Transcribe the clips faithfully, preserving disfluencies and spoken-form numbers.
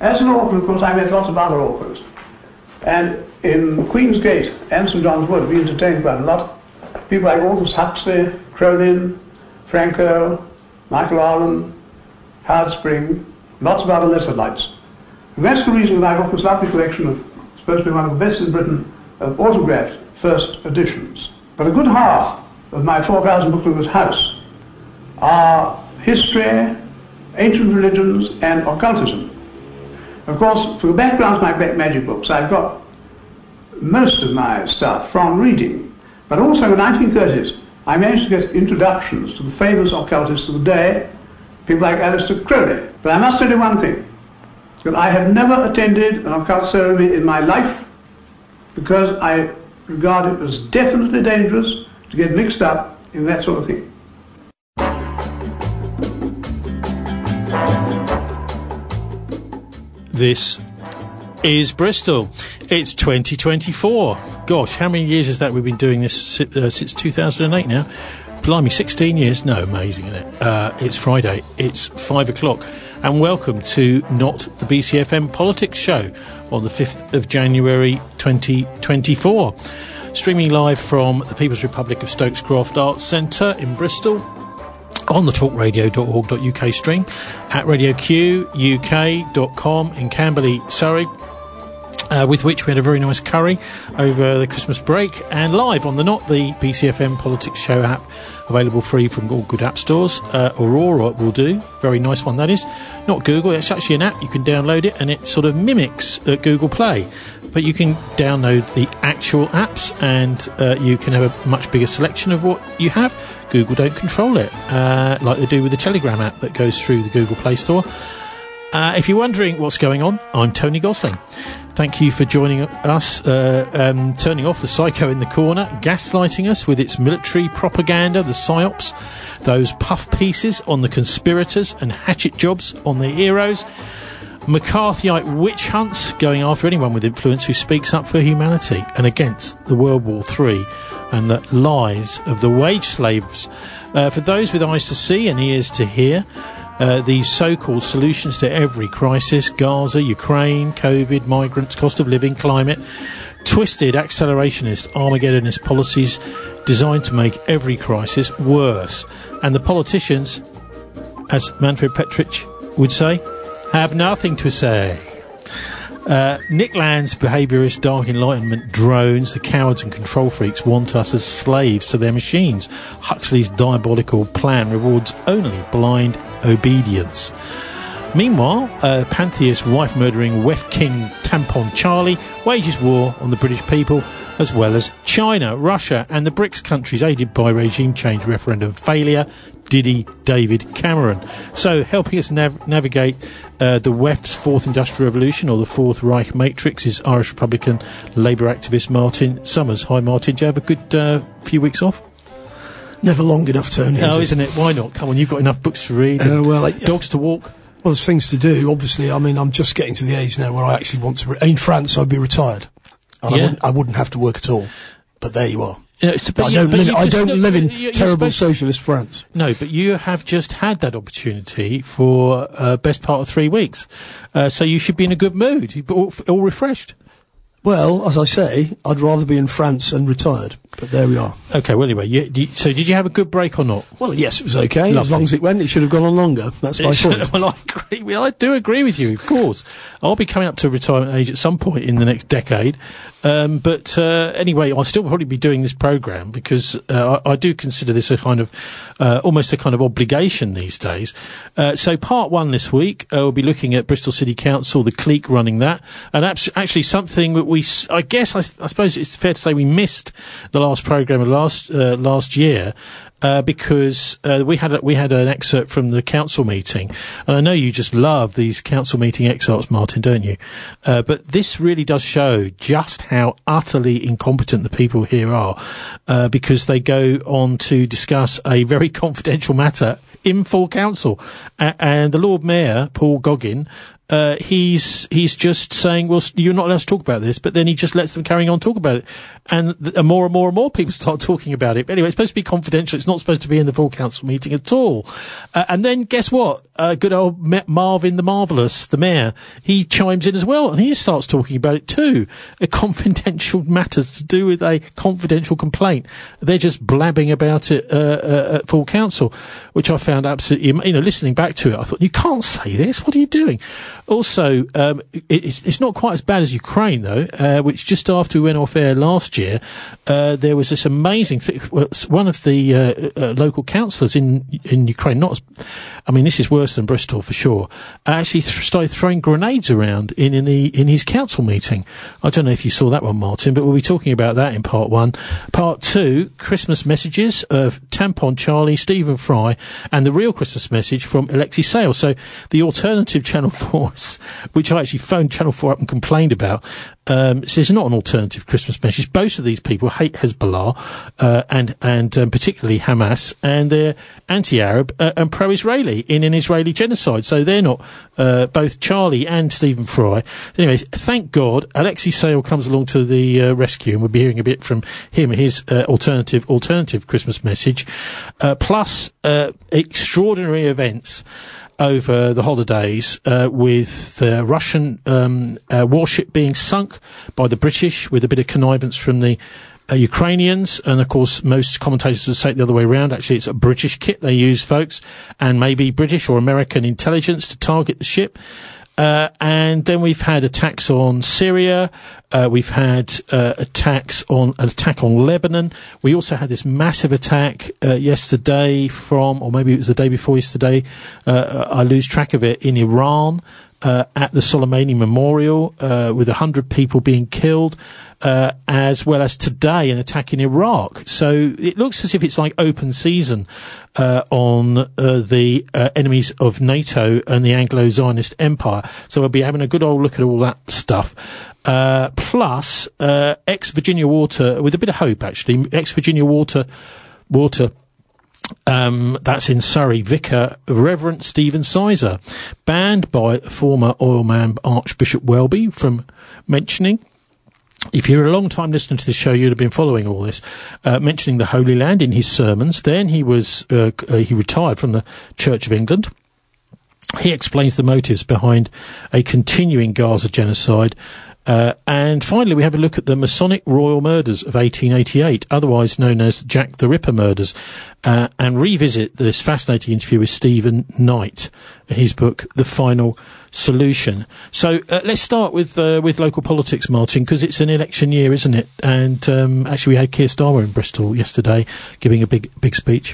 As an author, of course, I met lots of other authors. And in Queen's Gate and St John's Wood, we entertained quite a lot. People like Aldous Huxley, Cronin, Franco, Michael Arlen, Howard Spring, lots of other lesser lights. And that's the reason that I've got this lovely collection of, supposed to be one of the best in Britain, of autographed first editions. But a good half of my four thousand booklet house are history, ancient religions, and occultism. Of course, for the backgrounds of my black magic books, I've got most of my stuff from reading. But also in the nineteen thirties, I managed to get introductions to the famous occultists of the day, people like Aleister Crowley. But I must tell you one thing, that I have never attended an occult ceremony in my life because I regard it as definitely dangerous to get mixed up in that sort of thing. This is Bristol. It's twenty twenty-four. Gosh, how many years is that we've been doing this uh, since two thousand eight now? Blimey, sixteen years? No, amazing, isn't it? Uh, it's Friday. It's five o'clock. And welcome to Not the B C F M Politics Show on the fifth of January twenty twenty-four. Streaming live from the People's Republic of Stokes Croft Arts Centre in Bristol, on the talk radio dot org dot U K stream, at radio q u k dot com in Camberley, Surrey, uh, with which we had a very nice curry over the Christmas break, and live on the Not the B C F M Politics Show app, available free from all good app stores. uh, Aurora will do, very nice one that is, not Google, it's actually an app, you can download it and it sort of mimics uh, Google Play, but you can download the actual apps and uh, you can have a much bigger selection of what you have. Google don't control it, uh, like they do with the Telegram app that goes through the Google Play Store. Uh, if you're wondering what's going on, I'm Tony Gosling. Thank you for joining us, uh, um, turning off the psycho in the corner, gaslighting us with its military propaganda, the psyops, those puff pieces on the conspirators and hatchet jobs on the heroes, McCarthyite witch hunts going after anyone with influence who speaks up for humanity and against the World War Three and the lies of the wage slaves. Uh, for those with eyes to see and ears to hear, uh, these so-called solutions to every crisis, Gaza, Ukraine, COVID, migrants, cost of living, climate, twisted accelerationist Armageddonist policies designed to make every crisis worse. And the politicians, as Manfred Petrich would say, have nothing to say. Uh, Nick Land's behaviourist dark enlightenment drones, the cowards and control freaks want us as slaves to their machines. Huxley's diabolical plan rewards only blind obedience. Meanwhile, uh, pantheist wife-murdering Wef King Tampon Charlie wages war on the British people, as well as China, Russia and the BRICS countries aided by regime change referendum failure, Diddy David Cameron. So, helping us nav- navigate uh, the W E F's Fourth Industrial Revolution, or the Fourth Reich Matrix, is Irish Republican Labour activist Martin Summers. Hi Martin, do you have a good uh, few weeks off? Never long enough, Tony. No, is isn't it? Why not? Come on, you've got enough books to read, uh, well, I, dogs to walk. Well, there's things to do, obviously. I mean, I'm just getting to the age now where I actually want to... Re- in France, I'd be retired. And yeah. I, wouldn't, I wouldn't have to work at all. But there you are. Yeah, so, I don't, live, I don't no, live in you're, terrible you're socialist France. No, but you have just had that opportunity for uh, best part of three weeks. Uh, so you should be in a good mood, all, all refreshed. Well, as I say, I'd rather be in France and retired. But there we are. Okay, well, anyway, you, you, so did you have a good break or not? Well, yes, it was okay. Lovely. As long as it went, it should have gone on longer. That's my point. Well, I agree. With, I do agree with you, of course. I'll be coming up to retirement age at some point in the next decade. Um, but uh, anyway, I'll still probably be doing this programme because uh, I, I do consider this a kind of, uh, almost a kind of obligation these days. Uh, so part one this week, uh, we'll be looking at Bristol City Council, the clique running that, and that's actually something that we, I guess, I, I suppose it's fair to say we missed the last programme of last uh, last year. Uh, because uh, we had a, we had an excerpt from the council meeting, and I know you just love these council meeting excerpts, Martin, don't you? Uh, but this really does show just how utterly incompetent the people here are, uh, because they go on to discuss a very confidential matter in full council, a- and the Lord Mayor, Paul Goggin, Uh, he's he's just saying, well, you're not allowed to talk about this, but then he just lets them carry on talk about it, and th- and more and more and more people start talking about it. But anyway, it's supposed to be confidential. It's not supposed to be in the full council meeting at all. Uh, and then guess what? uh, good old Ma- Marvin the Marvellous, the mayor, he chimes in as well, and he starts talking about it too. A confidential matters to do with a confidential complaint. They're just blabbing about it uh, uh, at full council, which I found absolutely, you know, listening back to it, I thought, you can't say this. What are you doing? Also, um, it, it's, it's not quite as bad as Ukraine, though, uh, which just after we went off air last year, uh, there was this amazing thing. Well, one of the uh, uh, local councillors in in Ukraine, not as, I mean, this is worse than Bristol for sure, actually th- started throwing grenades around in in, the, in his council meeting. I don't know if you saw that one, Martin, but we'll be talking about that in part one. Part two, Christmas messages of Tampon Charlie, Stephen Fry, and the real Christmas message from Alexei Sale. So the alternative Channel four, which I actually phoned Channel four up and complained about, um, says not an alternative Christmas message. Both of these people hate Hezbollah, uh, and, and um, particularly Hamas, and they're anti-Arab uh, and pro-Israeli in an Israeli genocide. So they're not, uh, both Charlie and Stephen Fry. Anyway, thank God Alexei Sale comes along to the uh, rescue, and we'll be hearing a bit from him, his uh, alternative, alternative Christmas message, uh, plus uh, extraordinary events over the holidays, uh, with the Russian um, uh, warship being sunk by the British with a bit of connivance from the uh, Ukrainians. And, of course, most commentators would say it the other way around. Actually, it's a British kit they use, folks, and maybe British or American intelligence to target the ship. Uh, and then we've had attacks on Syria. Uh, we've had uh, attacks on an attack on Lebanon. We also had this massive attack uh, yesterday from, or maybe it was the day before yesterday. Uh, I lose track of it, in Iran. Uh, at the Soleimani Memorial, uh, with a hundred people being killed, uh, as well as today an attack in Iraq. So it looks as if it's like open season, uh, on, uh, the, uh, enemies of NATO and the Anglo-Zionist Empire. So we'll be having a good old look at all that stuff. Uh, plus, uh, ex-Virginia Water, with a bit of hope actually, ex-Virginia Water, Water, Um, that's in Surrey, Vicar Reverend Stephen Sizer, banned by former oil man Archbishop Welby from mentioning, if you're a long time listener to this show, you'd have been following all this, uh, mentioning the Holy Land in his sermons. Then he was, uh, uh, he retired from the Church of England. He explains the motives behind a continuing Gaza genocide. Uh, and finally, we have a look at the Masonic royal murders of eighteen eighty-eight, otherwise known as Jack the Ripper murders, uh, and revisit this fascinating interview with Stephen Knight, his book, The Final Solution. So uh, let's start with uh, with local politics, Martin, because it's an election year, isn't it? And um, actually, we had Keir Starmer in Bristol yesterday giving a big, big speech.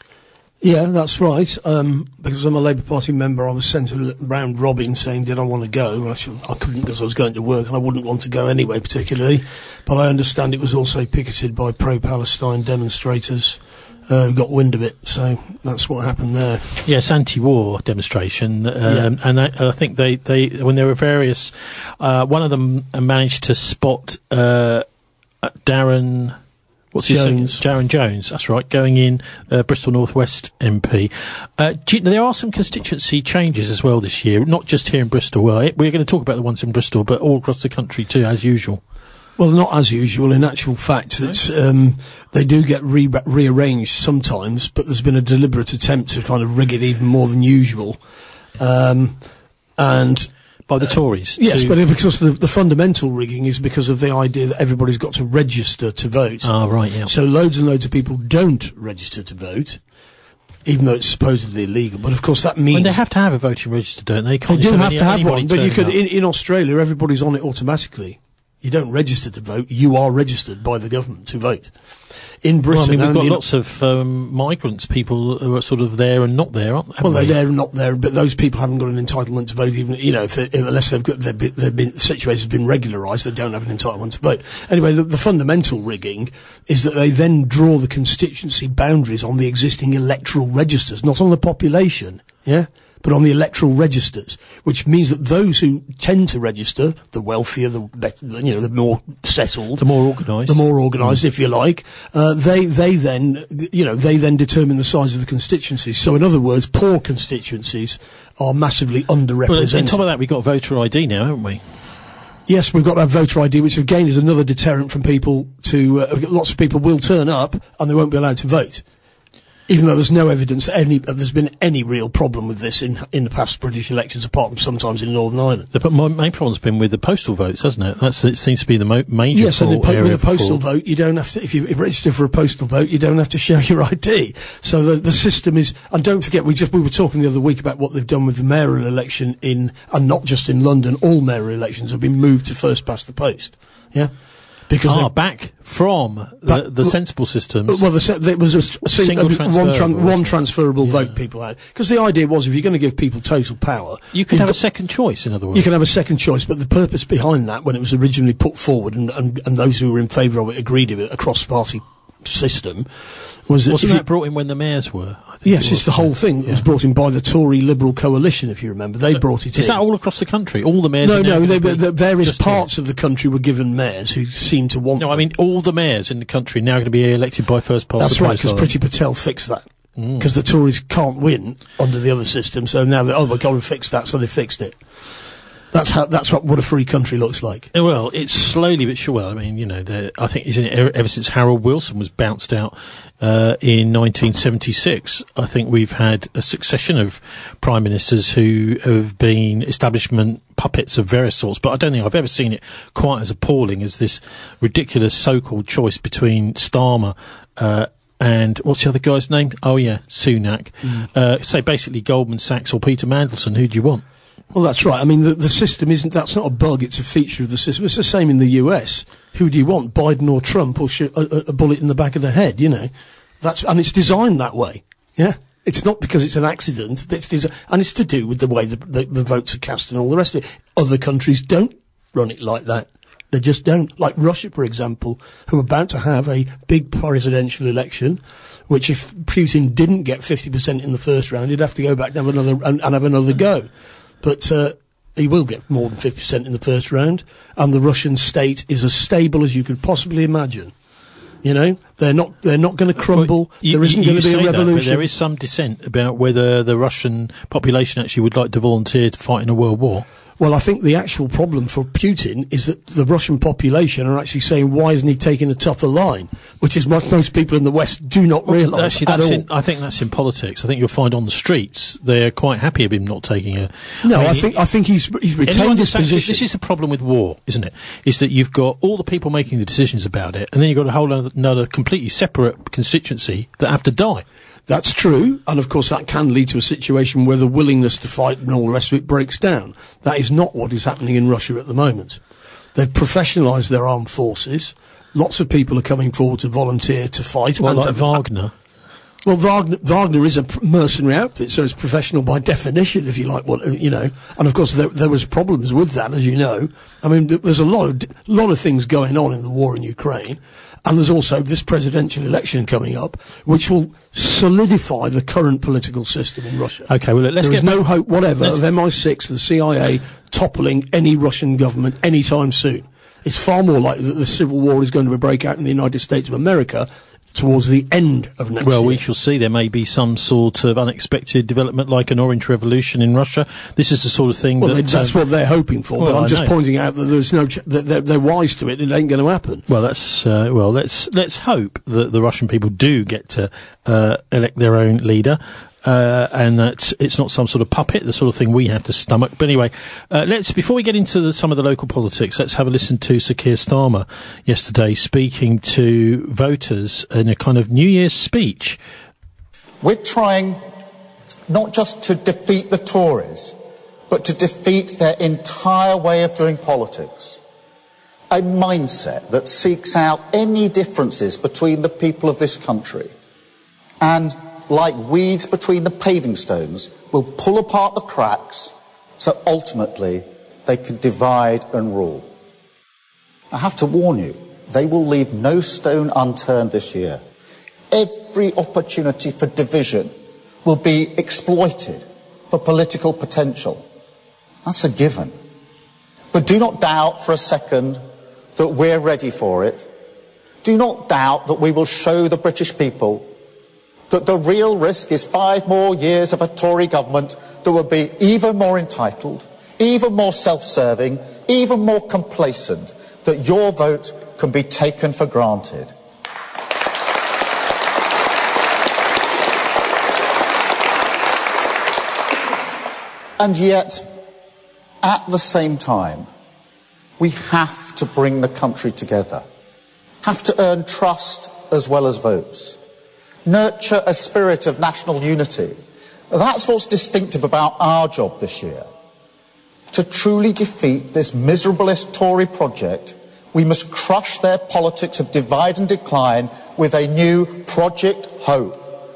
Yeah, that's right. Um, because I'm a Labour Party member, I was sent a round robin saying, did I want to go? I, should, I couldn't because I was going to work, and I wouldn't want to go anyway, particularly. But I understand it was also picketed by pro-Palestine demonstrators uh, who got wind of it. So that's what happened there. Yes, anti-war demonstration. Um, yeah. And they, I think they, they, when there were various, uh, one of them managed to spot uh, Darren... What's his name? Darren Jones, that's right, going in, uh, Bristol North West M P. Uh, you, there are some constituency changes as well this year, not just here in Bristol. Well, it, we're going to talk about the ones in Bristol, but all across the country too, as usual. Well, not as usual. In actual fact, it's, um, they do get re- rearranged sometimes, but there's been a deliberate attempt to kind of rig it even more than usual. Um, and... By the Tories? Uh, yes, but because the, the fundamental rigging is because of the idea that everybody's got to register to vote. Oh, right, yeah. So loads and loads of people don't register to vote, even though it's supposedly illegal. But of course that means... And they have to have a voting register, don't they? Can't they do have to have one, but you could, in, in Australia, everybody's on it automatically. You don't register to vote, you are registered by the government to vote. In Britain... Well, I mean, we've got in, lots of um, migrants, people who are sort of there and not there, aren't they? Well, they're there and not there, but those people haven't got an entitlement to vote, even, you know, if unless they've got, they've been, they've been, the situation's been regularised, they don't have an entitlement to vote. Anyway, the, the fundamental rigging is that they then draw the constituency boundaries on the existing electoral registers, not on the population, yeah? But on the electoral registers, which means that those who tend to register, the wealthier, the better, you know, the more settled, the more organised, the more organised, mm. if you like, uh, they they then, you know, they then determine the size of the constituencies. So, in other words, poor constituencies are massively underrepresented. But on top of that, we've got voter I D now, haven't we? Yes, we've got to have voter I D, which again is another deterrent from people to. Uh, lots of people will turn up and they won't be allowed to vote. Even though there's no evidence that any uh, there's been any real problem with this in in the past British elections, apart from sometimes in Northern Ireland. The, but my main problem's been with the postal votes, hasn't it? That's it seems to be the mo- major. Yes, and po- with a postal vote, you don't have to. If you register for a postal vote, you don't have to show your I D. So the the system is. And don't forget, we just we were talking the other week about what they've done with the mayoral election in, and not just in London. All mayoral elections have been moved to first past the post. Yeah. Because ah, back from back, the, the sensible systems. Well, the, there was a, a single a, transferable, one, tran- one transferable yeah. vote people had. Because the idea was, if you're going to give people total power, you could have got, a second choice. In other words, you can have a second choice. But the purpose behind that, when it was originally put forward, and, and, and those who were in favour of it agreed with it across party system, was that wasn't if that you, brought in when the mayors were? I think yes, it it's the whole thing. Yeah. It was brought in by the Tory Liberal coalition, if you remember. They so brought it is in. Is that all across the country? All the mayors? No, are now no. They, the, the various just parts here. of the country were given mayors who seemed to want. No, them. I mean all the mayors in the country now going to be elected by first past. That's the right, post. because Priti Patel fixed that. Because mm. the Tories can't win under the other system, so now they oh, we've got to fix that, so they fixed it. That's how. That's what, what a free country looks like. Well, it's slowly but sure. Well, I mean, you know, I think isn't it ever since Harold Wilson was bounced out uh, in nineteen seventy-six, I think we've had a succession of prime ministers who have been establishment puppets of various sorts. But I don't think I've ever seen it quite as appalling as this ridiculous so-called choice between Starmer. Uh, And what's the other guy's name? Oh yeah, Sunak. Mm. Uh, say basically Goldman Sachs or Peter Mandelson. Who do you want? Well, that's right. I mean, the, the system isn't, that's not a bug, it's a feature of the system. It's the same in the U S. Who do you want, Biden or Trump, or sh- a, a bullet in the back of the head, you know? That's, and it's designed that way, yeah? It's not because it's an accident, it's desi- and it's to do with the way the, the, the votes are cast and all the rest of it. Other countries don't run it like that. They just don't. Like Russia, for example, who are about to have a big presidential election, which if Putin didn't get fifty percent in the first round, he'd have to go back and have another, and, and have another go. But uh, he will get more than fifty percent in the first round, and the Russian state is as stable as you could possibly imagine. You know, they're not they're not going to crumble. Well, you, there isn't going to be a revolution. That, but there is some dissent about whether the Russian population actually would like to volunteer to fight in a world war. Well, I think the actual problem for Putin is that the Russian population are actually saying, why isn't he taking a tougher line? Which is what most people in the West do not well, realise actually, at that's all. in, I think that's in politics. I think you'll find on the streets they're quite happy of him not taking a... No, I, mean, I think I think he's he's retained his actually, position. This is the problem with war, isn't it? Is that you've got all the people making the decisions about it, and then you've got a whole other, another completely separate constituency that have to die. That's true, and of course that can lead to a situation where the willingness to fight and all the rest of it breaks down. That is not what is happening in Russia at the moment. They've professionalised their armed forces. Lots of people are coming forward to volunteer to fight. Well, and like to, Wagner. Well, Wagner, Wagner is a mercenary outfit, so it's professional by definition, if you like. What you know, and of course there, there was problems with that, as you know. I mean, there's a lot of lot of things going on in the war in Ukraine. And there's also this presidential election coming up, which will solidify the current political system in Russia. Okay, well, let's there get is no back, hope whatever of M I six, the C I A, toppling any Russian government anytime soon. It's far more likely that the civil war is going to break out in the United States of America towards the end of next well, year. we shall see. There may be some sort of unexpected development like an Orange Revolution in Russia. This is the sort of thing well, that... They, that's um, what they're hoping for, well, but I'm I just know. pointing out that there's no ch- that they're, they're wise to it. It ain't going to happen. Well, that's... Uh, well, let's let's hope that the Russian people do get to uh, elect their own leader. Uh, and that it's not some sort of puppet, the sort of thing we have to stomach. But anyway, uh, let's, before we get into the, some of the local politics, let's have a listen to Sir Keir Starmer yesterday speaking to voters in a kind of New Year's speech. We're trying not just to defeat the Tories, but to defeat their entire way of doing politics. A mindset that seeks out any differences between the people of this country and, like weeds between the paving stones, will pull apart the cracks so ultimately they can divide and rule. I have to warn you, they will leave no stone unturned this year. Every opportunity for division will be exploited for political potential. That's a given. But do not doubt for a second that we're ready for it. Do not doubt that we will show the British people that the real risk is five more years of a Tory government that will be even more entitled, even more self-serving, even more complacent, that your vote can be taken for granted. Can be taken for granted. Well, you, you say that, but there is some dissent about whether the Russian population actually would like to volunteer to fight in a world war. Well, that's uh, well, let's let's hope that the Russian people do get to uh, elect their own leader. Uh, and that it's not some sort of puppet, the sort of thing we have to stomach. But anyway, uh, let's And yet, at the same time, we have to bring the country together, have to earn trust as well as votes, nurture a spirit of national unity. That's what's distinctive about our job this year. To truly defeat this miserablest Tory project, we must crush their politics of divide and decline with a new Project Hope.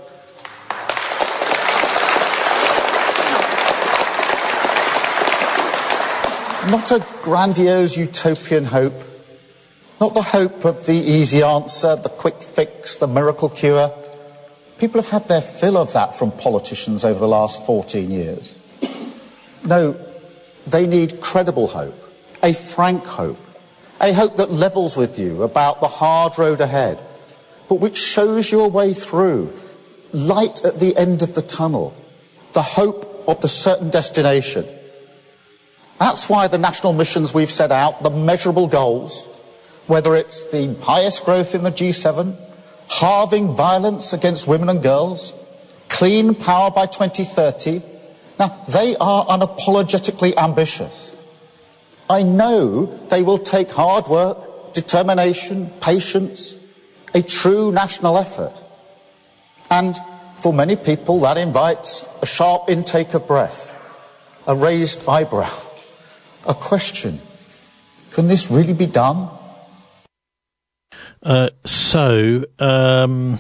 Not a grandiose utopian hope, not the hope of the easy answer, the quick fix, the miracle cure. People have had their fill of that from politicians over the last fourteen years. No, they need credible hope, a frank hope, a hope that levels with you about the hard road ahead, but which shows you a way through, light at the end of the tunnel, the hope of the certain destination. That's why the national missions we've set out, the measurable goals, whether it's the highest growth in the G seven, halving violence against women and girls, clean power by twenty thirty, now they are unapologetically ambitious. I know they will take hard work, determination, patience, a true national effort. And for many people that invites a sharp intake of breath, a raised eyebrow, a question. Can this really be done? Uh, so, um,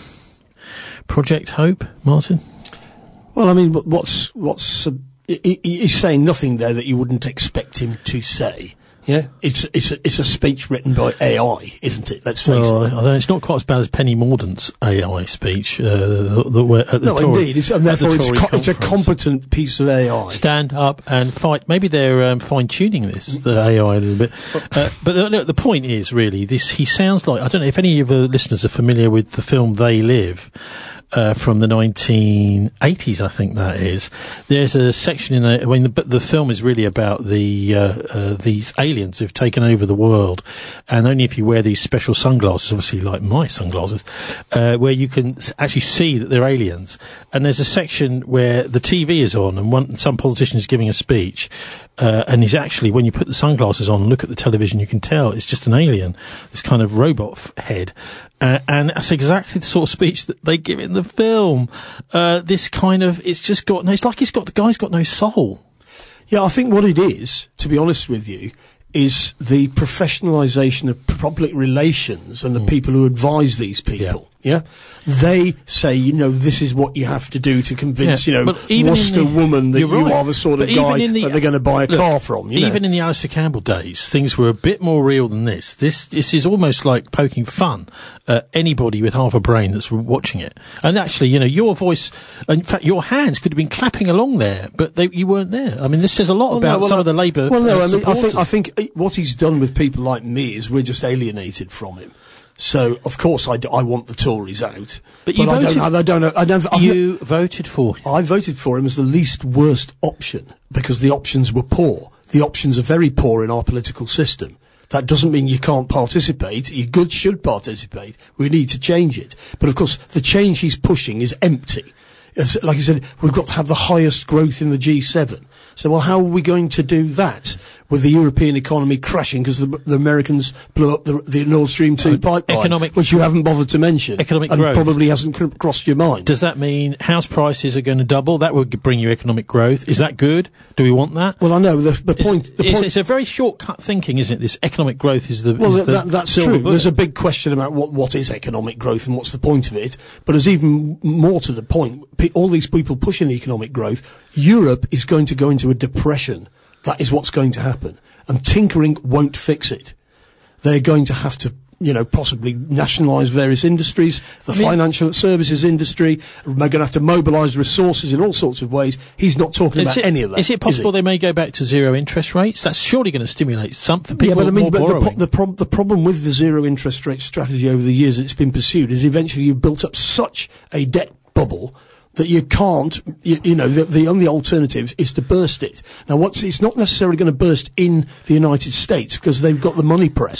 Project Hope, Martin? Well, I mean, what's, what's, uh, he, he's saying nothing there that you wouldn't expect him to say. Yeah, it's it's a, it's a speech written by A I, isn't it? Let's face well, it. Although it's not quite as bad as Penny Mordaunt's A I speech. Uh, the, the, at the no, Tory, indeed, it's, and therefore the it's, co- it's a competent piece of A I. Stand up and fight. Maybe they're um, fine tuning this the A I a little bit. Uh, but the, look, the point is really this. He sounds like, I don't know if any of the listeners are familiar with the film They Live. Uh, from the nineteen eighties, I think that is. There's a section in there, I mean, the, the film is really about the, uh, uh, these aliens who've taken over the world, and only if you wear these special sunglasses, obviously like my sunglasses, uh, where you can actually see that they're aliens. And there's a section where the T V is on, and one, some politician is giving a speech, uh, and he's actually, when you put the sunglasses on and look at the television, you can tell it's just an alien, this kind of robot f- head. Uh, and that's exactly the sort of speech that they give in the film. Uh, this kind of, it's just got, no, it's like he's got, the guy's got no soul. Yeah, I think what it is, to be honest with you, is the professionalisation of public relations and the mm. people who advise these people. Yeah. yeah? They say, you know, this is what you have to do to convince, yeah, you know, Worcester the, woman that you right. are the sort of guy the, that they're going to buy a look, car from. You even know? in the Alistair Campbell days, things were a bit more real than this. This this is almost like poking fun at anybody with half a brain that's watching it. And actually, you know, your voice, in fact, your hands could have been clapping along there, but they, you weren't there. I mean, this says a lot well, about no, well, some I, of the Labour Well, no, uh, I mean, I think, I think what he's done with people like me is we're just alienated from him. So, of course, I, d- I want the Tories out. But you but voted... I don't, I don't know. I don't, you voted for him. I voted for him as the least worst option because the options were poor. The options are very poor in our political system. That doesn't mean you can't participate. You good should participate. We need to change it. But, of course, the change he's pushing is empty. As, like I said, we've got to have the highest growth in the G seven. So, well, how are we going to do that with the European economy crashing because the, the Americans blew up the, the Nord Stream two uh, pipeline, economic, which you haven't bothered to mention, economic and growth. Probably hasn't cr- crossed your mind. Does that mean house prices are going to double? That would bring you economic growth. Is that good? Do we want that? Well, I know the, the it's, point. The it's, point it's a very shortcut thinking, isn't it? This economic growth is the. Well, is that, the that's true. bullet. There's a big question about what what is economic growth and what's the point of it. But there's even more to the point. All these people pushing economic growth. Europe is going to go into a depression. That is what's going to happen. And tinkering won't fix it. They're going to have to, you know, possibly nationalise various industries, the I mean, financial services industry. They're going to have to mobilise resources in all sorts of ways. He's not talking about it, any of that. Is it possible is it? they may go back to zero interest rates? That's surely going to stimulate something. Yeah, but I mean, more but the, borrowing. the, prob- the problem with the zero interest rate strategy over the years it's been pursued is eventually you've built up such a debt bubble that you can't, you, you know, the, the only alternative is to burst it. Now, what's, it's not necessarily going to burst in the United States because they've got the money press.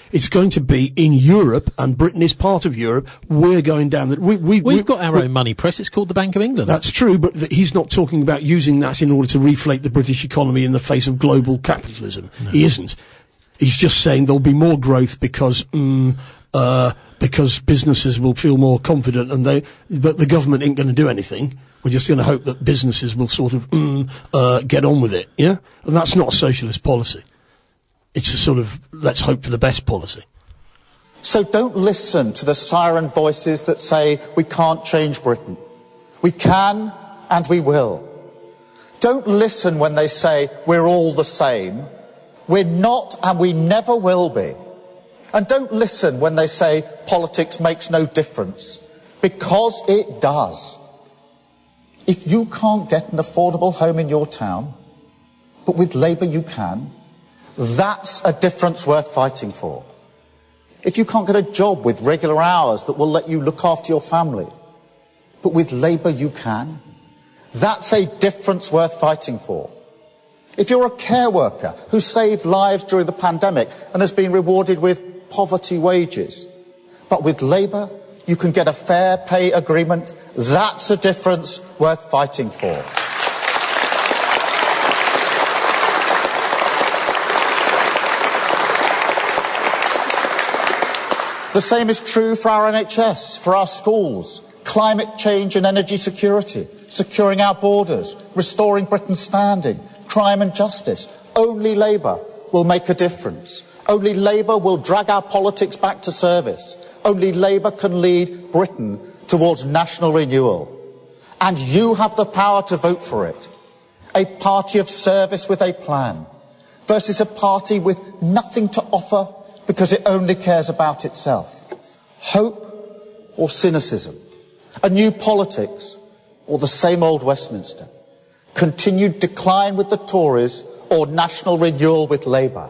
It's going to be in Europe, and Britain is part of Europe. We're going down that. We, we, We've we, got our we, own money press. It's called the Bank of England. That's true, but th- he's not talking about using that in order to reflate the British economy in the face of global capitalism. No. He isn't. He's just saying there'll be more growth because, mm, uh, because businesses will feel more confident, and they, but the government ain't going to do anything. We're just going to hope that businesses will sort of mm, uh, get on with it, yeah? And that's not a socialist policy. It's a sort of let's hope for the best policy. So don't listen to the siren voices that say we can't change Britain. We can and we will. Don't listen when they say we're all the same. We're not, and we never will be. And don't listen when they say politics makes no difference, because it does. If you can't get an affordable home in your town, but with Labour you can, that's a difference worth fighting for. If you can't get a job with regular hours that will let you look after your family, but with Labour you can, that's a difference worth fighting for. If you're a care worker who saved lives during the pandemic and has been rewarded with poverty wages, but with Labour you can get a fair pay agreement, that's a difference worth fighting for. The same is true for our N H S, for our schools, climate change and energy security, securing our borders, restoring Britain's standing, crime and justice. Only Labour will make a difference. Only Labour will drag our politics back to service. Only Labour can lead Britain towards national renewal. And you have the power to vote for it. A party of service with a plan versus a party with nothing to offer because it only cares about itself. Hope or cynicism? A new politics or the same old Westminster? Continued decline with the Tories or national renewal with Labour?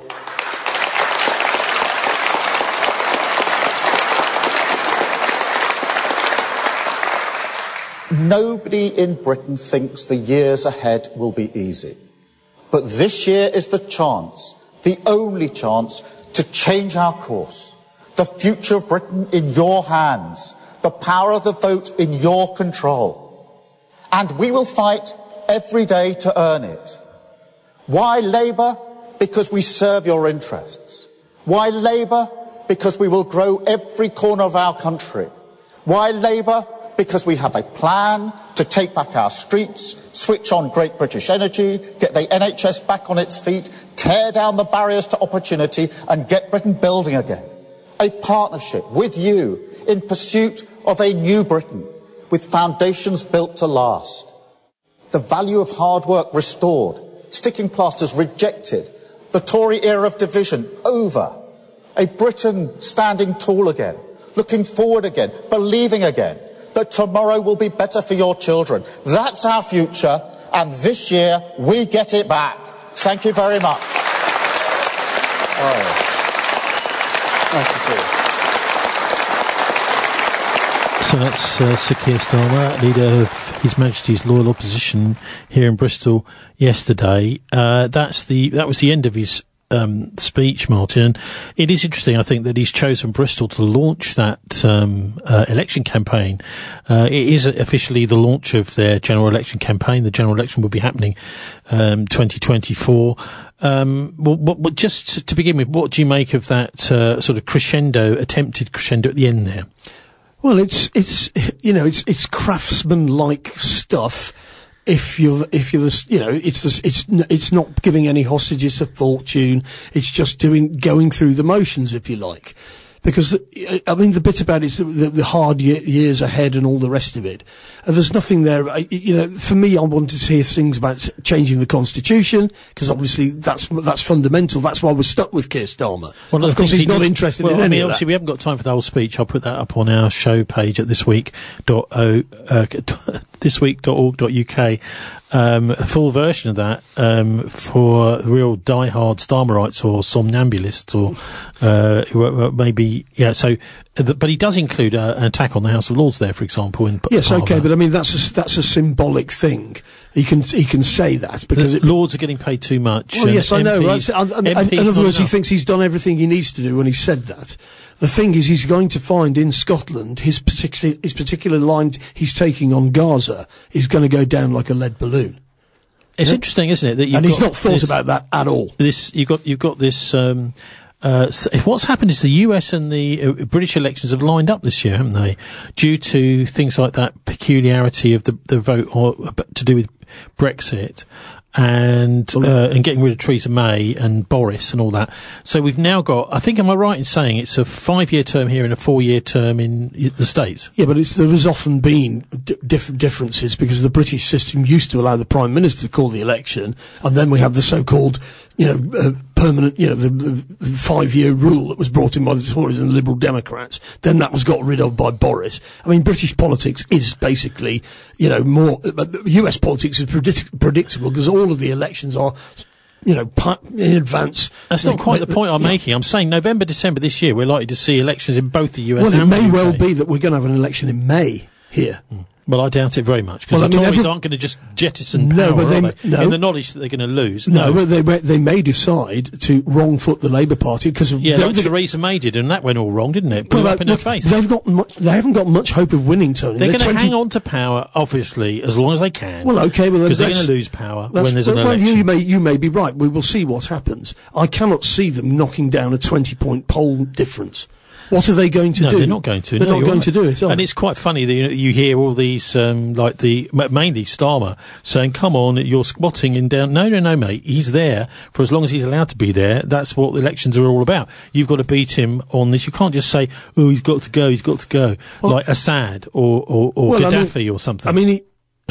Nobody in Britain thinks the years ahead will be easy. But this year is the chance, the only chance, to change our course. The future of Britain in your hands. The power of the vote in your control. And we will fight every day to earn it. Why Labour? Because we serve your interests. Why Labour? Because we will grow every corner of our country. Why Labour? Because we have a plan to take back our streets, switch on Great British Energy, get the N H S back on its feet, tear down the barriers to opportunity and get Britain building again. A partnership with you in pursuit of a new Britain with foundations built to last. The value of hard work restored, sticking plasters rejected, the Tory era of division over, a Britain standing tall again, looking forward again, believing again that tomorrow will be better for your children. That's our future, and this year we get it back. Thank you very much. Oh. Nice to see you. So that's uh, Sir Keir Starmer, leader of His Majesty's Loyal Opposition here in Bristol yesterday. Uh, that's the that was the end of his Um, speech, Martin, and it is interesting, I think, that he's chosen Bristol to launch that um, uh, election campaign. Uh, it is officially the launch of their general election campaign. The general election will be happening um, twenty twenty-four. Um, well, what, what, just to begin with, what do you make of that uh, sort of crescendo, attempted crescendo at the end there? Well, it's it's you know it's it's craftsman-like stuff. If you're, if you're the, you know, it's the, it's it's not giving any hostages of fortune. It's just doing going through the motions, if you like. Because I mean, the bit about it is the, the, the hard year, years ahead and all the rest of it. And there's nothing there. I, you know, for me, I wanted to hear things about changing the constitution because obviously that's that's fundamental. That's why we're stuck with Keir Starmer. Well, of course, he's he not does, interested well, in I any mean, of obviously, that. we haven't got time for the whole speech. I'll put that up on our show page at thisweek dot o uh, thisweek dot org dot uk. Um, a full version of that um, for real diehard Starmerites or somnambulists, or uh, who, maybe yeah. So, but he does include uh, an attack on the House of Lords there, for example. In yes, part okay, of but I mean that's a, that's a symbolic thing. He can he can say that because the it, Lords are getting paid too much. Well, yes, I know. M Ps, Right? And, and, M Ps in other words, he enough. thinks he's done everything he needs to do when he said that. The thing is, he's going to find in Scotland his particular his particular line he's taking on Gaza is going to go down like a lead balloon. It's Yeah. interesting, isn't it? That you've And he's got not thought this, about that at all. This you've got you've got this. Um, uh, s what's happened is the U S and the uh, British elections have lined up this year, haven't they? Due to things like that peculiarity of the the vote or uh, to do with Brexit. And uh, and getting rid of Theresa May and Boris and all that. So we've now got. I think, am I right in saying it's a five-year term here and a four-year term in y- the States? Yeah, but it's, there has often been d- different differences because the British system used to allow the Prime Minister to call the election, and then we have the so-called, you know, uh, permanent, you know, the, the, the five-year rule that was brought in by the Tories and the Liberal Democrats. Then that was got rid of by Boris. I mean, British politics is basically, you know, more. Uh, U S politics is predict- predictable because all of the elections are, you know, pi- in advance. That's They- not quite they- the point I'm yeah. making. I'm saying November, December this year, we're likely to see elections in both the U S Well, it and the may U K. well be that we're going to have an election in May here. Mm. Well, I doubt it very much because Well, the I mean, Tories every- aren't going to just jettison No, power, but they- are they? no. In the knowledge that they're going to lose. No, but they may- they may decide to wrong foot the Labour Party because Yeah, like Theresa May did, and that went all wrong, didn't it? Blew Well, up in look, her face. They've got much, they haven't got much hope of winning, Tony. They're going to twenty hang on to power, obviously, as long as they can. Well, okay, well, then because they're going that's- to lose power That's- when there's well, an well, election. you may you may be right. We will see what happens. I cannot see them knocking down a twenty point poll difference. What are they going to no, do? they're not going to. They're no, not you're going right. to do it. Are And they? it's quite funny that you, you hear all these, um, like the m- mainly Starmer saying, "Come on, you're squatting in down." No, no, no, mate. He's there for as long as he's allowed to be there. That's what elections are all about. You've got to beat him on this. You can't just say, "Oh, he's got to go. He's got to go," Well- like Assad or or, or Well, I mean- Gaddafi or something. I mean, he,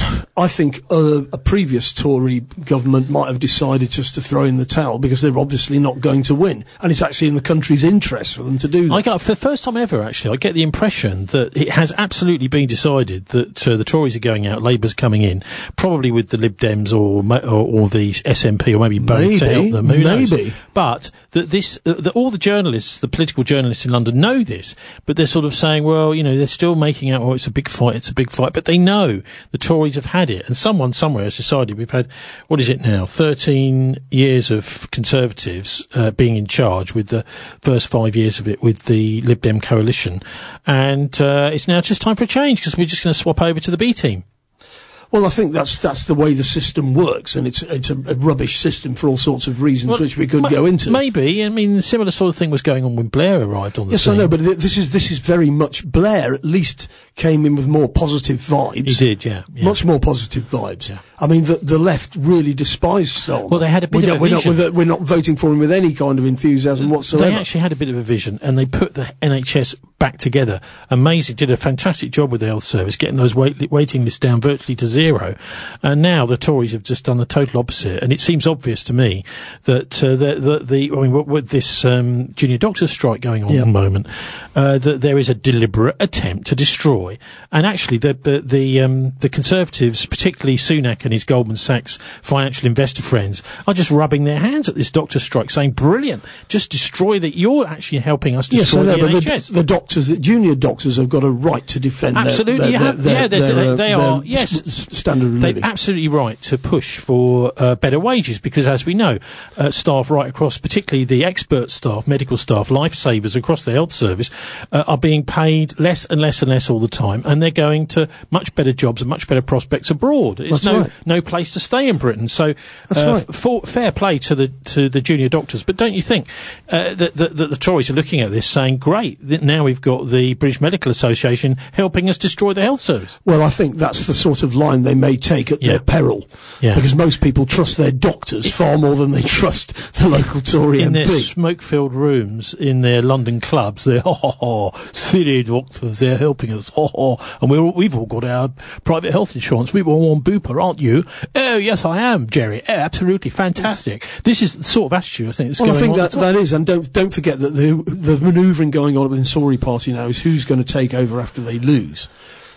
I think uh, a previous Tory government might have decided just to throw in the towel because they're obviously not going to win, and it's actually in the country's interest for them to do that. I got, for the first time ever, actually, I get the impression that it has absolutely been decided that uh, the Tories are going out, Labour's coming in, probably with the Lib Dems or ma- or, or the S N P or maybe both Maybe, to help them. Who knows? maybe. But that this, uh, that all the journalists, the political journalists in London know this, but they're sort of saying, well, you know, they're still making out, oh, it's a big fight, it's a big fight, but they know the Tories have had it, and someone somewhere has decided we've had, what is it now, thirteen years of Conservatives uh, being in charge with the first five years of it with the Lib Dem coalition, and uh, it's now just time for a change because we're just going to swap over to the B team. Well, I think that's that's the way the system works, and it's it's a, a rubbish system for all sorts of reasons, Well, which we could ma- go into. Maybe. I mean, a similar sort of thing was going on when Blair arrived on the Yes, scene. I know, but th- this is this is very much Blair. At least came in with more positive vibes. He did, yeah. yeah. Much more positive vibes. Yeah. I mean, the the left really despised Solomon. Well, they had a bit we're of not, a we're not, vision. we're, we're not voting for him with any kind of enthusiasm whatsoever. They actually had a bit of a vision, and they put the N H S back together. Amazing, did a fantastic job with the health service, getting those wait, waiting lists down virtually to zero. And now the Tories have just done the total opposite. And it seems obvious to me that uh, the, the, the, I mean, with, with this um, junior doctors strike going on Yeah. at the moment, uh, that there is a deliberate attempt to destroy. And actually, the the the, um, the Conservatives, particularly Sunak and his Goldman Sachs financial investor friends, are just rubbing their hands at this doctor strike, saying, "Brilliant, just destroy that. You're actually helping us Yes, destroy I know, the but N H S." the, the doctors, the junior doctors, have got a right to defend Absolutely, their, you their, have- their, yeah, they- their, they- uh, they their are, yes. s- standard of They're living. absolutely right to push for uh, better wages because, as we know, uh, staff right across, particularly the expert staff, medical staff, lifesavers across the health service, uh, are being paid less and less and less all the time, and they're going to much better jobs and much better prospects abroad. It's That's no right. no place to stay in Britain. So, That's uh, right. f- for, fair play to the to the junior doctors. But don't you think uh, that, that, that the Tories are looking at this, saying, "Great, that now we've got the British Medical Association helping us destroy the health service." Well, I think that's the sort of line they may take at Yeah. their peril. Yeah. Because most people trust their doctors far more than they trust the local Tory In M P. their smoke-filled rooms, in their London clubs, they're, ho, ho, ho, silly doctors, they're helping us, ho, ho, and we're all, we've all got our private health insurance. We're all on Bupa, aren't you? Oh, yes, I am, Jerry. Oh, absolutely fantastic. This is the sort of attitude I think that's Well, I going think on. that at the top. that is, and don't don't forget that the the manoeuvring going on within the Tory party now is who's going to take over after they lose.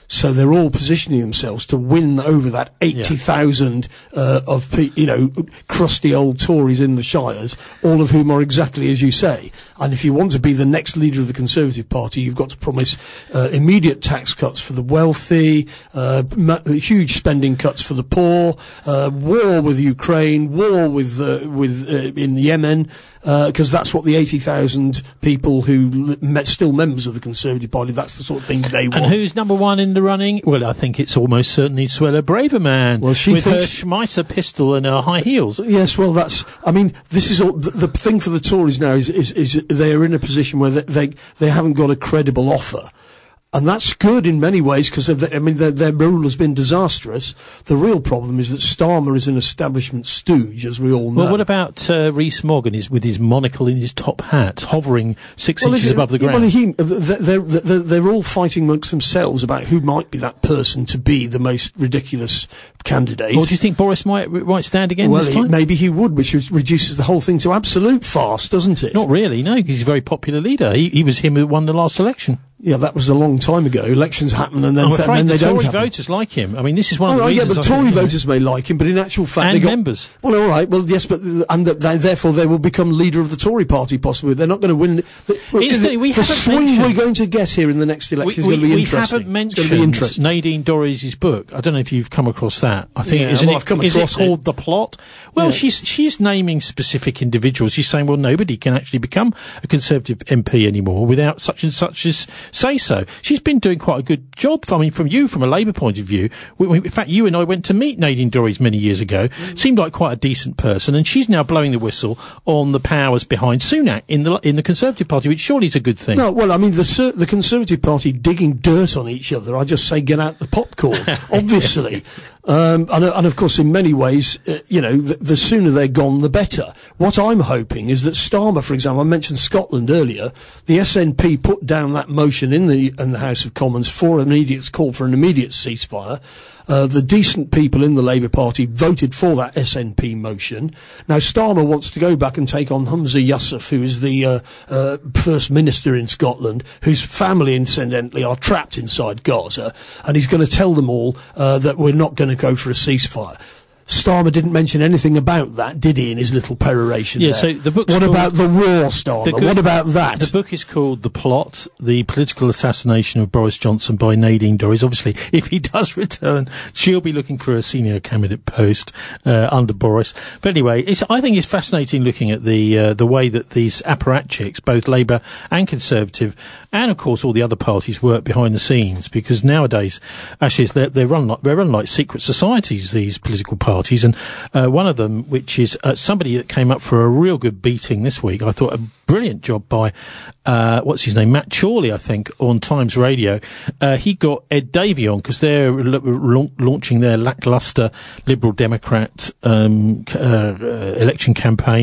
So they're all positioning themselves to win over that eighty thousand uh, of, pe- you know, crusty old Tories in the Shires, all of whom are exactly as you say. And if you want to be the next leader of the Conservative Party, you've got to promise uh, immediate tax cuts for the wealthy, uh, ma- huge spending cuts for the poor, uh, war with Ukraine, war with uh, with uh, in Yemen, because uh, that's what the eighty thousand people who met still members of the Conservative Party, that's the sort of thing they want. And who's number one in the running? Well, I think it's almost certainly Suella Braverman, well, she with thinks, her Schmeisser pistol and her high heels. Yes, well, that's, I mean, this is all, the, the thing for the Tories now is, is, is they're in a position where they, they, they haven't got a credible offer. And that's good in many ways because, I mean, their, their rule has been disastrous. The real problem is that Starmer is an establishment stooge, as we all know. Well, what about uh, Rhys Morgan is with his monocle in his top hat, hovering six well, inches it, above the yeah, ground? Well, he, they're, they're, they're all fighting amongst themselves about who might be that person to be the most ridiculous candidate. Or do you think Boris might, might stand again well, this time? He, maybe he would, which reduces the whole thing to absolute farce, doesn't it? Not really, no, because he's a very popular leader. He, he was him who won the last election. Yeah, that was a long time ago. Elections happen and then, I'm th- afraid and then the they Tory don't happen. voters like him. I mean, this is one of Oh, the right, yeah, reasons. but I Tory think, you know, voters may like him, but in actual fact, and they got members. Well, all right. Well, yes, but and that they, therefore they will become leader of the Tory party. Possibly, they're not going to win. The, the, Instantly, we the haven't swing mentioned- we're going to get here in the next election we, is going to be we interesting. haven't mentioned it's going to be interesting. Nadine Dorries' book. I don't know if you've come across that. I think Yeah, isn't well, it, I've come is it across called it. The Plot? Well, Yeah. she's she's naming specific individuals. She's saying, well, nobody can actually become a Conservative M P anymore without such and such as say so. She's been doing quite a good job. I mean, from you, from a Labour point of view. We, we, in fact, you and I went to meet Nadine Dorries many years ago. Mm. Seemed like quite a decent person, and she's now blowing the whistle on the powers behind Sunak in the in the Conservative Party, which surely is a good thing. No, well, I mean, the the Conservative Party digging dirt on each other. I just say, get out the popcorn. Obviously. Um, and, and of course, in many ways, uh, you know, the, the sooner they're gone, the better. What I'm hoping is that Starmer, for example, I mentioned Scotland earlier, the S N P put down that motion in the in the House of Commons for an immediate call for an immediate ceasefire. Uh, the decent people in the Labour Party voted for that S N P motion. Now, Starmer wants to go back and take on Humza Yousaf, who is the uh, uh, First Minister in Scotland, whose family, incidentally, are trapped inside Gaza, and he's going to tell them all uh, that we're not going to go for a ceasefire. Starmer didn't mention anything about that, did he, in his little peroration Yeah, there? so the book's What called- about the war, Starmer? The good- What about that? The book is called The Plot, The Political Assassination of Boris Johnson by Nadine Dorries. Obviously, if he does return, she'll be looking for a senior candidate post uh, under Boris. But anyway, it's, I think it's fascinating looking at the uh, the way that these apparatchiks, both Labour and Conservative, and of course all the other parties, work behind the scenes. Because nowadays, actually, they're, they're run like they're run like secret societies. These political parties, and uh, one of them, which is uh, somebody that came up for a real good beating this week. I thought a brilliant job by uh, what's his name, Matt Chorley, I think, on Times Radio. Uh, he got Ed Davey on because they're la- la- launching their lacklustre Liberal Democrat um, c- uh, uh, election campaign.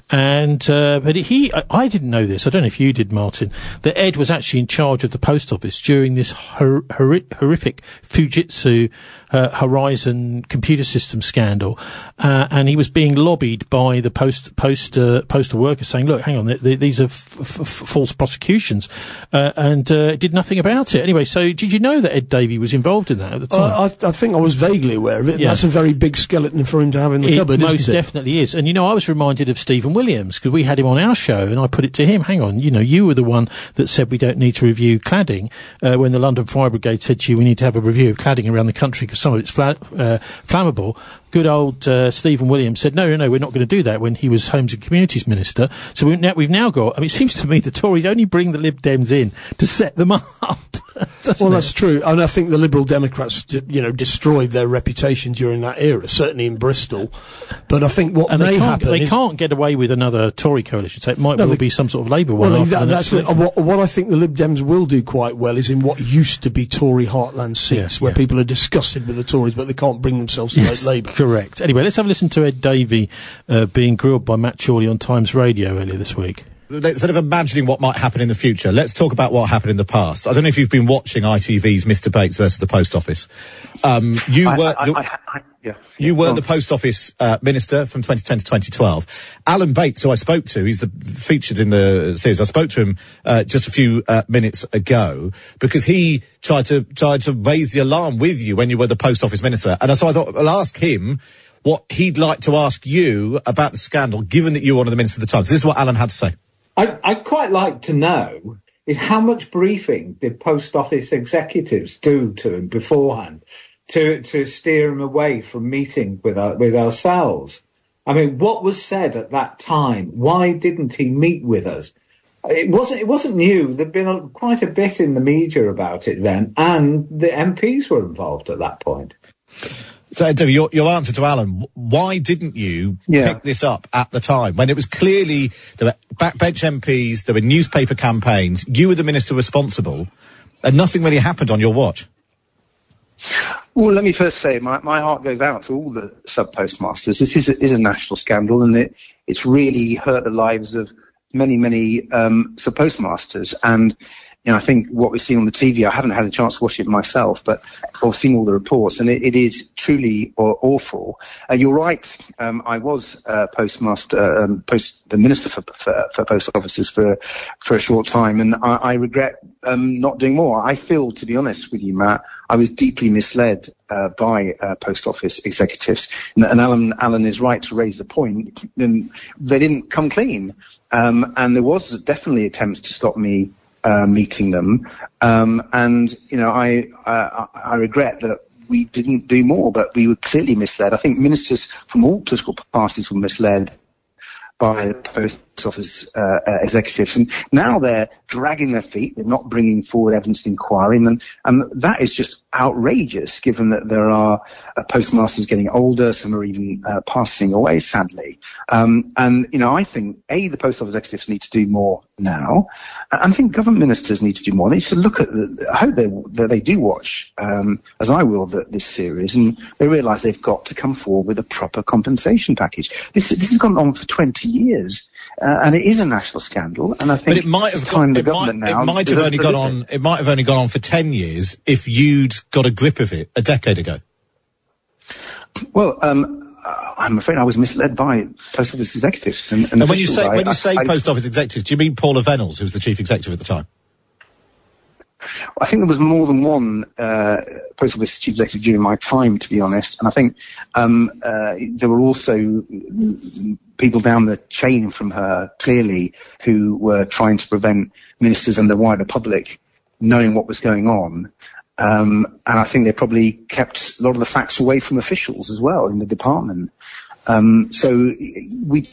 And uh, but he, I, I didn't know this. I don't know if you did, Martin. That Ed was actually in charge of the post office during this hor- hor- horrific Fujitsu uh, Horizon computer system scandal, uh, and he was being lobbied by the post post uh, postal workers, saying, "Look, hang on, th- th- these are f- f- false prosecutions," uh, and uh, did nothing about it. Anyway, so did you know that Ed Davey was involved in that at the time? Uh, I, I think I was vaguely aware of it. Yeah. That's a very big skeleton for him to have in the It cupboard, most isn't it? definitely is. And, you know, I was reminded of Stephen Williams because we had him on our show and I put it to him, hang on, you know, you were the one that said we don't need to review cladding uh, when the London Fire Brigade said to you we need to have a review of cladding around the country because some of it's fla- uh, flammable. Good old uh, Stephen Williams said, no, no, no, we're not going to do that when he was Homes and Communities Minister. So we've now, we've now got, I mean, it seems to me the Tories only bring the Lib Dems in to set them up. Well, that's true, and I think the Liberal Democrats, d- you know, destroyed their reputation during that era, certainly in Bristol. But I think what And may they can't, happen they is can't get away with another Tory coalition, so it might No, well they- be some sort of Labour one. well, after that, the that's next it. election. What, what I think the Lib Dems will do quite well is in what used to be Tory heartland seats, Yeah, where yeah. people are disgusted with the Tories, but they can't bring themselves to Yes, vote Labour. correct. Anyway, let's have a listen to Ed Davey uh, being grilled by Matt Chorley on Times Radio earlier this week. instead of imagining what might happen in the future, let's talk about what happened in the past. I don't know if you've been watching I T V's Mister Bates versus the Post Office. Um, you I, were, I, the, I, I, I, yeah. you were oh. the Post Office uh, minister from twenty ten to twenty twelve. Alan Bates, who I spoke to, he's the featured in the series. I spoke to him uh, just a few uh, minutes ago because he tried to tried to raise the alarm with you when you were the Post Office minister, and so I thought I'll ask him what he'd like to ask you about the scandal, given that you were one of the ministers at the time. So this is what Alan had to say. I, I'd quite like to know is how much briefing did Post Office executives do to him beforehand to to steer him away from meeting with our, with ourselves? I mean, what was said at that time? Why didn't he meet with us? It wasn't it wasn't new. There'd been a, quite a bit in the media about it then, and the M Ps were involved at that point. So, Debbie, your, your answer to Alan, why didn't you yeah. pick this up at the time when it was clearly there were backbench M Ps, there were newspaper campaigns, you were the minister responsible, and nothing really happened on your watch? Well, let me first say my, my heart goes out to all the sub-postmasters. This is a, is a national scandal, and it, it's really hurt the lives of many, many um, sub-postmasters. And you know, I think what we've seen on the T V, I haven't had a chance to watch it myself, but I've seen all the reports, and it, it is truly awful. Uh, you're right. Um, I was uh, postmaster, um, post the minister for, for, for post offices for for a short time, and I, I regret um, not doing more. I feel, to be honest with you, Matt, I was deeply misled uh, by uh, post office executives, and, and Alan Alan is right to raise the point. And they didn't come clean, um, and there was definitely attempts to stop me Uh, meeting them, um, and you know, I, I I regret that we didn't do more, but we were clearly misled. I think ministers from all political parties were misled by the Post Office uh, uh, executives, and now they're dragging their feet. They're not bringing forward evidence of inquiry, and and that is just outrageous, given that there are uh, postmasters getting older. Some are even uh, passing away, sadly. Um, and you know, I think a the Post Office executives need to do more now, and I think government ministers need to do more. They need to look at the. I hope they that they do watch, um, as I will, the, this series, and they realise they've got to come forward with a proper compensation package. This this has gone on for twenty years. Uh, and it is a national scandal, and I think but it might have it's time got, the it government might, now. It might have only gone on. It might have only gone on for ten years if you'd got a grip of it a decade ago. Well, um, I'm afraid I was misled by Post Office executives. And, and, and when you say I, when you say I, Post I, Office executives, do you mean Paula Venables, who was the chief executive at the time? I think there was more than one uh, Post Office chief executive during my time, to be honest. And I think um, uh, there were also people down the chain from her, clearly, who were trying to prevent ministers and the wider public knowing what was going on. Um, and I think they probably kept a lot of the facts away from officials as well in the department. Um, so we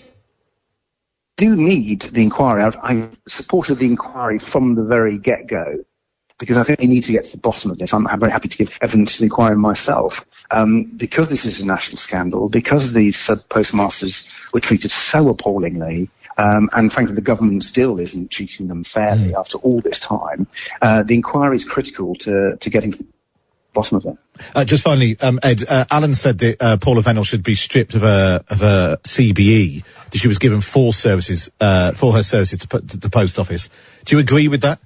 do need the inquiry. I, I supported the inquiry from the very get-go, because I think we need to get to the bottom of this. I'm, I'm very happy to give evidence to the inquiry myself, um, because this is a national scandal, because these sub-postmasters were treated so appallingly, um, and frankly the government still isn't treating them fairly mm. after all this time. Uh, the inquiry is critical to, to getting to the bottom of it. Uh, just finally, um, Ed, uh, Alan said that uh, Paula Venables should be stripped of a, of a C B E, that she was given for services, uh, for her services to, to the Post Office. Do you agree with that?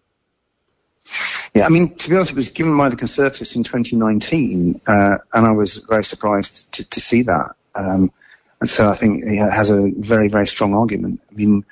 Yeah, I mean, to be honest, it was given by the Conservatives in twenty nineteen, uh, and I was very surprised to, to see that. Um, and so I think he has a very, very strong argument. I mean,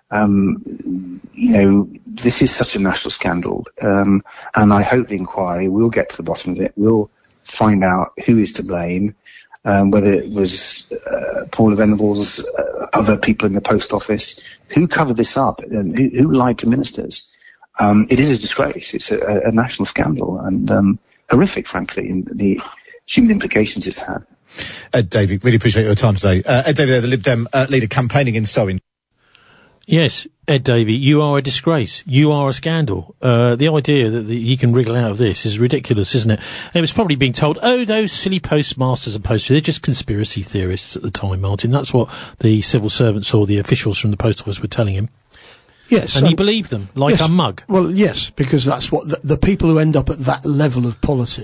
um, you know, this is such a national scandal, um, and I hope the inquiry will get to the bottom of it. We'll find out who is to blame, um, whether it was uh, Paula Venables, uh, other people in the Post Office, who covered this up, and who, who lied to ministers. Um, it is a disgrace. It's a, a national scandal, and um, horrific, frankly, in the human implications it's had. Ed Davey, really appreciate your time today. Uh, Ed Davey, the Lib Dem uh, leader campaigning in Sowing. Yes, Ed Davey, you are a disgrace. You are a scandal. Uh, the idea that the, you can wriggle out of this is ridiculous, isn't it? And it was probably being told, oh, those silly postmasters are posted. They're just conspiracy theorists at the time, Martin. That's what the civil servants or the officials from the Post Office were telling him. Yes. And um, he believed them, like yes, a mug. Well, yes, because that's what the, the people who end up at that level of politics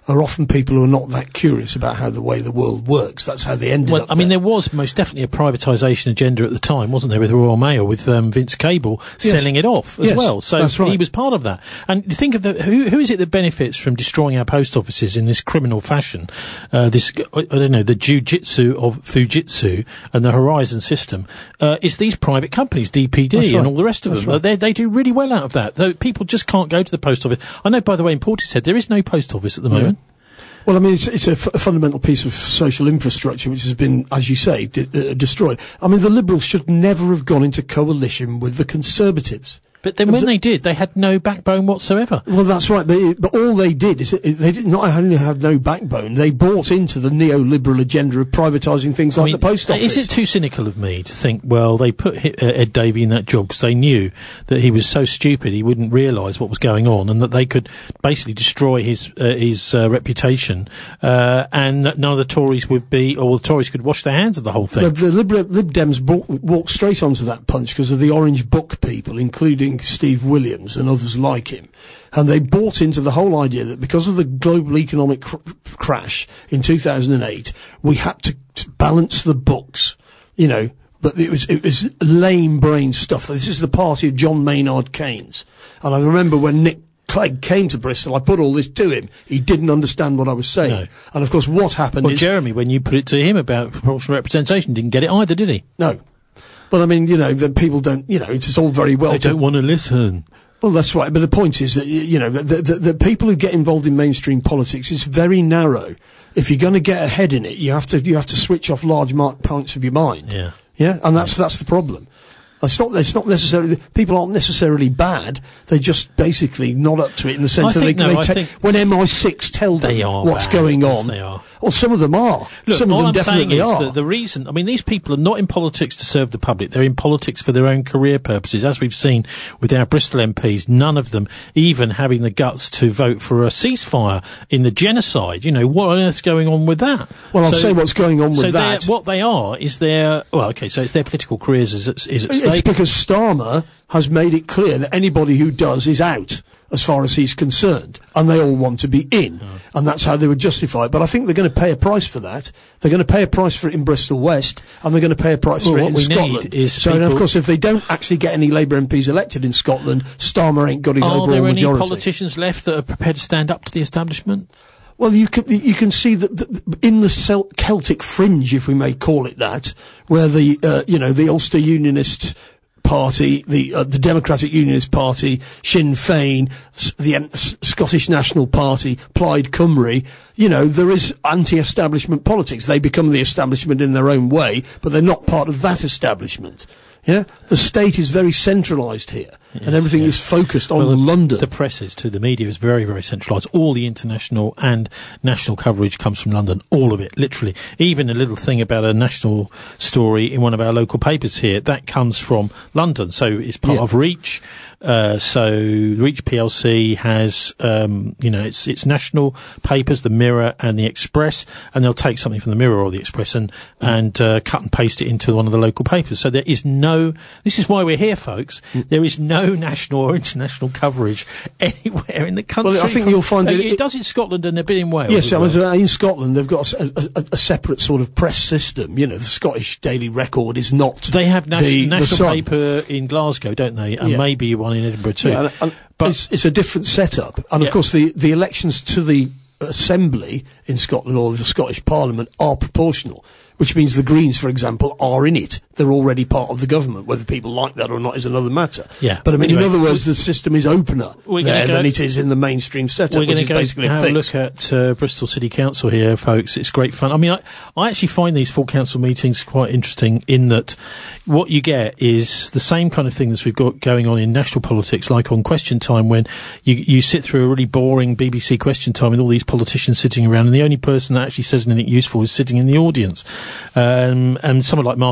are often people who are not that curious about how the way the world works. That's how they ended well, up I mean, there. there was most definitely a privatisation agenda at the time, wasn't there, with the Royal Mail, with um, Vince Cable Yes. selling it off as Yes, well. So that's right. he was part of that. And you think of the who, who is it that benefits from destroying our post offices in this criminal fashion? Uh, this, I, I don't know, the jiu-jitsu of Fujitsu and the Horizon system. Uh, it's these private companies, D P D That's right. and all the rest of That's them. right. They, they do really well out of that. Though people just can't go to the post office. I know, by the way, in Portishead, there is no post office at the moment. Well, I mean, it's, it's a, f- a fundamental piece of social infrastructure which has been, as you say, de- uh, destroyed. I mean, the Liberals should never have gone into coalition with the Conservatives. But then when they did, they had no backbone whatsoever. Well, that's right. They, but all they did is they did not only have no backbone, they bought into the neoliberal agenda of privatising things like I mean, the post office. Is it too cynical of me to think, well, they put Hi- uh, Ed Davey in that job because they knew that he was so stupid he wouldn't realise what was going on, and that they could basically destroy his uh, his uh, reputation, uh, and that none of the Tories would be, or the Tories could wash their hands of the whole thing. The, the Lib, Lib Dems bought, walked straight onto that punch because of the Orange Book people, including Steve Williams and others like him. And they bought into the whole idea that because of the global economic cr- crash in two thousand eight, we had to, to balance the books, you know. But it was it was lame brain stuff. This is the party of John Maynard Keynes. And I remember when Nick Clegg came to Bristol, I put all this to him. He didn't understand what I was saying. No. And of course, what happened Well, is... Jeremy, when you put it to him about proportional representation, didn't get it either, did he? No. But I mean, you know, that people don't, you know, it's all very well... They to- don't want to listen. Well, that's right. But the point is that, y- you know, the, the, the people who get involved in mainstream politics is very narrow. If you're going to get ahead in it, you have to, you have to switch off large mark points of your mind. Yeah. Yeah. And that's, that's the problem. It's not, it's not necessarily, people aren't necessarily bad. They're just basically not up to it in the sense I that think, they, no, they I ta- think when M I six tell them they are what's bad. going Of course on. they are. Well, some of them are. Look, some of all them I'm definitely saying is are. that the reason, I mean, these people are not in politics to serve the public. They're in politics for their own career purposes. As we've seen with our Bristol M Ps, none of them even having the guts to vote for a ceasefire in the genocide. You know, what on earth's going on with that? Well, I'll say what's going on with so that. they're- what they are is their, well, okay, so it's their political careers is at, is at It's stake. because Starmer has made it clear that anybody who does is out, as far as he's concerned, and they all want to be in, Oh. and that's how they would justify it. But I think they're going to pay a price for that. They're going to pay a price for it in Bristol West, and they're going to pay a price Well, for it what in we need Scotland. is so, and of people- course, if they don't actually get any Labour M Ps elected in Scotland, Starmer ain't got his Are overall there any majority. politicians left that are prepared to stand up to the establishment? Well, you can you can see that that in the Cel- Celtic fringe, if we may call it that, where the uh, you know the Ulster Unionist Party, the uh, the Democratic Unionist Party, Sinn Féin, S- the um, S- Scottish National Party, Plaid Cymru, you know, there is anti-establishment politics. They become the establishment in their own way, but they're not part of that establishment. Yeah, the state is very centralised here, and everything yes. is focused on Well, the- London. The press is too. The media is very, very centralised. All the international and national coverage comes from London. All of it, literally. Even a little thing about a national story in one of our local papers here, that comes from London. So it's part Yeah. of Reach. Uh, so Reach P L C has, um, you know, it's it's national papers, the Mirror and the Express, and they'll take something from the Mirror or the Express and and uh, cut and paste it into one of the local papers. So there is no. This is why we're here, folks. There is no national or international coverage anywhere in the country. Well, I think from- you'll find uh, it- it, does in Scotland and a bit in Wales. Yes, as I well. was, uh, in Scotland they've got a, a, a, a separate sort of press system. You know, the Scottish Daily Record is not. They have nas- the, the national Sun. paper in Glasgow, don't they? And Yeah. maybe one in Edinburgh too. Yeah, and, and But- it's, it's a different setup. And Yeah. of course, the, the elections to the Assembly in Scotland or the Scottish Parliament are proportional, which means the Greens, for example, are in it. They're already part of the government. Whether people like that or not is another matter. Yeah. But I mean, Anyway, in other words, the system is opener We're there gonna go- than it is in the mainstream setup, We're which going is to go basically have things. a look at uh, Bristol City Council here, folks. It's great fun. I mean, I, I actually find these full council meetings quite interesting in that what you get is the same kind of thing that we've got going on in national politics, like on Question Time, when you, you sit through a really boring B B C Question Time with all these politicians sitting around, and the only person that actually says anything useful is sitting in the audience. Um, and someone like Martin Summers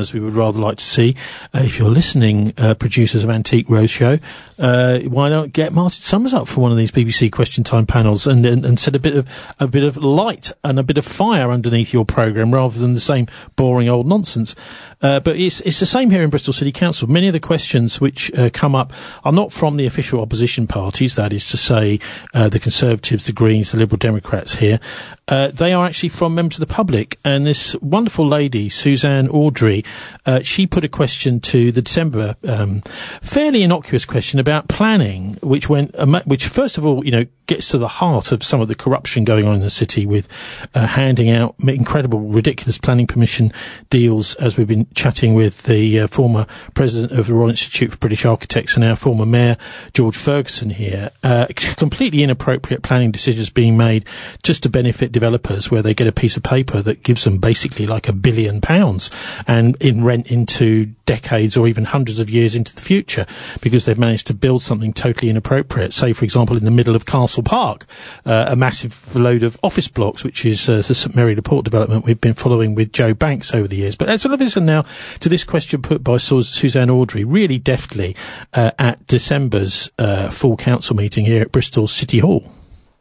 summers we would rather like to see. Uh, if you're listening, uh, producers of Antique Roadshow, uh, why not get Martin Summers up for one of these B B C Question Time panels and, and, and set a bit of a bit of light and a bit of fire underneath your programme rather than the same boring old nonsense. Uh, but it's it's the same here in Bristol City Council. Many of the questions which uh, come up are not from the official opposition parties, that is to say uh, the Conservatives, the Greens, the Liberal Democrats here. Uh, they are actually from members of the public. And this wonderful lady, Suzanne Audrey, uh, she put a question to the December, um, fairly innocuous question about planning, which went, uh, which first of all, you know, gets to the heart of some of the corruption going on in the city with uh, handing out incredible, ridiculous planning permission deals, as we've been chatting with the uh, former president of the Royal Institute for British Architects and our former mayor, George Ferguson here. Uh, completely inappropriate planning decisions being made just to benefit developers, where they get a piece of paper that gives them basically like a billion pounds and in rent into decades or even hundreds of years into the future because they've managed to build something totally inappropriate. Say, for example, in the middle of Castle Park, uh, a massive load of office blocks, which is uh, the St Mary Le Port development we've been following with Joe Banks over the years. But let's listen now to this question put by Su- Suzanne Audrey, really deftly, uh, at December's uh, full council meeting here at Bristol City Hall.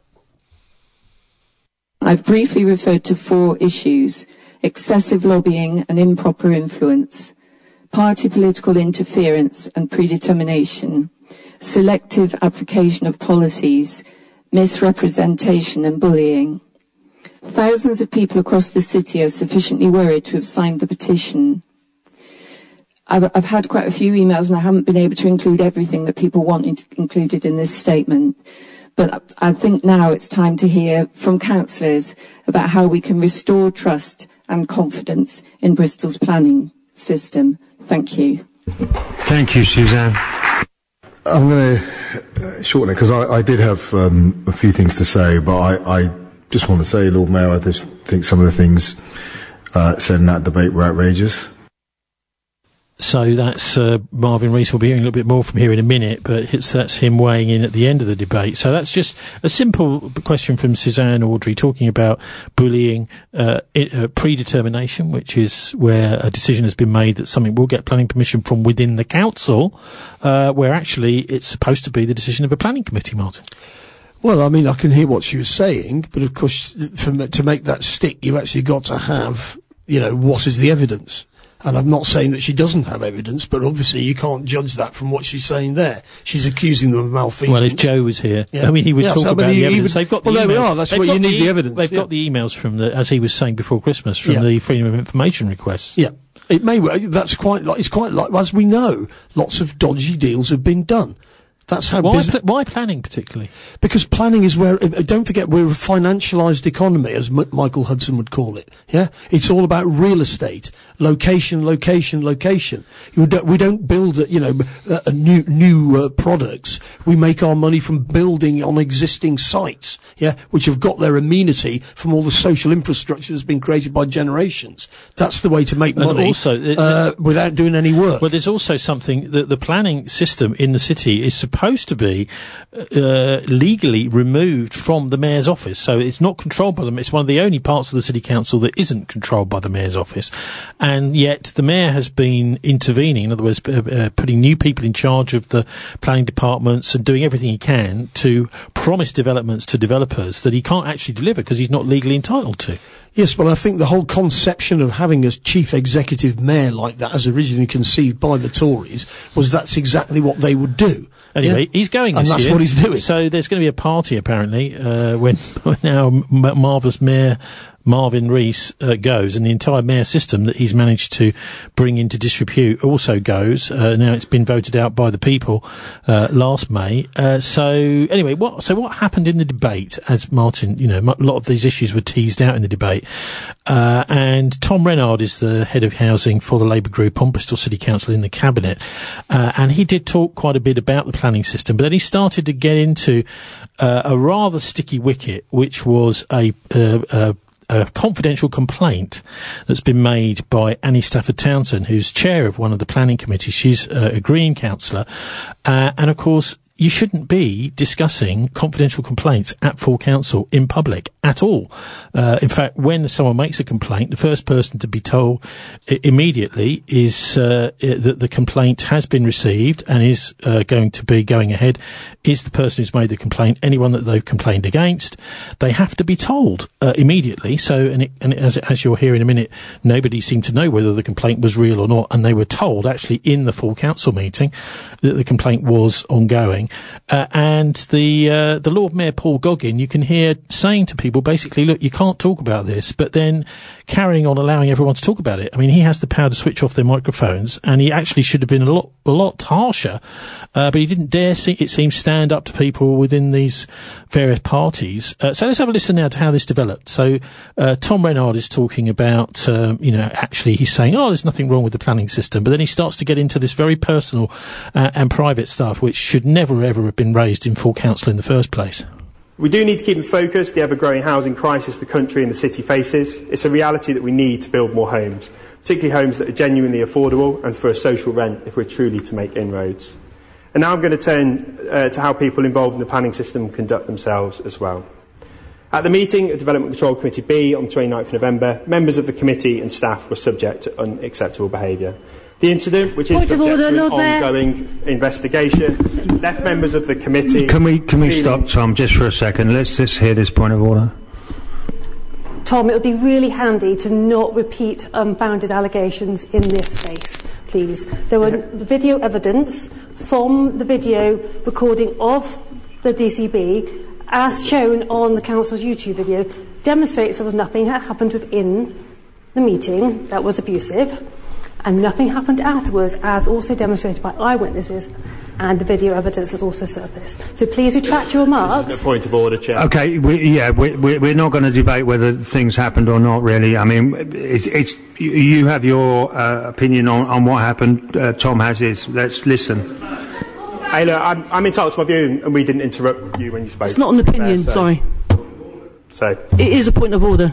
I've briefly referred to four issues: excessive lobbying and improper influence, party political interference and predetermination, selective application of policies, misrepresentation and bullying. Thousands of people across the city are sufficiently worried to have signed the petition. I've, I've had quite a few emails and I haven't been able to include everything that people wanted included in this statement. But I think now it's time to hear from councillors about how we can restore trust and confidence in Bristol's planning system. Thank you. Thank you, Suzanne. I'm going to shorten it because I, I did have um, a few things to say, but I, I just want to say, Lord Mayor, I just think some of the things uh, said in that debate were outrageous. So that's uh, Marvin Rees. We'll be hearing a little bit more from here in a minute, but it's, that's him weighing in at the end of the debate. So that's just a simple question from Suzanne Audrey talking about bullying, uh, it, uh, predetermination, which is where a decision has been made that something will get planning permission from within the council, uh, where actually it's supposed to be the decision of a planning committee, Martin. Well, I mean, I can hear what she was saying, but of course, for, to make that stick, you've actually got to have, you know, what is the evidence? And I'm not saying that she doesn't have evidence, but obviously you can't judge that from what she's saying there. She's accusing them of malfeasance. Well, if Joe was here, yeah. I mean, he would yeah, talk so, about he, the evidence. Would, they've got the well, emails. there we are. That's they've what you need the, the evidence. They've yeah. got the emails from the, as he was saying before Christmas, from yeah. the Freedom of Information requests. Yeah. It may, that's quite like, it's quite like, as we know, lots of dodgy deals have been done. That's how. Why, business, pl- why planning particularly? Because planning is where. Uh, don't forget, we're a financialised economy, as M- Michael Hudson would call it. Yeah, it's all about real estate, location, location, location. You don't, we don't build, a, you know, a, a new new uh, products. We make our money from building on existing sites. Yeah, which have got their amenity from all the social infrastructure that's been created by generations. That's the way to make money. And also, it, uh, without doing any work. Well, there's also something that the planning system in the city is supposed supposed to be uh, legally removed from the mayor's office, so it's not controlled by them. It's one of the only parts of the city council that isn't controlled by the mayor's office, and yet the mayor has been intervening, in other words, uh, uh, putting new people in charge of the planning departments and doing everything he can to promise developments to developers that he can't actually deliver because he's not legally entitled to. Yes, well, I think the whole conception of having a chief executive mayor like that, as originally conceived by the Tories, was that's exactly what they would do. Anyway, yeah? he's going this and that's year, what he's doing. So there's going to be a party, apparently, uh, when, when our m- marvellous mayor Marvin Rees uh, goes, and the entire mayor system that he's managed to bring into disrepute also goes. Uh, now it's been voted out by the people uh, last May. Uh, so anyway, what so what happened in the debate? As Martin, you know, a lot of these issues were teased out in the debate. Uh, and Tom Renard is the head of housing for the Labour group on Bristol City Council in the cabinet, uh, and he did talk quite a bit about the planning system. But then he started to get into uh, a rather sticky wicket, which was a. Uh, a a confidential complaint that's been made by Annie Stafford Townsend, who's chair of one of the planning committees. She's uh, a Green councillor. Uh, and of course, you shouldn't be discussing confidential complaints at full council in public at all. Uh, in fact, when someone makes a complaint, the first person to be told I- immediately is uh, I- that the complaint has been received and is uh, going to be going ahead is the person who's made the complaint. Anyone that they've complained against, they have to be told uh, immediately. So, and, it, and it, as, as you'll hear in a minute, nobody seemed to know whether the complaint was real or not, and they were told actually in the full council meeting that the complaint was ongoing. Uh, and the uh, the Lord Mayor Paul Goggin, you can hear saying to people basically, look, you can't talk about this, but then carrying on allowing everyone to talk about it. I mean, he has the power to switch off their microphones, and he actually should have been a lot a lot harsher, uh, but he didn't dare, see, it seems, stand up to people within these various parties. Uh, so let's have a listen now to how this developed. So uh, Tom Renard is talking about, um, you know, actually he's saying, oh, there's nothing wrong with the planning system, but then he starts to get into this very personal uh, and private stuff, which should never ever have been raised in full council in the first place. We do need to keep in focus the ever-growing housing crisis the country and the city faces. It's a reality that we need to build more homes, particularly homes that are genuinely affordable and for a social rent if we're truly to make inroads. And now I'm going to turn uh, to how people involved in the planning system conduct themselves as well. At the meeting of Development Control Committee B on the twenty-ninth of November, members of the committee and staff were subject to unacceptable behaviour. The incident, which is subject to an ongoing investigation, left members of the committee... Can we, can we stop, Tom, just for a second? Let's just hear this point of order. Tom, it would be really handy to not repeat unfounded allegations in this space, please. There were the video evidence from the video recording of the D C B, as shown on the council's YouTube video, demonstrates there was nothing that happened within the meeting that was abusive, and nothing happened afterwards, as also demonstrated by eyewitnesses, and the video evidence has also surfaced. So please retract your remarks. This is a point of order, Chair. Okay, we, yeah, we, we, we're not going to debate whether things happened or not, really. I mean, it's, it's you have your uh, opinion on, on what happened. Uh, Tom has his. Let's listen. Hey, look, I'm, I'm entitled to my view, and we didn't interrupt you when you spoke. It's not an opinion, so, sorry. So. It is a point of order.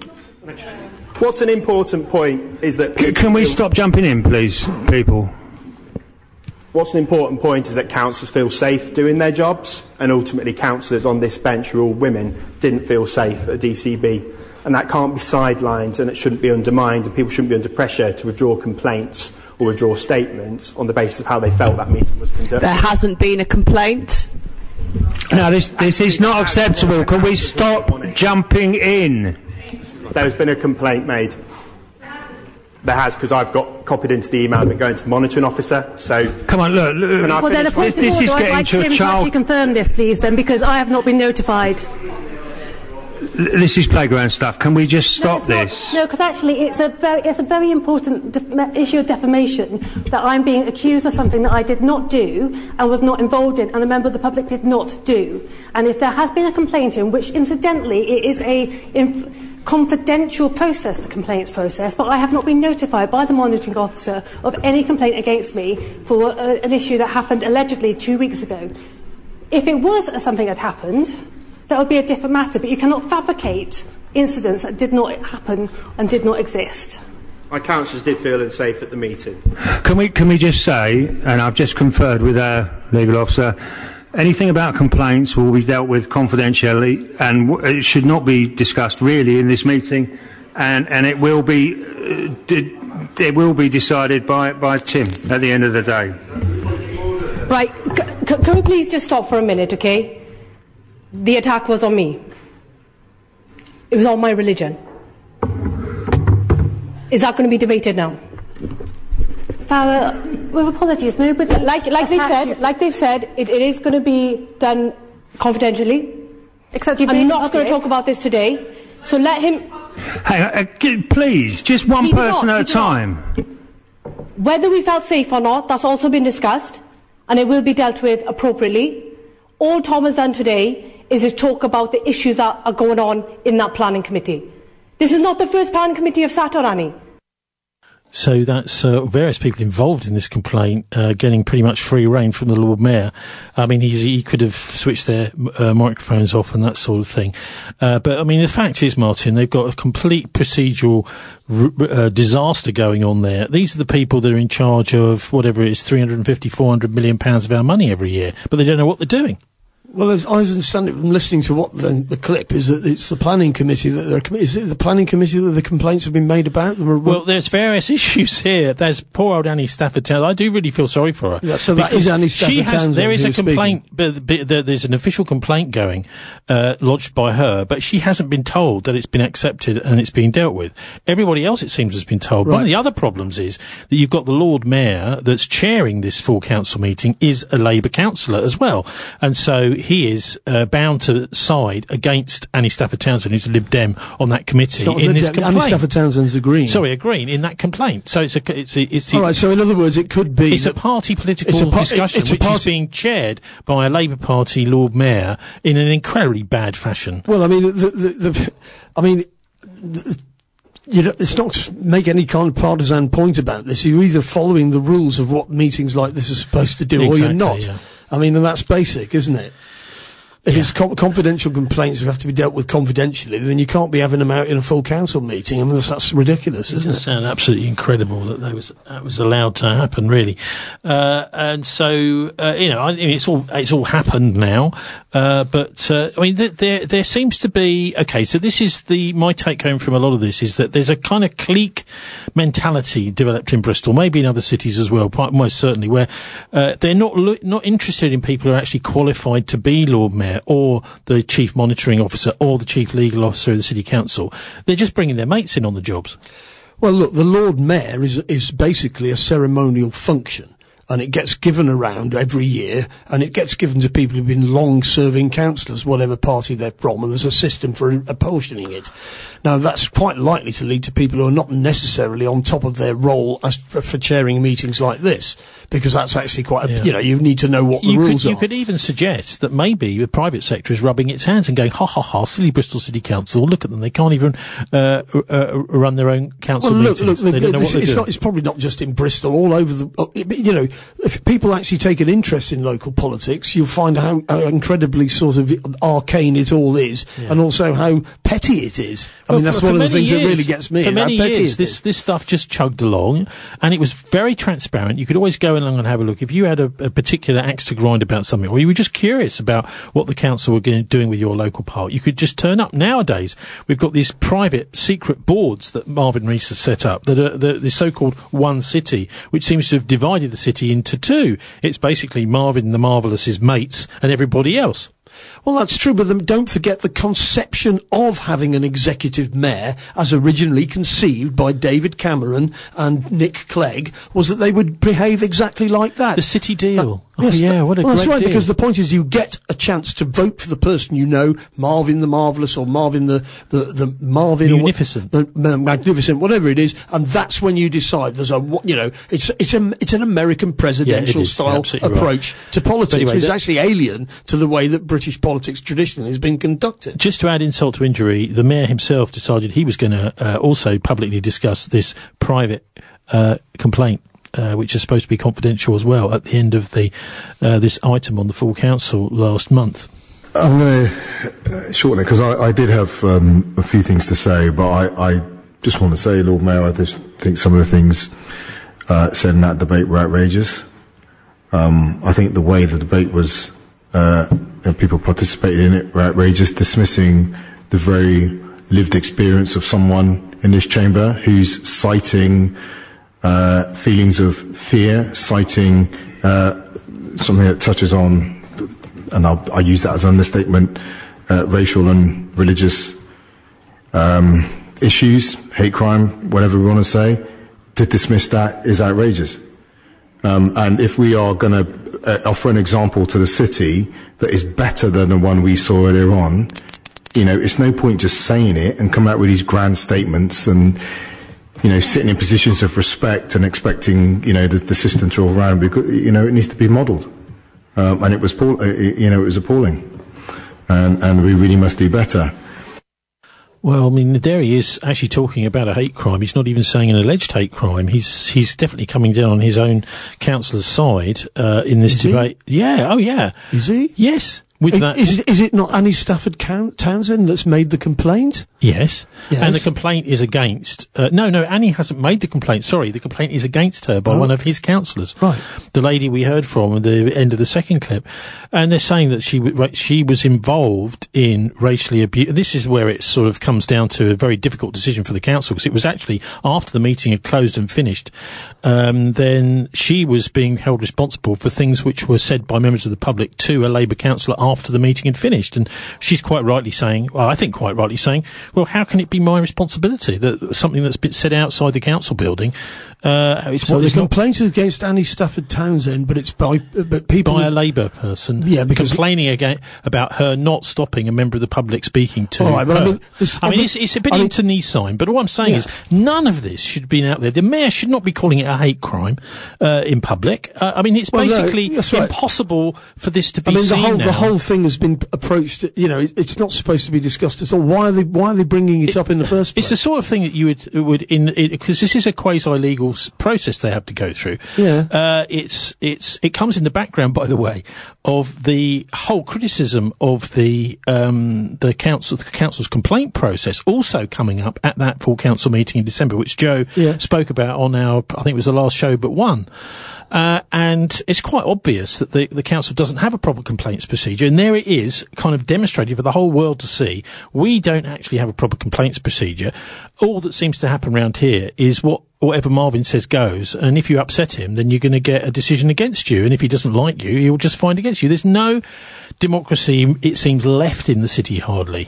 What's an important point is that... C- can we stop jumping in, please, people? What's an important point is that councillors feel safe doing their jobs, and ultimately councillors on this bench who are all women didn't feel safe at D C B. And that can't be sidelined, and it shouldn't be undermined, and people shouldn't be under pressure to withdraw complaints or withdraw statements on the basis of how they felt that meeting was conducted. There hasn't been a complaint. No, this, this is not acceptable. Can we stop jumping in? There's been a complaint made. There has, because I've got copied into the email and going to the monitoring officer. So come on, look. look well, then a point this, of this order. is I'd like getting to Tim a to child. actually confirm this, please, then, because I have not been notified. This is playground stuff. Can we just stop no, this? Not, no, because actually it's a very, it's a very important def- issue of defamation that I'm being accused of something that I did not do and was not involved in, and a member of the public did not do. And if there has been a complaint in, which incidentally it is a inf- confidential process, the complaints process, but I have not been notified by the monitoring officer of any complaint against me for uh, an issue that happened allegedly two weeks ago. If it was uh, something that happened, that would be a different matter, but you cannot fabricate incidents that did not happen and did not exist. My councillors did feel unsafe at the meeting. Can we, can we just say, and I've just conferred with our legal officer, anything about complaints will be dealt with confidentially, and w- it should not be discussed really in this meeting, and, and it will be uh, d- it will be decided by, by Tim at the end of the day. Right, c- c- can we please just stop for a minute, okay? The attack was on me. It was on my religion. Is that going to be debated now? Farah, with apologies, nobody... Like, like they've said, like they've said, it, it is going to be done confidentially. Except you've I'm been not going to talk about this today. So let him... Hey, uh, g- please, just one He did person not, at he a did not. time. Whether we felt safe or not, that's also been discussed, and it will be dealt with appropriately. All Tom has done today is to talk about the issues that are going on in that planning committee. This is not the first planning committee I've sat on, Annie. So that's uh, various people involved in this complaint uh, getting pretty much free rein from the Lord Mayor. I mean, he's, he could have switched their uh, microphones off and that sort of thing. Uh, but, I mean, the fact is, Martin, they've got a complete procedural r- uh, disaster going on there. These are the people that are in charge of whatever it is, three hundred fifty, four hundred million pounds of our money every year, but they don't know what they're doing. Well, as I understand it from listening to what the, the clip is, that it's the planning committee that they're, commi- is it the planning committee that the complaints have been made about them? Or well, there's various issues here. There's poor old Annie Stafford Townsend. I do really feel sorry for her. Yeah, so that is Annie Stafford she has, Townsend. There is a speaking. complaint, but, but there, there's an official complaint going, uh, lodged by her, but she hasn't been told that it's been accepted and it's being dealt with. Everybody else, it seems, has been told. Right. One of the other problems is that you've got the Lord Mayor that's chairing this full council meeting is a Labour councillor as well. And so he is, uh, bound to side against Annie Stafford Townsend, who's a Lib Dem on that committee in Lib this Dem. complaint. Annie Stafford Townsend's a Green. Sorry, a Green in that complaint. So it's a, it's a, it's. All right. So in other words, it could be. It's a party political it's a par- discussion, it's a which party- is being chaired by a Labour Party Lord Mayor in an incredibly bad fashion. Well, I mean, the, the, the I mean. The, You know, it's not to make any kind of partisan point about this. You're either following the rules of what meetings like this are supposed to do, Exactly, or you're not. Yeah. I mean, and that's basic, isn't it? If yeah. it's co- confidential complaints that have to be dealt with confidentially, then you can't be having them out in a full council meeting. I mean, that's, that's ridiculous, isn't it? It sounds absolutely incredible that that was that was allowed to happen, really. Uh, and so, uh, you know, I mean, it's all it's all happened now. Uh, but uh, I mean, th- there there seems to be okay. So this is the my take home from a lot of this is that there's a kind of clique mentality developed in Bristol, maybe in other cities as well, most certainly, where uh, they're not lo- not interested in people who are actually qualified to be Lord Mayor or the chief monitoring officer or the chief legal officer of the city council. They're just bringing their mates in on the jobs. Well, look, the Lord Mayor is is basically a ceremonial function, and it gets given around every year, and it gets given to people who've been long-serving councillors, whatever party they're from, and there's a system for apportioning it. Now, that's quite likely to lead to people who are not necessarily on top of their role as for, for chairing meetings like this, because that's actually quite, a, yeah. you know, you need to know what the you rules could, are. You could even suggest that maybe the private sector is rubbing its hands and going, ha ha ha, silly Bristol City Council, look at them, they can't even uh, uh, run their own council well, look, meetings. Look, they don't know this, what they're it's, doing. not, it's probably not just in Bristol, all over the, uh, you know, if people actually take an interest in local politics, you'll find how, how incredibly sort of arcane it all is, yeah. and also how petty it is. I well, mean, that's for, one for of the things years, that really gets me. For is many how petty years, it this, is. this stuff just chugged along, and it was very transparent. You could always go along and have a look. If you had a, a particular axe to grind about something, or you were just curious about what the council were going, doing with your local park, you could just turn up. Nowadays, we've got these private, secret boards that Marvin Rees has set up, that are the, the so-called One City, which seems to have divided the city into two. It's basically Marvin the Marvellous's mates and everybody else. Well, that's true, but then don't forget the conception of having an executive mayor, as originally conceived by David Cameron and Nick Clegg, was that they would behave exactly like that. The city deal. Uh, yes, oh, yeah, what a well, great that's right, deal. because the point is you get a chance to vote for the person you know, Marvin the Marvellous or Marvin the, the, the Marvin... Magnificent. Or, the, uh, magnificent, whatever it is, and that's when you decide there's a, you know, it's, it's a, it's an American presidential yeah, style approach right. to politics, anyway, which is that, actually alien to the way that British politics traditionally has been conducted. Just to add insult to injury, the mayor himself decided he was going to uh, also publicly discuss this private uh, complaint, uh, which is supposed to be confidential as well, at the end of the uh, this item on the full council last month. I'm going to shorten it because I, I did have um, a few things to say, but I, I just want to say, Lord Mayor, I just think some of the things uh, said in that debate were outrageous. Um, I think the way the debate was, uh, and people participated in it, were outrageous, dismissing the very lived experience of someone in this chamber who's citing uh, feelings of fear, citing uh, something that touches on, and I'll, I use that as an understatement, uh, racial and religious um, issues, hate crime, whatever we want to say. To dismiss that is outrageous. Um, and if we are going to uh, offer an example to the city that is better than the one we saw earlier on, you know, it's no point just saying it and come out with these grand statements and, you know, sitting in positions of respect and expecting, you know, the, the system to roll around, because, you know, it needs to be modelled. Um, and it was, you know, it was appalling. And, and we really must do better. Well, I mean, there he is actually talking about a hate crime. He's not even saying an alleged hate crime. He's he's definitely coming down on his own councillor's side uh, in this Is he? debate. Yeah, oh yeah. Is he? Yes. With I- that, Is, it- is it not Annie Stafford Coun- Townsend that's made the complaint? yes. Yes. And the complaint is against. Uh, no, no, Annie hasn't made the complaint. Sorry, the complaint is against her by Oh. one of his councillors. Right. The lady we heard from at the end of the second clip, and they're saying that she w- ra- she was involved in racially abuse. This is where it sort of comes down to a very difficult decision for the council, because it was actually after the meeting had closed and finished. Um, then she was being held responsible for things which were said by members of the public to a Labour councillor after the meeting had finished, and she's quite rightly saying, well, I think quite rightly saying, well, how can it be my responsibility that something that's been said outside the council building? Uh, it's So what the it's not complaint is against Annie Stafford Townsend, but it's by but people. by a Labour person, Yeah, because- complaining again about her not stopping a member of the public speaking to All right, but her. I mean, this- I mean, I it's, mean- it's a bit I mean- into knee sign, but what I'm saying Yeah. is none of this should have been out there. The mayor should not be calling it a hate crime uh, in public. Uh, I mean, it's Well, no, basically that's right. impossible for this to be I mean, the seen whole now. the whole thing has been approached. You know, it, it's not supposed to be discussed at all. Why are they Why are they bringing it, up in the first place? It's the sort of thing that you would would in because this is a quasi legal s- process they have to go through. Yeah. Uh, it's it's it comes in the background, by the way, of the whole criticism of the um, the council the council's complaint process, also coming up at that full council meeting in December, which Joe Yeah. spoke about on our I think it was the last show but one. Uh, and it's quite obvious that the, the council doesn't have a proper complaints procedure, and there it is, kind of demonstrated for the whole world to see. We don't actually have a proper complaints procedure. All that seems to happen around here is what whatever Marvin says goes, and if you upset him, then you're going to get a decision against you, and if he doesn't like you, he'll just find against you. There's no democracy, it seems, left in the city, hardly.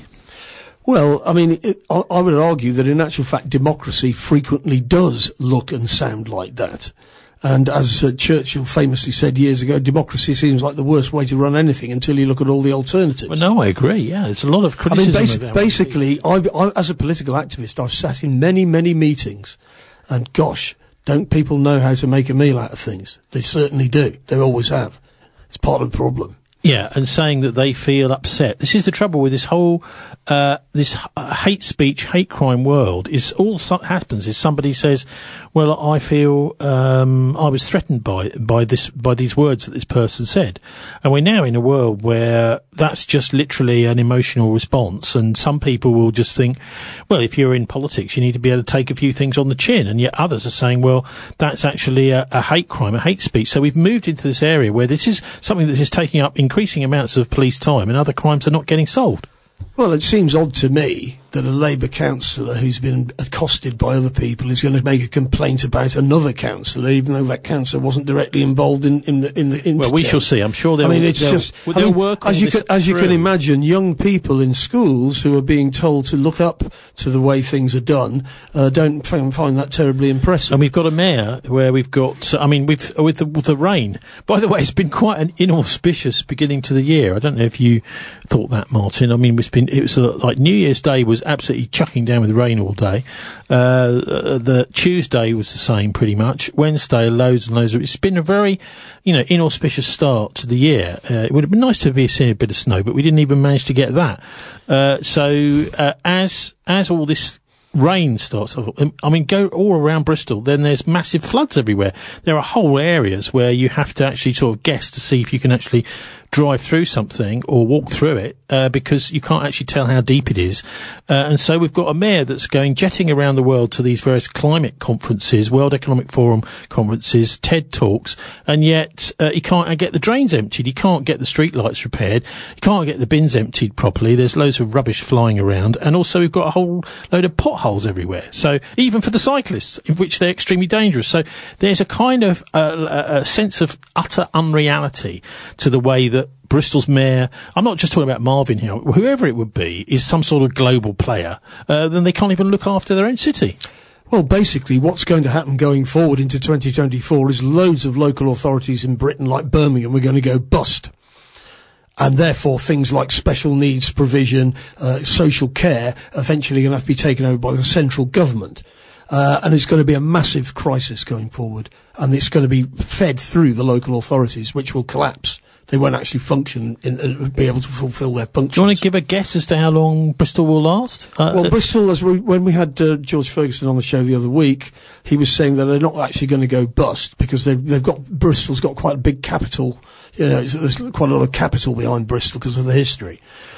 Well, I mean, it, I, I would argue that in actual fact, democracy frequently does look and sound like that. And as uh, Churchill famously said years ago, democracy seems like the worst way to run anything until you look at all the alternatives. Well, no, I agree. Yeah, there's a lot of I mean, criticism. basi- of that. basically, I, I, as a political activist, I've sat in many, many meetings, and gosh, don't people know how to make a meal out of things? They certainly do. They always have. It's part of the problem. Yeah, and saying that they feel upset. This is the trouble with this whole, uh, this h- hate speech, hate crime world, is all that happens is somebody says, well, I feel, um, I was threatened by, by this, by these words that this person said. And we're now in a world where that's just literally an emotional response, and some people will just think, well, if you're in politics, you need to be able to take a few things on the chin, and yet others are saying, well, that's actually a, a hate crime, a hate speech. So we've moved into this area where this is something that is taking up increasing amounts of police time, and other crimes are not getting solved. Well, it seems odd to me that a Labour councillor who's been accosted by other people is going to make a complaint about another councillor, even though that councillor wasn't directly involved in, in the in the incident. Well, we shall see. I'm sure they'll. I mean, it's they'll, just well, I they'll mean, work as all you this can as you can through. imagine, young people in schools who are being told to look up to the way things are done uh, don't find, find that terribly impressive. And we've got a mayor where we've got, I mean, we've, with the, with the rain. By the way, it's been quite an inauspicious beginning to the year. I don't know if you thought that, Martin. I mean, it's been, it was uh, like New Year's Day was absolutely chucking down with rain all day. Uh, the Tuesday was the same pretty much. Wednesday, loads and loads of, it's been a very, you know, inauspicious start to the year. Uh, it would have been nice to have seen a bit of snow, but we didn't even manage to get that. Uh, so, uh, as, as all this rain starts, I mean, go all around Bristol, then there's massive floods everywhere. There are whole areas where you have to actually sort of guess to see if you can actually drive through something or walk through it, uh, because you can't actually tell how deep it is. Uh, and so we've got a mayor that's going jetting around the world to these various climate conferences, World Economic Forum conferences, TED Talks, and yet uh, he can't get the drains emptied, he can't get the street lights repaired, he can't get the bins emptied properly, there's loads of rubbish flying around, and also we've got a whole load of potholes everywhere. So even for the cyclists, in which they're extremely dangerous. So there's a kind of uh, a, a sense of utter unreality to the way that Bristol's mayor, I'm not just talking about Marvin here, whoever it would be, is some sort of global player, uh, then they can't even look after their own city. Well, basically, what's going to happen going forward into twenty twenty-four is loads of local authorities in Britain, like Birmingham, are going to go bust. And therefore, things like special needs provision, uh, social care, eventually going to have to be taken over by the central government. Uh, and it's going to be a massive crisis going forward. And it's going to be fed through the local authorities, which will collapse. they won't actually function and uh, be able to fulfil their functions. Do you want to give a guess as to how long Bristol will last? Uh, well, uh, Bristol, as we, when we had uh, George Ferguson on the show the other week, he was saying that they're not actually going to go bust because they've, they've got, Bristol's got quite a big capital, you know, it's, there's quite a lot of capital behind Bristol because of the history.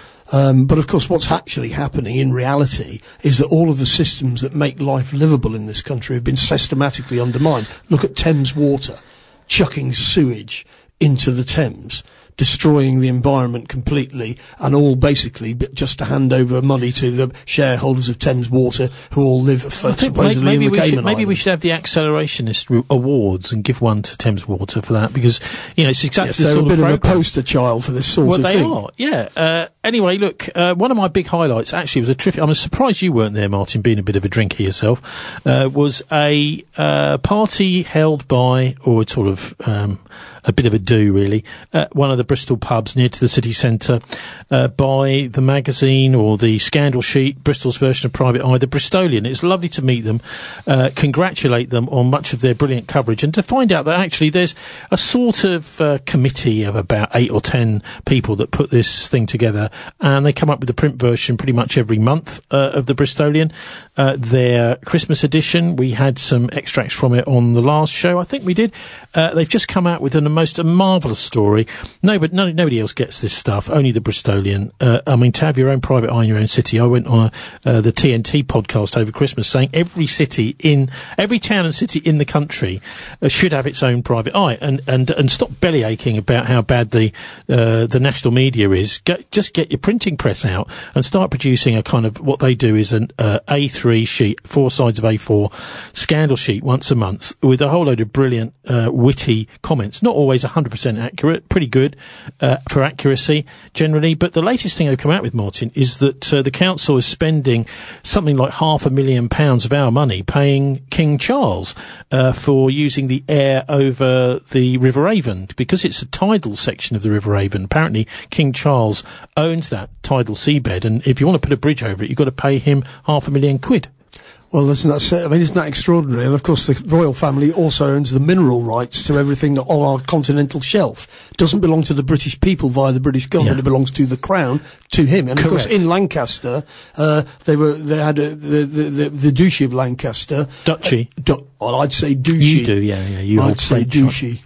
Um, but of course what's actually happening in reality is that all of the systems that make life livable in this country have been systematically undermined. Look at Thames Water, chucking sewage into the Thames, destroying the environment completely, and all basically b- just to hand over money to the shareholders of Thames Water, who all live for, I think supposedly maybe in the we Cayman should, maybe Islands. we should have the accelerationist re- awards and give one to Thames Water for that, because you know it's exactly Yes, the they're sort a bit of, of a program. poster child for this sort well, of they thing. are, yeah. Uh, anyway, look, uh, one of my big highlights actually was a terrific. I'm surprised you weren't there, Martin, being a bit of a drinker yourself. Uh, was a uh, party held by, or sort of um, a bit of a do really, at one of the Bristol pubs near to the city centre, uh, by the magazine or the scandal sheet, Bristol's version of Private Eye, the Bristolian. It's lovely to meet them, uh, congratulate them on much of their brilliant coverage, and to find out that actually there's a sort of uh, committee of about eight or ten people that put this thing together, and they come up with the print version pretty much every month uh, of the Bristolian. Uh, their Christmas edition, we had some extracts from it on the last show, I think we did. Uh, they've just come out with an, a most a marvellous story. No, but no, nobody else gets this stuff, only the Bristolian. Uh, I mean, to have your own private eye in your own city. I went on a, uh, the T N T podcast over Christmas saying every city in, every town and city in the country uh, should have its own private eye, and, and, and stop belly aching about how bad the, uh, the national media is. Get, just get your printing press out and start producing a kind of, what they do is an uh, A three sheet, four sides of A four, scandal sheet once a month with a whole load of brilliant, uh, witty comments. Not always one hundred percent accurate, pretty good uh, for accuracy generally. But the latest thing they've come out with, Martin, is that uh, the council is spending something like half a million pounds of our money paying King Charles uh, for using the air over the River Avon, because it's a tidal section of the River Avon. Apparently, King Charles owns that tidal seabed, and if you want to put a bridge over it, you've got to pay him half a million quid. Well, isn't that, I mean, isn't that extraordinary? And of course, the royal family also owns the mineral rights to everything on our continental shelf. It doesn't belong to the British people via the British government. Yeah. It belongs to the Crown, to him. And Correct. of course, in Lancaster, uh, they were, they had a, the, the, the, the Duchy of Lancaster. Duchy. Uh, du- well, I'd say Duchy. You do, yeah, yeah. You I'd hold say French, Duchy.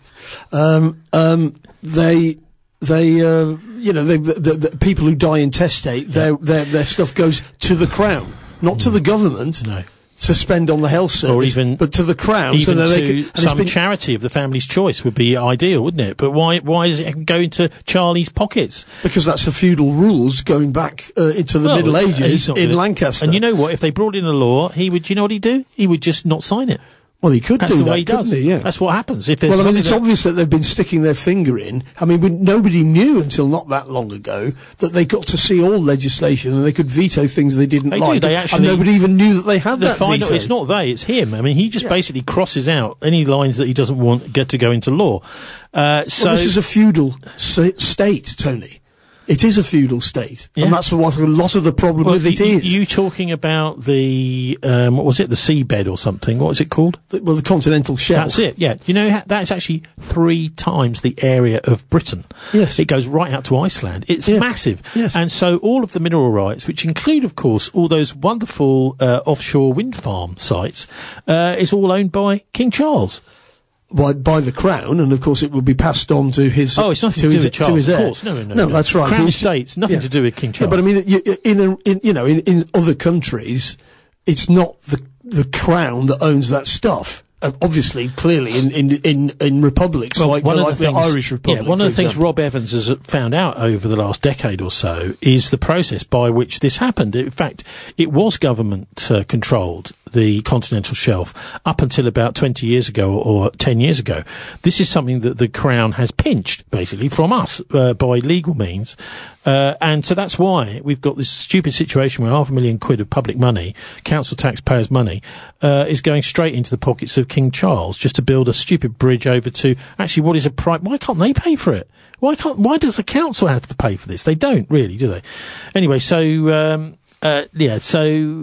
Um, um, they, they, uh, you know, they, the, the, the people who die intestate, their, their, their stuff goes to the Crown, not to the government. No. To spend on the health service, or even, but to the Crown, even so that to they could, and some been, charity of the family's choice would be ideal, wouldn't it? But why? Why does it go into Charlie's pockets? Because that's the feudal rules going back uh, into the Well, Middle uh, Ages he's not in gonna- Lancaster. And you know what? If they brought in a law, he would. Do you know what he'd do? He would just not sign it. Well, he could That's do the that, way he couldn't does. he? Yeah. That's what happens. If there's Well, I mean, something it's that- obvious that they've been sticking their finger in. I mean, we, nobody knew until not that long ago that they got to see all legislation and they could veto things they didn't They do, like. they and actually- nobody even knew that they had the that final, veto. it's not they, it's him. I mean, he just Yeah. basically crosses out any lines that he doesn't want get to go into law. Uh, so Well, this is a feudal s- state, Tony. It is a feudal state, Yeah. and that's what a lot of the problem well, with it you, is. you talking about the um, what was it, the seabed or something? What was it called? The- well, the continental shelf. That's it. Yeah, you know ha- that's actually three times the area of Britain. Yes. It goes right out to Iceland. It's Yeah. massive. Yes. And so all of the mineral rights, which include, of course, all those wonderful uh, offshore wind farm sites, uh, is all owned by King Charles. By, by the Crown, and of course it will be passed on to his. Oh, it's nothing to to do his, with Charles, to his of heir. course. No, no, no, No, no. that's right. Crown He's- Estates, nothing yeah. to do with King Yeah, Charles. but I mean, you, in, a, in you know, in, in other countries, it's not the the Crown that owns that stuff. Uh, obviously, clearly, in in in, in republics Well, like, one the, of like the the things- Irish Republic. Yeah, one of for the things example. Rob Evans has found out over the last decade or so is the process by which this happened. In fact, it was government uh, controlled, the continental shelf, up until about twenty years ago or ten years ago. This is something that the Crown has pinched, basically, from us uh, by legal means. Uh, and so that's why we've got this stupid situation where half a million quid of public money, council taxpayers' money, uh, is going straight into the pockets of King Charles just to build a stupid bridge over to actually what is a pri- Why can't they pay for it? Why can't? Why does the council have to pay for this? They don't really, do they? Anyway, so um, uh, yeah. So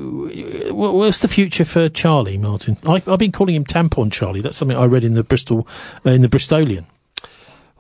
uh, wh- what's the future for Charlie, Martin? I, I've been calling him Tampon Charlie. That's something I read in the Bristol uh, in the Bristolian.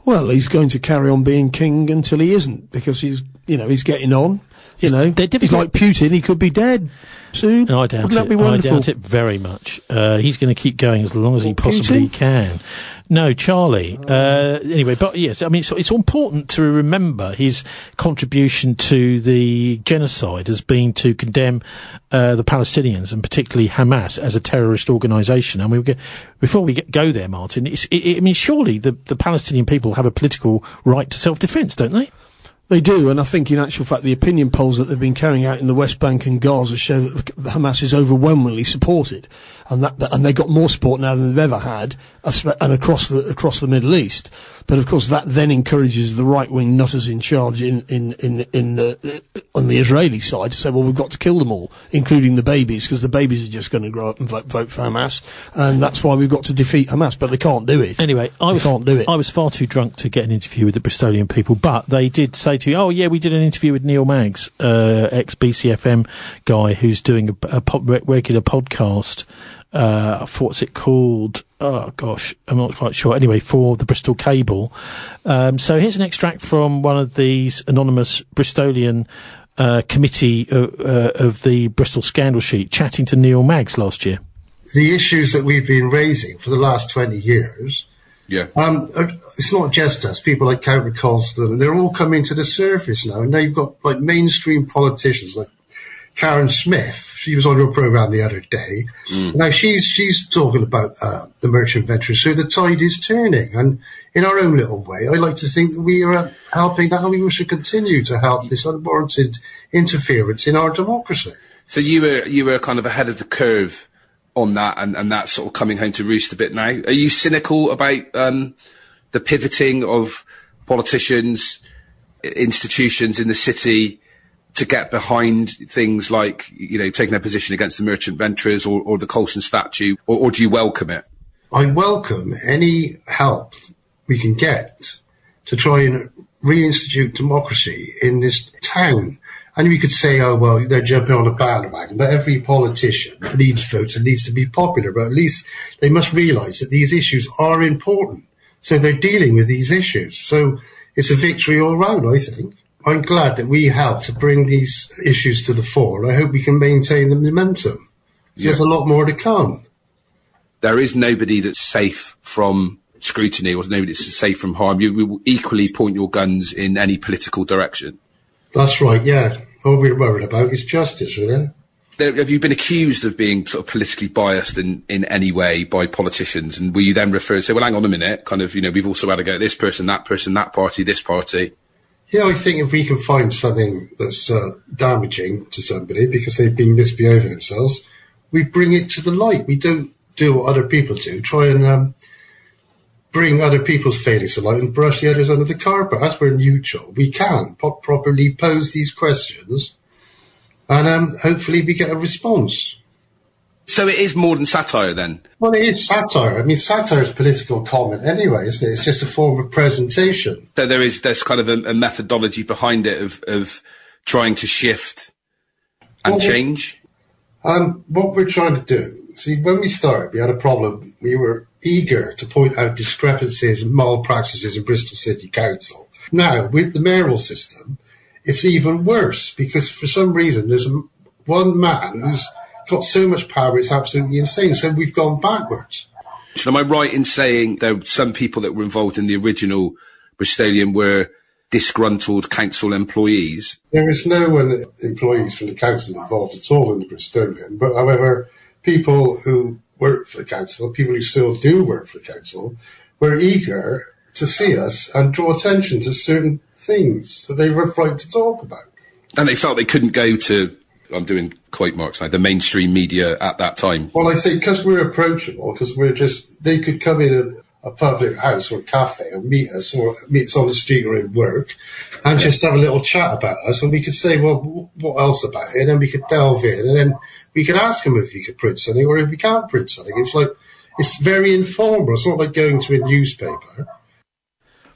Well, he's going to carry on being king until he isn't, because he's, you know, he's getting on. You know, he's like Putin. He could be dead soon. No, I doubt Wouldn't it. that be wonderful? I doubt it very much. Uh, he's going to keep going as long as he Or possibly Putin? can. No, Charlie. Uh, anyway, but yes, I mean, it's, it's important to remember his contribution to the genocide as being to condemn uh, the Palestinians, and particularly Hamas, as a terrorist organisation. And we get, before we get, go there, Martin, it's, it, I mean, surely the, the Palestinian people have a political right to self-defence, don't they? They do, and I think in actual fact the opinion polls that they've been carrying out in the West Bank and Gaza show that Hamas is overwhelmingly supported, and that, that and they got more support now than they've ever had, and across the across the Middle East. But of course, that then encourages the right-wing nutters in charge in in in, in uh, on the Israeli side to say, well, we've got to kill them all, including the babies, because the babies are just going to grow up and vote, vote for Hamas, and that's why we've got to defeat Hamas. But they can't do it. Anyway, I they was can't do it. I was far too drunk to get an interview with the Bristolian people, but they did say to me, "Oh yeah, we did an interview with Neil Maggs, uh, ex B C F M guy, who's doing a, a pod, regular podcast." Uh, for what's it called? Oh gosh, I'm not quite sure. Anyway, for the Bristol Cable. Um, so here's an extract from one of these anonymous Bristolian uh, committee uh, uh, of the Bristol Scandal Sheet, chatting to Neil Maggs last year. The issues that we've been raising for the last twenty years, yeah, um, are, it's not just us. People like Count Colston, they're all coming to the surface now. And now you've got like mainstream politicians like Karen Smith. She was on your programme the other day. Mm. Now she's she's talking about uh, the merchant ventures. So the tide is turning, and in our own little way, I like to think that we are uh, helping that, and we should continue to help this unwarranted interference in our democracy. So you were you were kind of ahead of the curve on that, and, and that's sort of coming home to roost a bit now. Are you cynical about um, the pivoting of politicians, institutions in the city to get behind things like, you know, taking a position against the merchant venturers or, or the Colston statue, or, or do you welcome it? I welcome any help we can get to try and reinstitute democracy in this town. And we could say, oh, well, they're jumping on a bandwagon, but every politician needs votes and needs to be popular. But at least they must realise that these issues are important. So they're dealing with these issues. So it's a victory all round, I think. I'm glad that we helped to bring these issues to the fore, and I hope we can maintain the momentum. Yeah. There's a lot more to come. There is nobody that's safe from scrutiny, or nobody that's safe from harm. You will equally point your guns in any political direction. That's right, yeah. All we're worried about is justice, really. There, have you been accused of being sort of politically biased in, in any way by politicians? And will you then refer and say, well, hang on a minute, kind of, you know, we've also had to go at this person, that person, that party, this party? Yeah, I think if we can find something that's uh, damaging to somebody because they've been misbehaving themselves, we bring it to the light. We don't do what other people do, try and um, bring other people's failings to light and brush the others under the carpet. As we're neutral, we can po- properly pose these questions, and um, hopefully we get a response. So it is more than satire, then? Well, it is satire. I mean, satire is political comment anyway, isn't it? It's just a form of presentation. So there is there's kind of a, a methodology behind it of, of trying to shift and well, change? Um, what we're trying to do, see, when we started, we had a problem. We were eager to point out discrepancies and malpractices in Bristol City Council. Now, with the mayoral system, it's even worse, because for some reason there's a, one man who's got so much power, it's absolutely insane. So we've gone backwards. So am I right in saying there were some people that were involved in the original Bristolian were disgruntled council employees? There is no one employees from the council involved at all in the Bristolian, but however, people who work for the council, people who still do work for the council, were eager to see us and draw attention to certain things that they were afraid to talk about. And they felt they couldn't go to, I'm doing quote marks now, the mainstream media at that time. Well, I think because we're approachable, because we're just, they could come in a, a public house or a cafe and meet us, or meet us on the street or in work, and just have a little chat about us, and we could say, well, what else about it? And then we could delve in, and then we could ask them if he could print something or if he can't print something. It's like, it's very informal. It's not like going to a newspaper.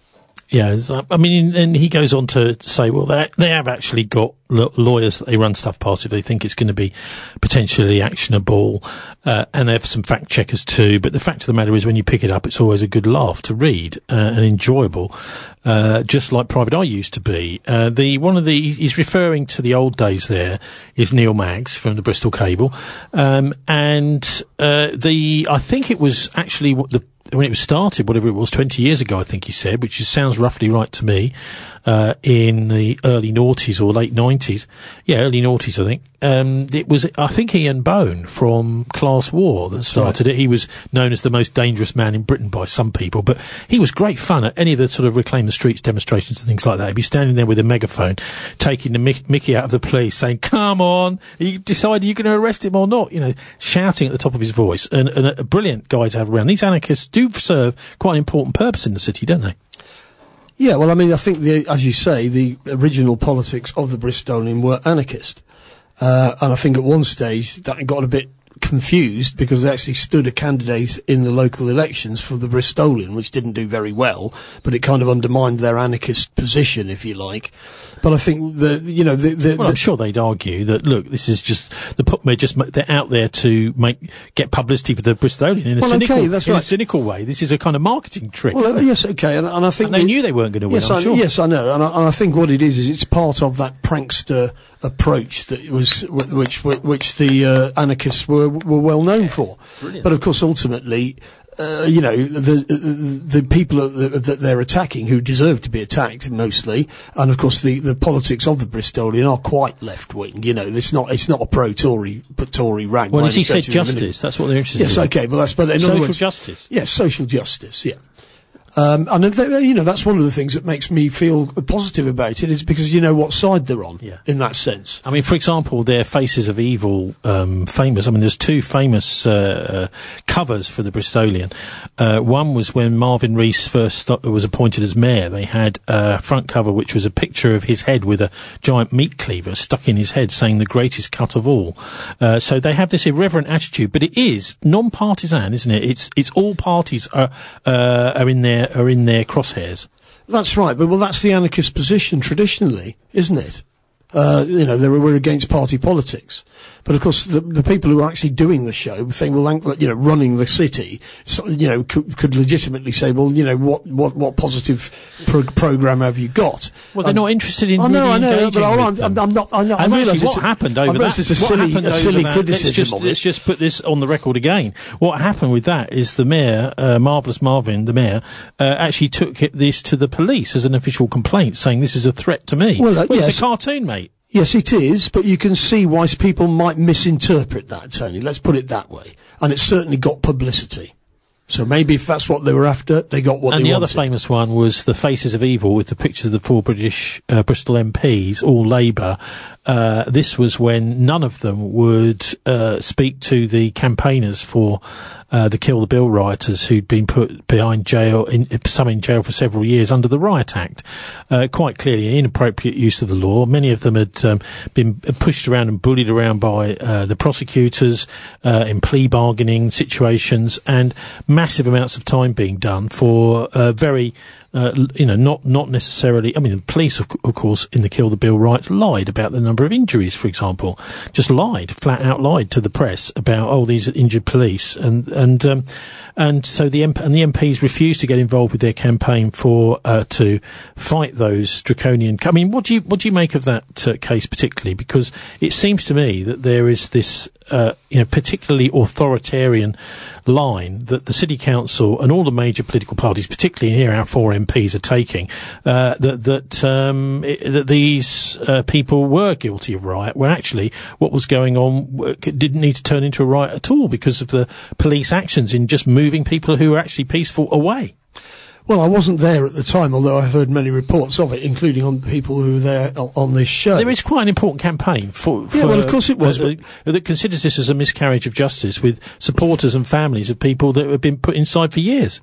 Yeah, it's, uh, I mean, and he goes on to say, well, they they have actually got l- lawyers that they run stuff past if they think it's going to be potentially actionable, uh, and they have some fact checkers too. But the fact of the matter is, when you pick it up, it's always a good laugh to read uh, and enjoyable, uh, just like Private Eye used to be. Uh, the one of the he's referring to the old days. There is Neil Maggs from the Bristol Cable, um, and uh, the I think it was actually what the. when it was started, whatever it was, twenty years ago, I think he said, which is, sounds roughly right to me, uh, in the early noughties or late nineties. Yeah, early noughties, I think. Um, it was, I think, Ian Bone from Class War that started right. it. He was known as the most dangerous man in Britain by some people, but he was great fun at any of the sort of Reclaim the Streets demonstrations and things like that. He'd be standing there with a megaphone, taking the mic- mickey out of the police, saying, come on, you decide you're going to arrest him or not, you know, shouting at the top of his voice. And, and a, a brilliant guy to have around. These anarchists do serve quite an important purpose in the city, don't they? Yeah, well, I mean, I think, the, as you say, the original politics of the Bristolian were anarchist. Uh, and I think at one stage that got a bit confused because they actually stood a candidate in the local elections for the Bristolian, which didn't do very well, but it kind of undermined their anarchist position, if you like. But I think the, you know, the, the, well, the I'm sure they'd argue that, look, this is just the put they're just they're out there to make get publicity for the Bristolian in a well, cynical okay, that's in right. a cynical way. This is a kind of marketing trick. Well, uh, yes, okay, and, and I think and they the, knew they weren't going to win. Yes, I'm I, sure. yes, I know, and I, and I think what it is is it's part of that prankster approach that was which which, which the uh, anarchists were were well known for. Brilliant. But of course, ultimately, uh, you know, the, the the people that they're attacking who deserve to be attacked mostly, and of course the, the politics of the Bristolian are quite left wing. You know, it's not it's not a pro Tory but Tory rag. Well, as he said, justice. That's what they're interested yes, in. Yes, okay, but that's but in social other words, justice. Yes, social justice. Yeah. Um, and th- you know that's one of the things that makes me feel positive about it is because you know what side they're on yeah. in that sense. I mean, for example, their Faces of Evil um, famous. I mean, there's two famous uh, uh, covers for the Bristolian. Uh, one was when Marvin Rees first st- was appointed as mayor. They had a front cover which was a picture of his head with a giant meat cleaver stuck in his head, saying "the greatest cut of all." Uh, so they have this irreverent attitude, but it is non-partisan, isn't it? It's it's all parties are uh, are in their are in their crosshairs. That's right, but well, that's the anarchist position traditionally, isn't it? Uh, you know, they were against party politics. But of course, the, the people who are actually doing the show, saying, well, you know, running the city, so, you know, could, could legitimately say, well, you know, what, what, what positive pro- program have you got? Well, they're um, not interested in. I know, really I know, engaging but I'm, with I'm, them. I'm not. I know. And I actually, what a, happened over that? that? It's a silly, a silly criticism. Let's just, of let's it. just put this on the record again. What happened with that is the mayor, uh, Marvellous Marvin, the mayor, uh, actually took it, this to the police as an official complaint, saying this is a threat to me. Well, uh, well yes. It's a cartoon, mate. Yes, it is, but you can see why people might misinterpret that, Tony. Let's put it that way. And it's certainly got publicity. So maybe if that's what they were after, they got what and they the wanted. other famous one was the Faces of Evil with the pictures of the four British uh, Bristol M Ps, all Labour. Uh, this was when none of them would uh, speak to the campaigners for uh, the Kill the Bill rioters who'd been put behind jail, in, some in jail for several years under the Riot Act. Uh, quite clearly an inappropriate use of the law. Many of them had um, been pushed around and bullied around by uh, the prosecutors uh, in plea bargaining situations, and massive amounts of time being done for uh, very Uh, you know, not not necessarily. I mean, the police, of, of course, in the Kill the Bill riots, lied about the number of injuries. For example, just lied, flat out lied to the press about oh, these are injured police, and and um, and so the M- and the M Ps refused to get involved with their campaign for uh, to fight those draconian. I mean, what do you what do you make of that uh, case particularly? Because it seems to me that there is this. Uh, you know, particularly authoritarian line that the City Council and all the major political parties, particularly here our four M Ps, are taking, uh, that that, um, it, that these uh, people were guilty of riot, when actually what was going on w- didn't need to turn into a riot at all because of the police actions in just moving people who were actually peaceful away. Well, I wasn't there at the time, although I've heard many reports of it, including on people who were there on this show. There is quite an important campaign for, for yeah, well, of course it was, uh, uh, that considers this as a miscarriage of justice, with supporters and families of people that have been put inside for years.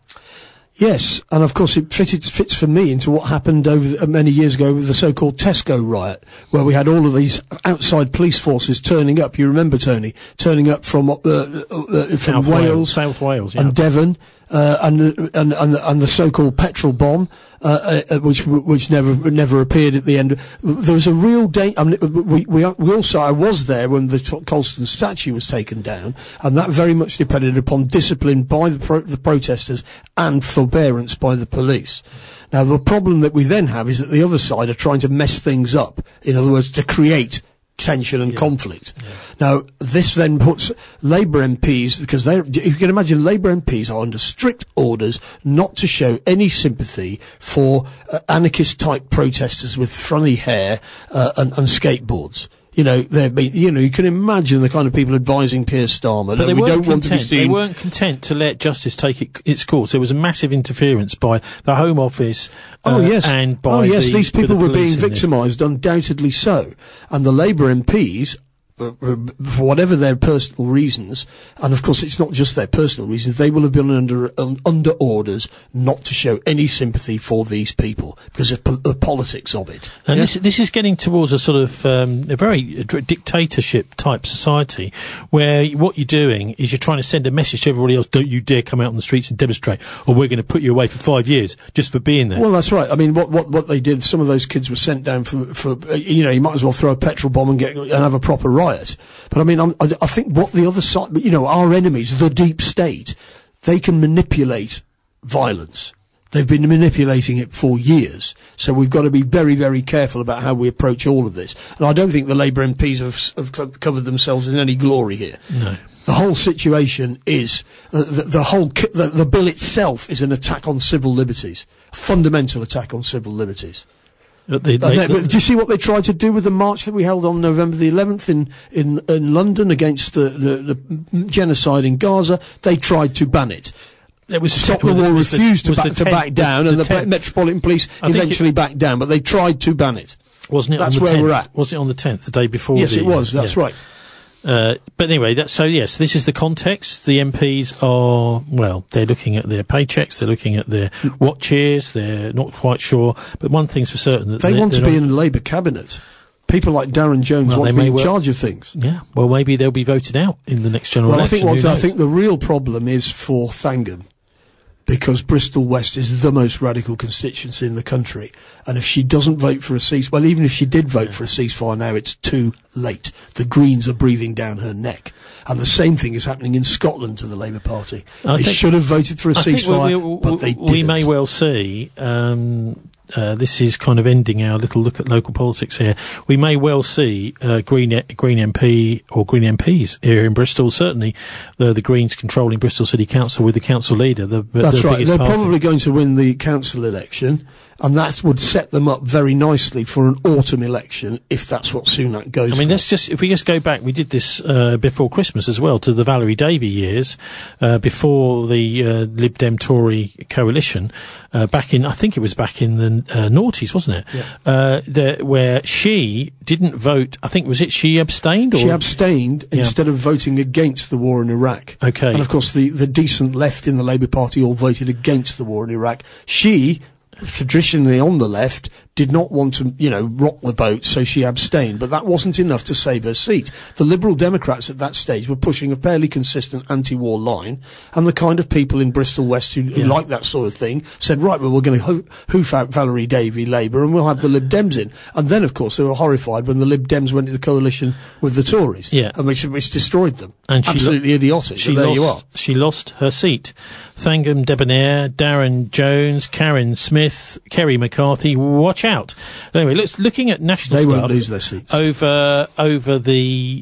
Yes, and of course it fitted, fits for me into what happened over the, uh, many years ago with the so-called Tesco riot, where we had all of these outside police forces turning up. You remember, Tony, turning up from uh, uh, uh, from South Wales, Wales, South Wales, yeah. and Devon, uh, and, and and and the so-called petrol bomb. uh, uh, which which never never appeared at the end. There was a real danger. I mean, we, we we also I was there when the T- Colston statue was taken down, and that very much depended upon discipline by the pro- the protesters and forbearance by the police. Now, the problem that we then have is that the other side are trying to mess things up. In other words, to create tension and yeah. conflict. Yeah. Now, this then puts Labour M Ps, because they, you can imagine Labour M Ps are under strict orders not to show any sympathy for uh, anarchist-type protesters with funny hair uh, and, and skateboards. You know, they've been, you know, you can imagine the kind of people advising Keir Starmer. But no, they we weren't don't content. want to be seen. They weren't content to let justice take it, its course. There was a massive interference by the Home Office. Uh, oh yes, and by oh yes, the, these people the were being victimised, this. undoubtedly so. And the Labour M Ps, uh, for whatever their personal reasons, and of course it's not just their personal reasons, they will have been under um, under orders not to show any sympathy for these people because of po- the politics of it. And yeah? this this is getting towards a sort of um, a very dictatorship type society where what you're doing is you're trying to send a message to everybody else: don't you dare come out on the streets and demonstrate, or we're going to put you away for five years just for being there. Well, that's right. I mean, what what what they did? Some of those kids were sent down for for uh, you know, you might as well throw a petrol bomb and get and have a proper riot. But I mean, I'm, I, I think what the other side, you know, our enemies, the deep state, they can manipulate violence. They've been manipulating it for years. So we've got to be very, very careful about how we approach all of this. And I don't think the Labour M Ps have, have covered themselves in any glory here. No. The whole situation is, uh, the, the whole, the, the bill itself is an attack on civil liberties. A fundamental attack on civil liberties. But they, they, they, they, do you see what they tried to do with the march that we held on November the eleventh in, in, in London against the, the, the genocide in Gaza? They tried to ban it. It was Stop the War refused the, to, back, to back down, the, the and the, the Metropolitan Police I eventually it, backed down, but they tried to ban it. Wasn't it? That's on the where tenth? We're at. Was it on the tenth, the day before? Yes, the, it was. That's yeah. right. Uh, but anyway, that, so yes, this is the context. The M Ps are, well, they're looking at their paychecks, they're looking at their watches, they're not quite sure. But one thing's for certain. That they want to not, be in a Labour cabinet. People like Darren Jones well, want to be in well, charge of things. Yeah, well, maybe they'll be voted out in the next general well, election. I think, what, I think the real problem is for Thangan, because Bristol West is the most radical constituency in the country. And if she doesn't vote for a ceasefire, well, even if she did vote for a ceasefire now, it's too late. The Greens are breathing down her neck. And the same thing is happening in Scotland to the Labour Party. I they think, should have voted for a I ceasefire, we, we, but they didn't. We may well see, um, uh, this is kind of ending our little look at local politics here. We may well see uh, Green Green M P or Green M Ps here in Bristol. Certainly, the, the Greens controlling Bristol City Council with the council leader. The, That's the right. They're party. probably going to win the council election, and that would set them up very nicely for an autumn election if that's what Sunak goes for. I mean, let's just, if we just go back, we did this uh, before Christmas as well, to the Valerie Davey years, uh, before the uh, Lib Dem Tory coalition, uh, back in, I think it was back in the uh, noughties, wasn't it? Yeah. Uh, the, where she didn't vote, I think, was it she abstained? Or? She abstained yeah. instead of voting against the war in Iraq. Okay. And of course the, the decent left in the Labour Party all voted against the war in Iraq. She, traditionally on the left, did not want to, you know, rock the boat, so she abstained. But that wasn't enough to save her seat. The Liberal Democrats at that stage were pushing a fairly consistent anti-war line, and the kind of people in Bristol West who, who yeah. like that sort of thing said, right, well, we're going to ho- hoof out Valerie Davey, Labour, and we'll have the Lib Dems in. And then, of course, they were horrified when the Lib Dems went into coalition with the Tories, yeah. and which, which destroyed them. And she Absolutely lo- idiotic, she but there lost, you are. She lost her seat. Thangam Debonair, Darren Jones, Karen Smith, Kerry McCarthy, watch out. Anyway, let's, looking at national they stuff. They won't lose their seats. Over, over the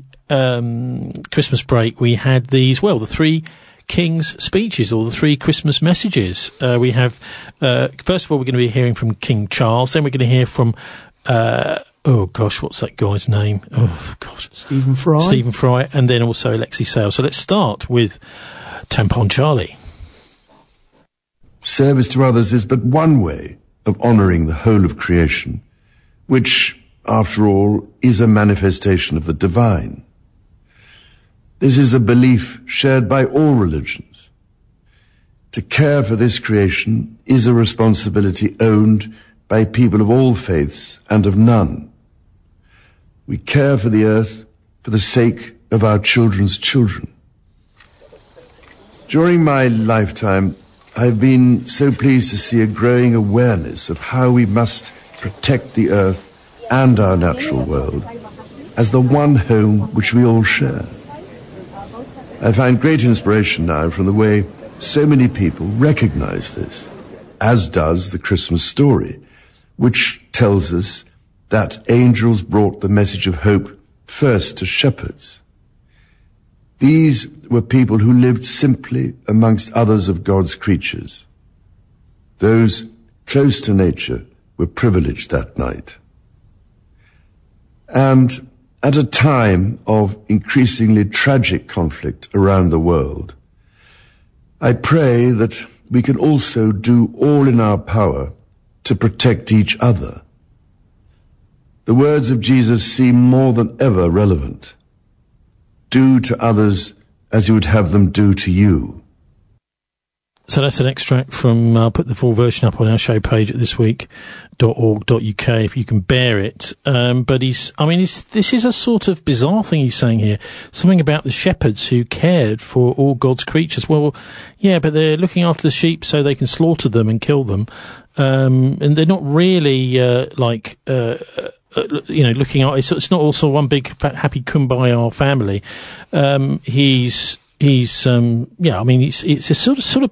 um, Christmas break, we had these, well, the three King's speeches, or the three Christmas messages. Uh, we have, uh, first of all, we're going to be hearing from King Charles, then we're going to hear from, uh, oh gosh, what's that guy's name? Oh gosh. Stephen Fry. Stephen Fry, and then also Alexei Sale. So let's start with Tampon Charlie. Service to others is but one way of honouring the whole of creation, which, after all, is a manifestation of the divine. This is a belief shared by all religions. To care for this creation is a responsibility owned by people of all faiths and of none. We care for the earth for the sake of our children's children. During my lifetime, I've been so pleased to see a growing awareness of how we must protect the earth and our natural world as the one home which we all share. I find great inspiration now from the way so many people recognize this, as does the Christmas story, which tells us that angels brought the message of hope first to shepherds. These were people who lived simply amongst others of God's creatures. Those close to nature were privileged that night. And at a time of increasingly tragic conflict around the world, I pray that we can also do all in our power to protect each other. The words of Jesus seem more than ever relevant. Do to others as you would have them do to you. So that's an extract from, I'll put the full version up on our show page at this week dot org dot U K if you can bear it. Um, but he's, I mean, he's, this is a sort of bizarre thing he's saying here. Something about the shepherds who cared for all God's creatures. Well, yeah, but they're looking after the sheep so they can slaughter them and kill them. Um, and they're not really, uh, like, uh, Uh, you know, looking at it's, it's not also one big fat, happy kumbaya family. Um, he's he's um, yeah. I mean, it's it's a sort of sort of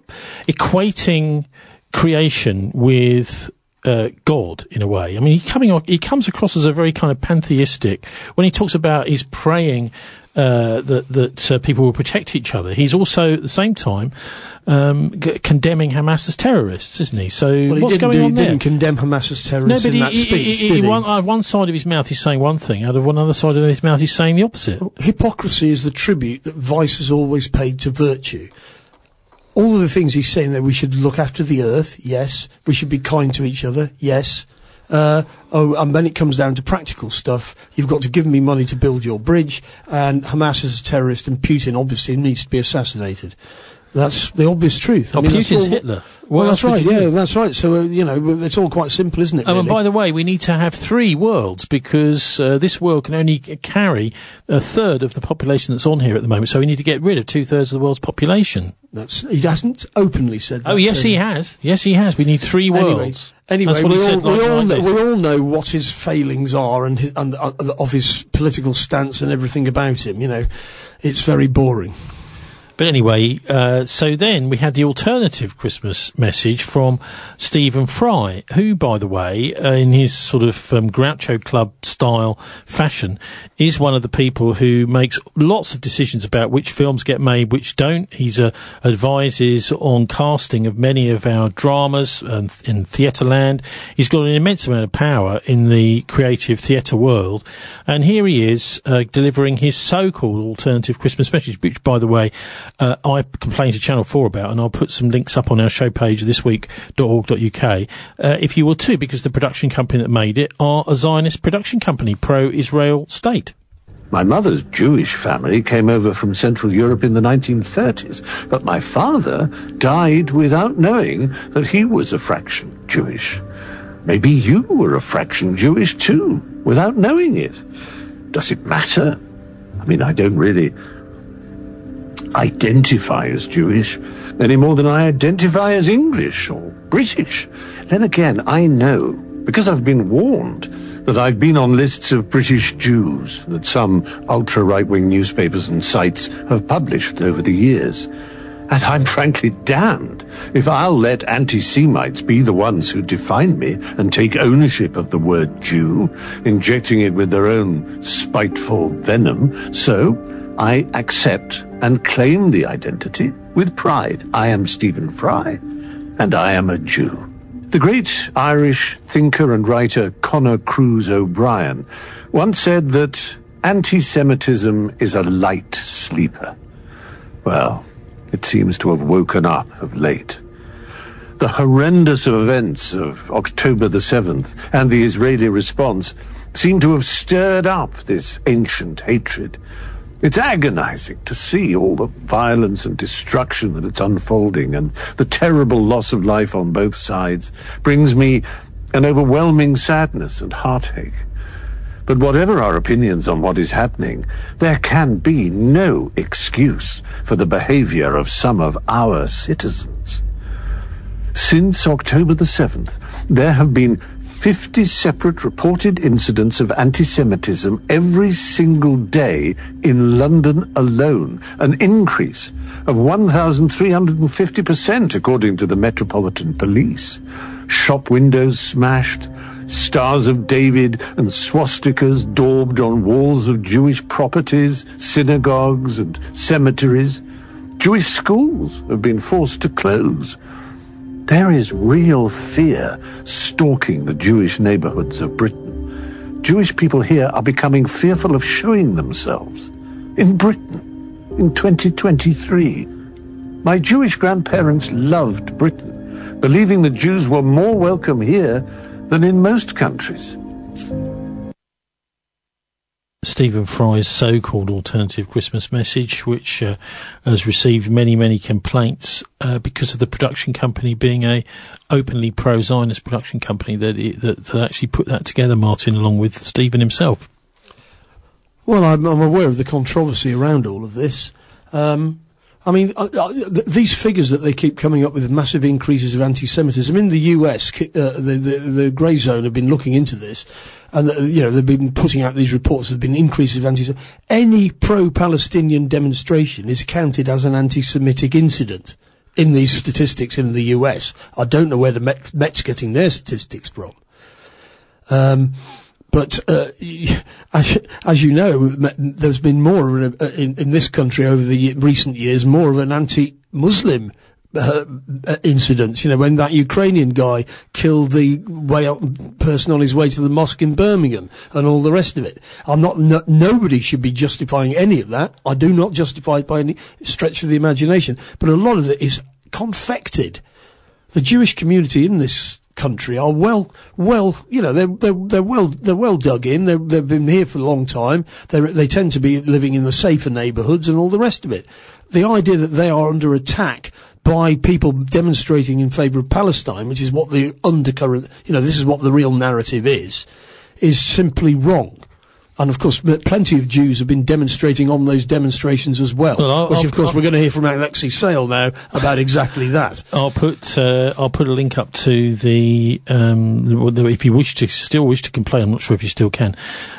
equating creation with uh, God in a way. I mean, he coming on, he comes across as a very kind of pantheistic when he talks about he's praying uh, that that uh, people will protect each other. He's also at the same time um, g- condemning Hamas as terrorists, isn't he? So well, he what's going do, on he there? He didn't condemn Hamas as terrorists no, but in he, that he, speech, he, did he, he? One, uh, one side of his mouth he's saying one thing, out of one other side of his mouth he's saying the opposite. Well, hypocrisy is the tribute that vice has always paid to virtue. All of the things he's saying that we should look after the earth, yes. We should be kind to each other, yes. Uh, oh, and then it comes down to practical stuff. You've got to give me money to build your bridge, and Hamas is a terrorist, and Putin obviously needs to be assassinated. That's the obvious truth. Oh, I mean, Putin's all, Hitler. What Well, that's else would right, you yeah, do? that's right. So, uh, you know, it's all quite simple, isn't it, Oh, really? and by the way, we need to have three worlds because uh, this world can only c- carry a third of the population that's on here at the moment. So we need to get rid of two thirds of the world's population. That's, he hasn't openly said that. Oh, yes, so- he has. Yes, he has. We need three Anyway, worlds. Anyway, That's what we, he all, said we, like all nine know, days. we all know what his failings are and, his, and uh, of his political stance and everything about him. You know, it's very boring. But anyway, uh, so then we had the alternative Christmas message from Stephen Fry, who, by the way, uh, in his sort of um, Groucho Club style fashion, is one of the people who makes lots of decisions about which films get made, which don't. He's uh, advises on casting of many of our dramas um, in Theatreland. He's got an immense amount of power in the creative theatre world. And here he is uh, delivering his so-called alternative Christmas message, which, by the way, Uh, I complained to Channel four about, and I'll put some links up on our show page this week dot org dot U K uh, if you will too, because the production company that made it are a Zionist production company, pro-Israel state. My mother's Jewish family came over from Central Europe in the nineteen thirties, but my father died without knowing that he was a fraction Jewish. Maybe you were a fraction Jewish too, without knowing it. Does it matter? I mean, I don't really identify as Jewish any more than I identify as English or British. Then again, I know, because I've been warned, that I've been on lists of British Jews that some ultra-right-wing newspapers and sites have published over the years. And I'm frankly damned if I'll let anti-Semites be the ones who define me and take ownership of the word Jew, injecting it with their own spiteful venom. So I accept and claim the identity with pride. I am Stephen Fry, and I am a Jew. The great Irish thinker and writer Conor Cruise O'Brien once said that anti-Semitism is a light sleeper. Well, it seems to have woken up of late. The horrendous events of October the seventh and the Israeli response seem to have stirred up this ancient hatred. It's agonizing to see all the violence and destruction that it's unfolding, and the terrible loss of life on both sides brings me an overwhelming sadness and heartache. But whatever our opinions on what is happening, there can be no excuse for the behavior of some of our citizens. Since October the seventh, there have been fifty separate reported incidents of anti-Semitism every single day in London alone, an increase of one thousand three hundred fifty percent according to the Metropolitan Police. Shop windows smashed, Stars of David and swastikas daubed on walls of Jewish properties, synagogues and cemeteries. Jewish schools have been forced to close. There is real fear stalking the Jewish neighborhoods of Britain. Jewish people here are becoming fearful of showing themselves. In Britain, in twenty twenty-three. My Jewish grandparents loved Britain, believing the Jews were more welcome here than in most countries. Stephen Fry's so-called alternative Christmas message, which uh, has received many, many complaints uh, because of the production company being a openly pro-Zionist production company that, it, that that actually put that together, Martin, along with Stephen himself. Well, I'm, I'm aware of the controversy around all of this. Um, I mean, uh, uh, th- these figures that they keep coming up with, massive increases of anti-Semitism in the U S, uh, the, the the Grey Zone have been looking into this, and uh, you know they've been putting out these reports. There've been increases of anti. Any pro-Palestinian demonstration is counted as an anti-Semitic incident in these statistics in the U S. I don't know where the Met, Met's getting their statistics from. Um. But uh, as, as you know, there's been more of a, in, in this country over the recent years, more of an anti-Muslim uh, incidents. You know, when that Ukrainian guy killed the way out person on his way to the mosque in Birmingham and all the rest of it. I'm not. No, nobody should be justifying any of that. I do not justify it by any stretch of the imagination. But a lot of it is confected. The Jewish community in this country are well, well, you know, they're, they're, they're well, they're well dug in. They're, they've been here for a long time. They they tend to be living in the safer neighbourhoods and all the rest of it. The idea that they are under attack by people demonstrating in favour of Palestine, which is what the undercurrent, you know, this is what the real narrative is, is simply wrong. And, of course, plenty of Jews have been demonstrating on those demonstrations as well, well which, I'll, of course, I'll, we're going to hear from Alexei Sale now about exactly that. I'll put uh, I'll put a link up to the, um, the, if you wish to, still wish to complain, I'm not sure if you still can,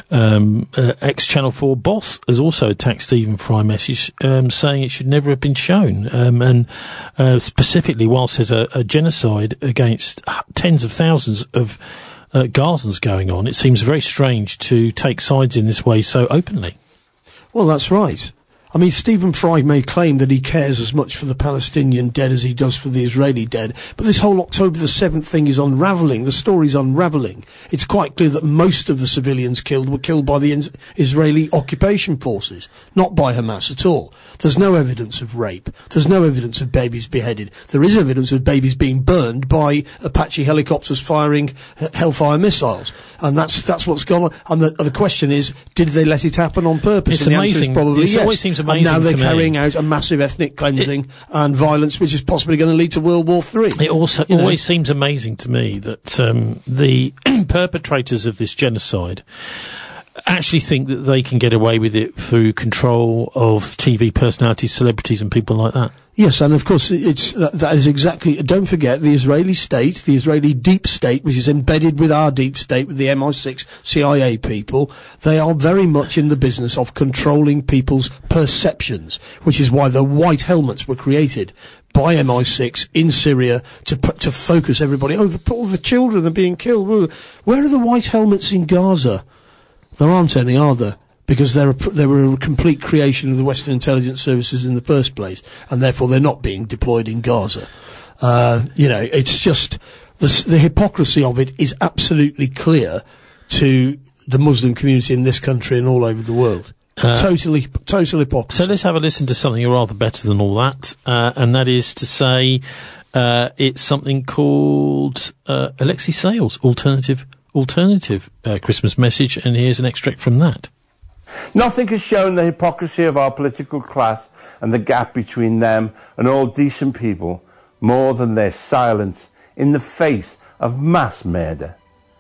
um, uh, ex-Channel four boss has also attacked Stephen Fry message, um, saying it should never have been shown, um, and uh, specifically whilst there's a, a genocide against tens of thousands of Uh, Gazans going on, it seems very strange to take sides in this way so openly. Well, that's right. I mean, Stephen Fry may claim that he cares as much for the Palestinian dead as he does for the Israeli dead, but this whole October the seventh thing is unravelling. The story's unravelling. It's quite clear that most of the civilians killed were killed by the Israeli occupation forces, not by Hamas at all. There's no evidence of rape. There's no evidence of babies beheaded. There is evidence of babies being burned by Apache helicopters firing Hellfire missiles. And that's that's what's gone on. And the, the question is, did they let it happen on purpose? It's and the amazing. answer is probably it yes. always seems amazing and now they're to carrying me. out a massive ethnic cleansing it, and violence, which is possibly going to lead to World War Three. It also you always know. seems amazing to me that um, the perpetrators of this genocide actually think that they can get away with it through control of T V personalities, celebrities and people like that. Yes, and of course it's that, that is exactly. Don't forget the Israeli state, the Israeli deep state, which is embedded with our deep state, with the M I six C I A people. They are very much in the business of controlling people's perceptions, which is why the white helmets were created by M I six in Syria to put, to focus everybody. Oh, the, all the children are being killed. Where are the white helmets in Gaza? There aren't any, are there? Because they're a, they were a complete creation of the Western intelligence services in the first place, and therefore they're not being deployed in Gaza. Uh, you know, it's just the, the hypocrisy of it is absolutely clear to the Muslim community in this country and all over the world. Uh, totally, total hypocrisy. So let's have a listen to something rather better than all that, uh, and that is to say, uh, it's something called uh, Alexei Sale's alternative. Alternative uh, Christmas message, and here's an extract from that. Nothing has shown the hypocrisy of our political class and the gap between them and all decent people more than their silence in the face of mass murder.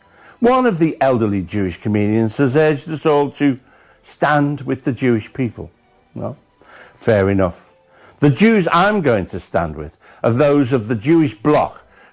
One of the elderly Jewish comedians has urged us all to stand with the Jewish people. Well, fair enough. The Jews I'm going to stand with are those of the Jewish bloc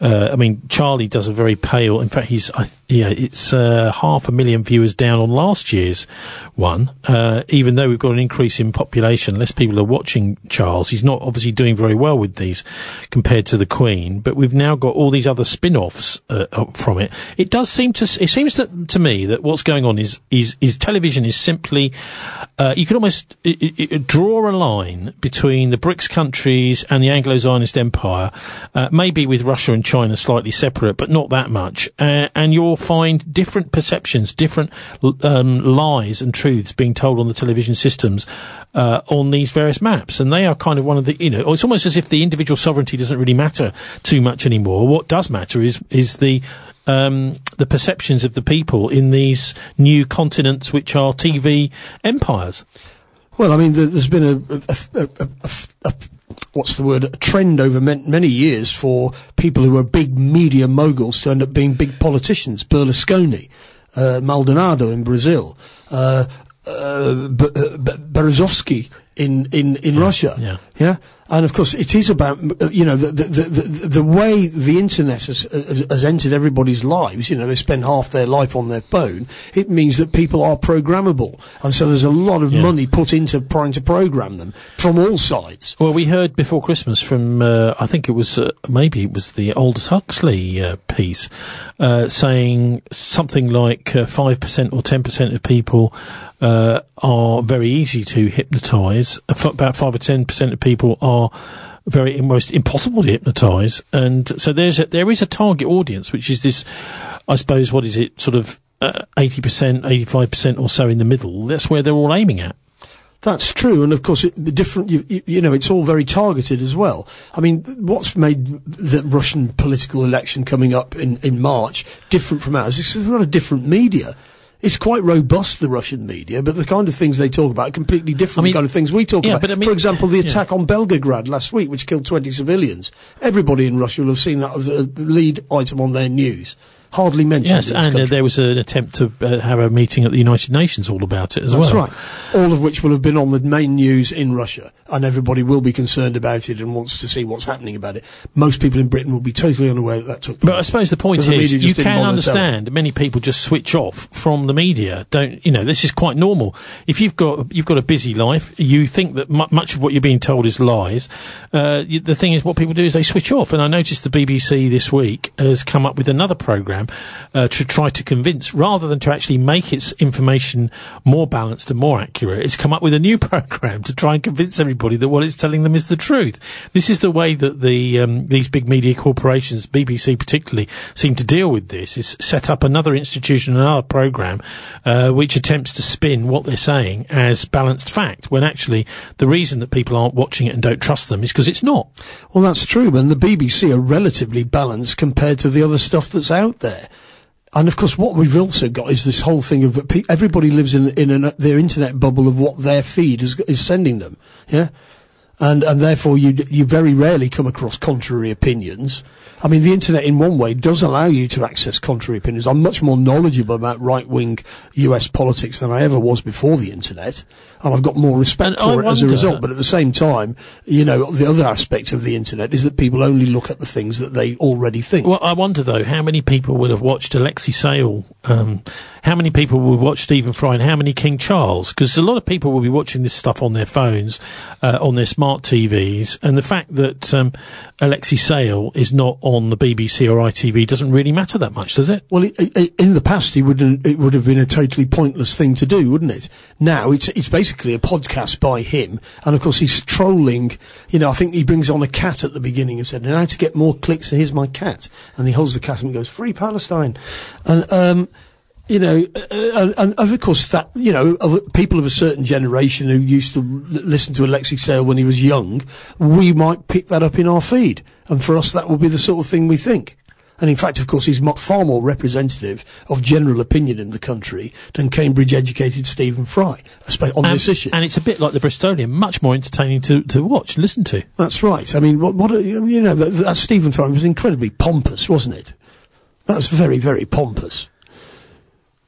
Uh, I mean, Charlie does a very pale. In fact, he's I, yeah, it's uh, half a million viewers down on last year's one. Uh, even though we've got an increase in population, less people are watching Charles. He's not obviously doing very well with these compared to the Queen. But we've now got all these other spin-offs uh, from it. It does seem to it seems to, to me that what's going on is is, is television is simply uh, you can almost it, it, draw a line between the BRICS countries and the Anglo-Zionist Empire, uh, maybe with Russia and China slightly separate, but not that much. Uh, and you'll find different perceptions, different um, lies and truths being told on the television systems uh, on these various maps. And they are kind of one of the, you know, it's almost as if the individual sovereignty doesn't really matter too much anymore. What does matter is is the um, the perceptions of the people in these new continents, which are T V empires. Well, I mean, there's been a, a, a, a, a, a what's the word, a trend over many years for people who are big media moguls to end up being big politicians. Berlusconi, uh, Maldonado in Brazil, uh, uh, B- uh, B- Berezovsky in, in, in yeah, Russia. Yeah. Yeah. And of course, it is about, uh, you know, the, the, the, the way the internet has, has, has entered everybody's lives. You know, they spend half their life on their phone. It means that people are programmable. And so there's a lot of yeah. money put into trying to program them from all sides. Well, we heard before Christmas from, uh, I think it was, uh, maybe it was the Aldous Huxley uh, piece, uh, saying something like uh, five percent or ten percent of people uh, are very easy to hypnotise. About five or ten percent of people are very almost impossible to hypnotise, and so there's a, there is a target audience, which is this, I suppose, what is it, sort of uh, eighty percent, eighty-five percent or so in the middle. That's where they're all aiming at. That's true, and of course, it, the different, you, you, you know, it's all very targeted as well. I mean, what's made the Russian political election coming up in, in March different from ours is there's a lot of different media. It's quite robust, the Russian media, but the kind of things they talk about are completely different I mean, kind of things we talk yeah, about. But I mean, For example, the yeah. attack on Belgorod last week, which killed twenty civilians. Everybody in Russia will have seen that as a lead item on their news. Hardly mentioned. Yes, and uh, there was an attempt to uh, have a meeting at the United Nations all about it as That's well. That's right. All of which will have been on the main news in Russia, and everybody will be concerned about it and wants to see what's happening about it. Most people in Britain will be totally unaware that that took place. But I suppose the point the is, you can bother understand many people just switch off from the media. Don't you know? This is quite normal. If you've got you've got a busy life, you think that mu- much of what you're being told is lies. Uh, you, the thing is, what people do is they switch off. And I noticed the B B C this week has come up with another programme uh, to try to convince, rather than to actually make its information more balanced and more accurate, it's come up with a new programme to try and convince everybody that what it's telling them is the truth. This is the way that the um, these big media corporations, B B C particularly, seem to deal with this, is set up another institution, another programme, uh, which attempts to spin what they're saying as balanced fact, when actually the reason that people aren't watching it and don't trust them is because it's not. Well, that's true, and the B B C are relatively balanced compared to the other stuff that's out there. And of course, what we've also got is this whole thing of pe- everybody lives in in an, their internet bubble of what their feed is, is sending them, yeah, and and therefore you you very rarely come across contrary opinions. I mean, the internet in one way does allow you to access contrary opinions. I'm much more knowledgeable about right-wing U S politics than I ever was before the internet, and I've got more respect And for I it wonder, as a result. But at the same time, you know, the other aspect of the internet is that people only look at the things that they already think. Well, I wonder, though, how many people would have watched Alexei Sayle, um, how many people would watch Stephen Fry, and how many King Charles? Because a lot of people will be watching this stuff on their phones, uh, on their smart T Vs, and the fact that um, Alexei Sayle is not on the B B C or I T V doesn't really matter that much, does it? Well, it, it, in the past, it would it would have been a totally pointless thing to do, wouldn't it? Now it's it's basically a podcast by him, and of course he's trolling. You know, I think he brings on a cat at the beginning and said, "And how to get more clicks? Here's my cat," and he holds the cat and goes, "Free Palestine," and um. You know, uh, and, and of course that, you know, of people of a certain generation who used to l- listen to Alexei Sayle when he was young, we might pick that up in our feed. And for us, that will be the sort of thing we think. And in fact, of course, he's mo- far more representative of general opinion in the country than Cambridge-educated Stephen Fry on and, this issue. And it's a bit like the Bristolian, much more entertaining to, to watch, listen to. That's right. I mean, what, what you know, that, that Stephen Fry was incredibly pompous, wasn't it? That was very, very pompous.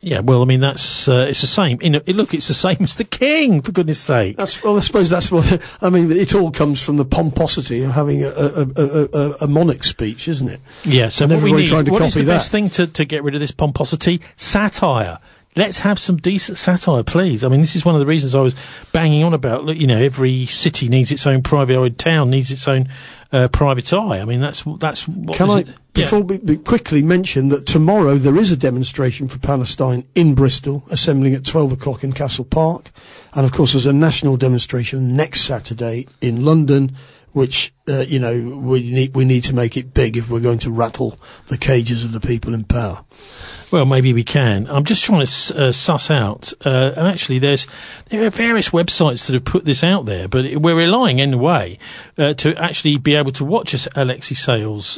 Yeah, well, I mean, that's, uh, it's the same. You know, look, it's the same as the king, for goodness sake. That's, well, I suppose that's what, I mean, it all comes from the pomposity of having a, a, a, a, a monarch speech, isn't it? Yeah, so and what we everybody need, trying to what copy is the that. best thing to, to get rid of this pomposity? Satire. Let's have some decent satire, please. I mean, this is one of the reasons I was banging on about, look, you know, every city needs its own private eye, town needs its own uh, private eye. I mean, that's, that's what Can was I, it? before Yeah. we, we quickly mention that tomorrow there is a demonstration for Palestine in Bristol, assembling at twelve o'clock in Castle Park. And of course there's a national demonstration next Saturday in London, which, uh, you know, we need, we need to make it big if we're going to rattle the cages of the people in power. Well, maybe we can. I'm just trying to uh, suss out, uh, and actually there's, there are various websites that have put this out there, but it, we're relying in a way, uh, to actually be able to watch us Alexei Sales,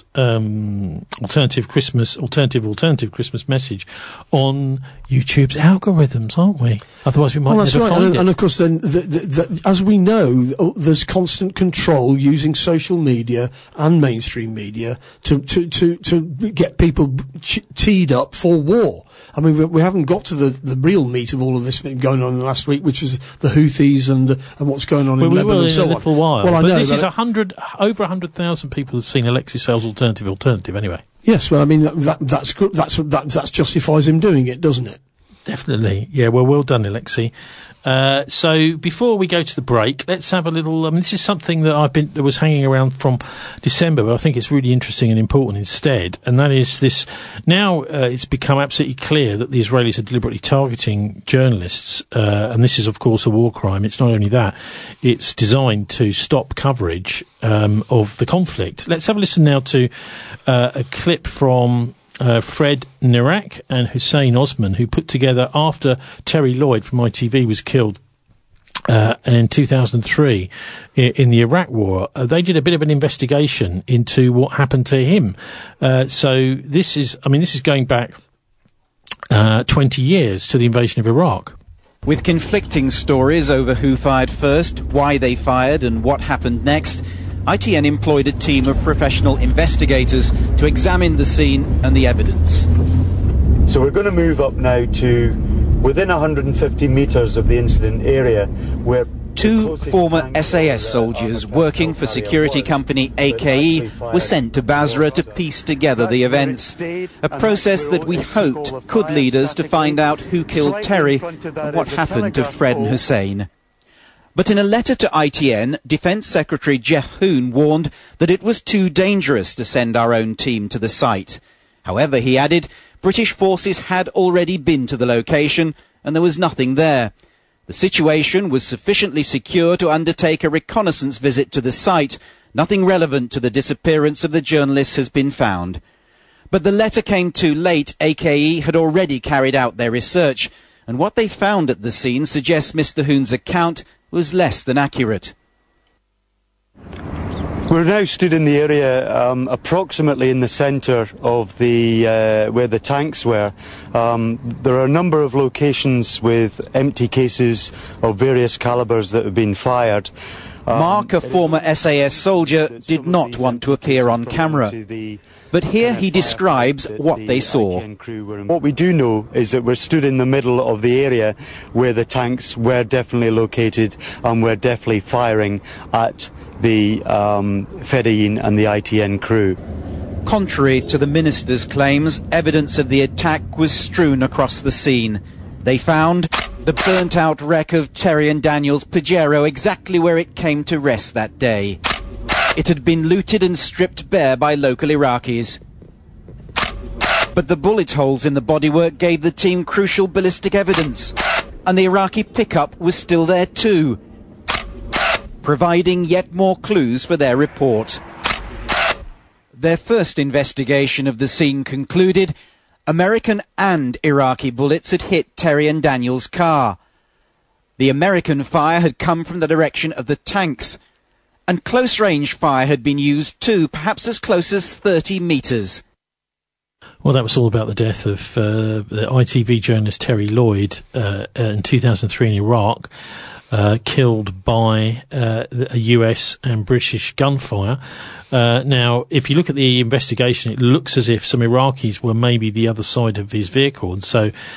um, alternative Christmas, alternative, alternative Christmas message on YouTube's algorithms, aren't we? Otherwise we might Well, that's never right. find And, it. and of course then, the, the, the, as we know, th- there's constant control using social media and mainstream media to, to, to, to get people ch- teed up for war. I mean, we, we haven't got to the, the real meat of all of this going on in the last week, which was the Houthis and uh, and what's going on well, in we Lebanon will and in so a on. little while. Well, I but know this that is it- a hundred, over a hundred thousand people have seen Alexei Sales alternative, alternative anyway. Yes, well, I mean, that, that, that's good. That's, that, that justifies him doing it, doesn't it? Definitely. Yeah, well, well done, Alexei. Uh, so before we go to the break, let's have a little, I mean, this is something that I've been, that was hanging around from December, but I think it's really interesting and important instead. And that is this, now, uh, it's become absolutely clear that the Israelis are deliberately targeting journalists. Uh, and this is, of course, a war crime. It's not only that, it's designed to stop coverage, um, of the conflict. Let's have a listen now to, uh, a clip from, Uh, Fred Nirak and Hussein Osman, who put together after Terry Lloyd from I T V was killed uh, in two thousand three in, in the Iraq War. Uh, they did a bit of an investigation into what happened to him. Uh, so this is, I mean, this is going back uh, twenty years to the invasion of Iraq. With conflicting stories over who fired first, why they fired, and what happened next, I T N employed a team of professional investigators to examine the scene and the evidence. So we're going to move up now to within one hundred fifty metres of the incident area where Two former S A S soldiers working for security company A K E were sent to Basra to piece together the events, a process that we hoped could lead us to find out who killed Terry and what happened to Fred and Hussein. But in a letter to I T N, Defence Secretary Jeff Hoon warned that it was too dangerous to send our own team to the site. However, he added, British forces had already been to the location and there was nothing there. The situation was sufficiently secure to undertake a reconnaissance visit to the site. Nothing relevant to the disappearance of the journalists has been found. But the letter came too late. A K E had already carried out their research, and what they found at the scene suggests Mister Hoon's account was less than accurate. We're now stood in the area um, approximately in the centre of the uh, where the tanks were. Um, there are a number of locations with empty cases of various calibers that have been fired. Um, Mark, a former S A S soldier, did not want to appear on camera. But here he describes what they saw. What we do know is that we're stood in the middle of the area where the tanks were definitely located and were definitely firing at the um, Fedayeen and the I T N crew. Contrary to the minister's claims, evidence of the attack was strewn across the scene. They found the burnt-out wreck of Terry and Daniel's Pajero exactly where it came to rest that day. It had been looted and stripped bare by local Iraqis. But the bullet holes in the bodywork gave the team crucial ballistic evidence, and the Iraqi pickup was still there too, providing yet more clues for their report. Their first investigation of the scene concluded American and Iraqi bullets had hit Terry and Daniel's car. The American fire had come from the direction of the tanks, and close-range fire had been used too, perhaps as close as thirty metres. Well, that was all about the death of uh, the I T V journalist Terry Lloyd uh, in two thousand three in Iraq, uh, killed by uh, a U S and British gunfire. Uh, now, if you look at the investigation, it looks as if some Iraqis were maybe the other side of his vehicle, and so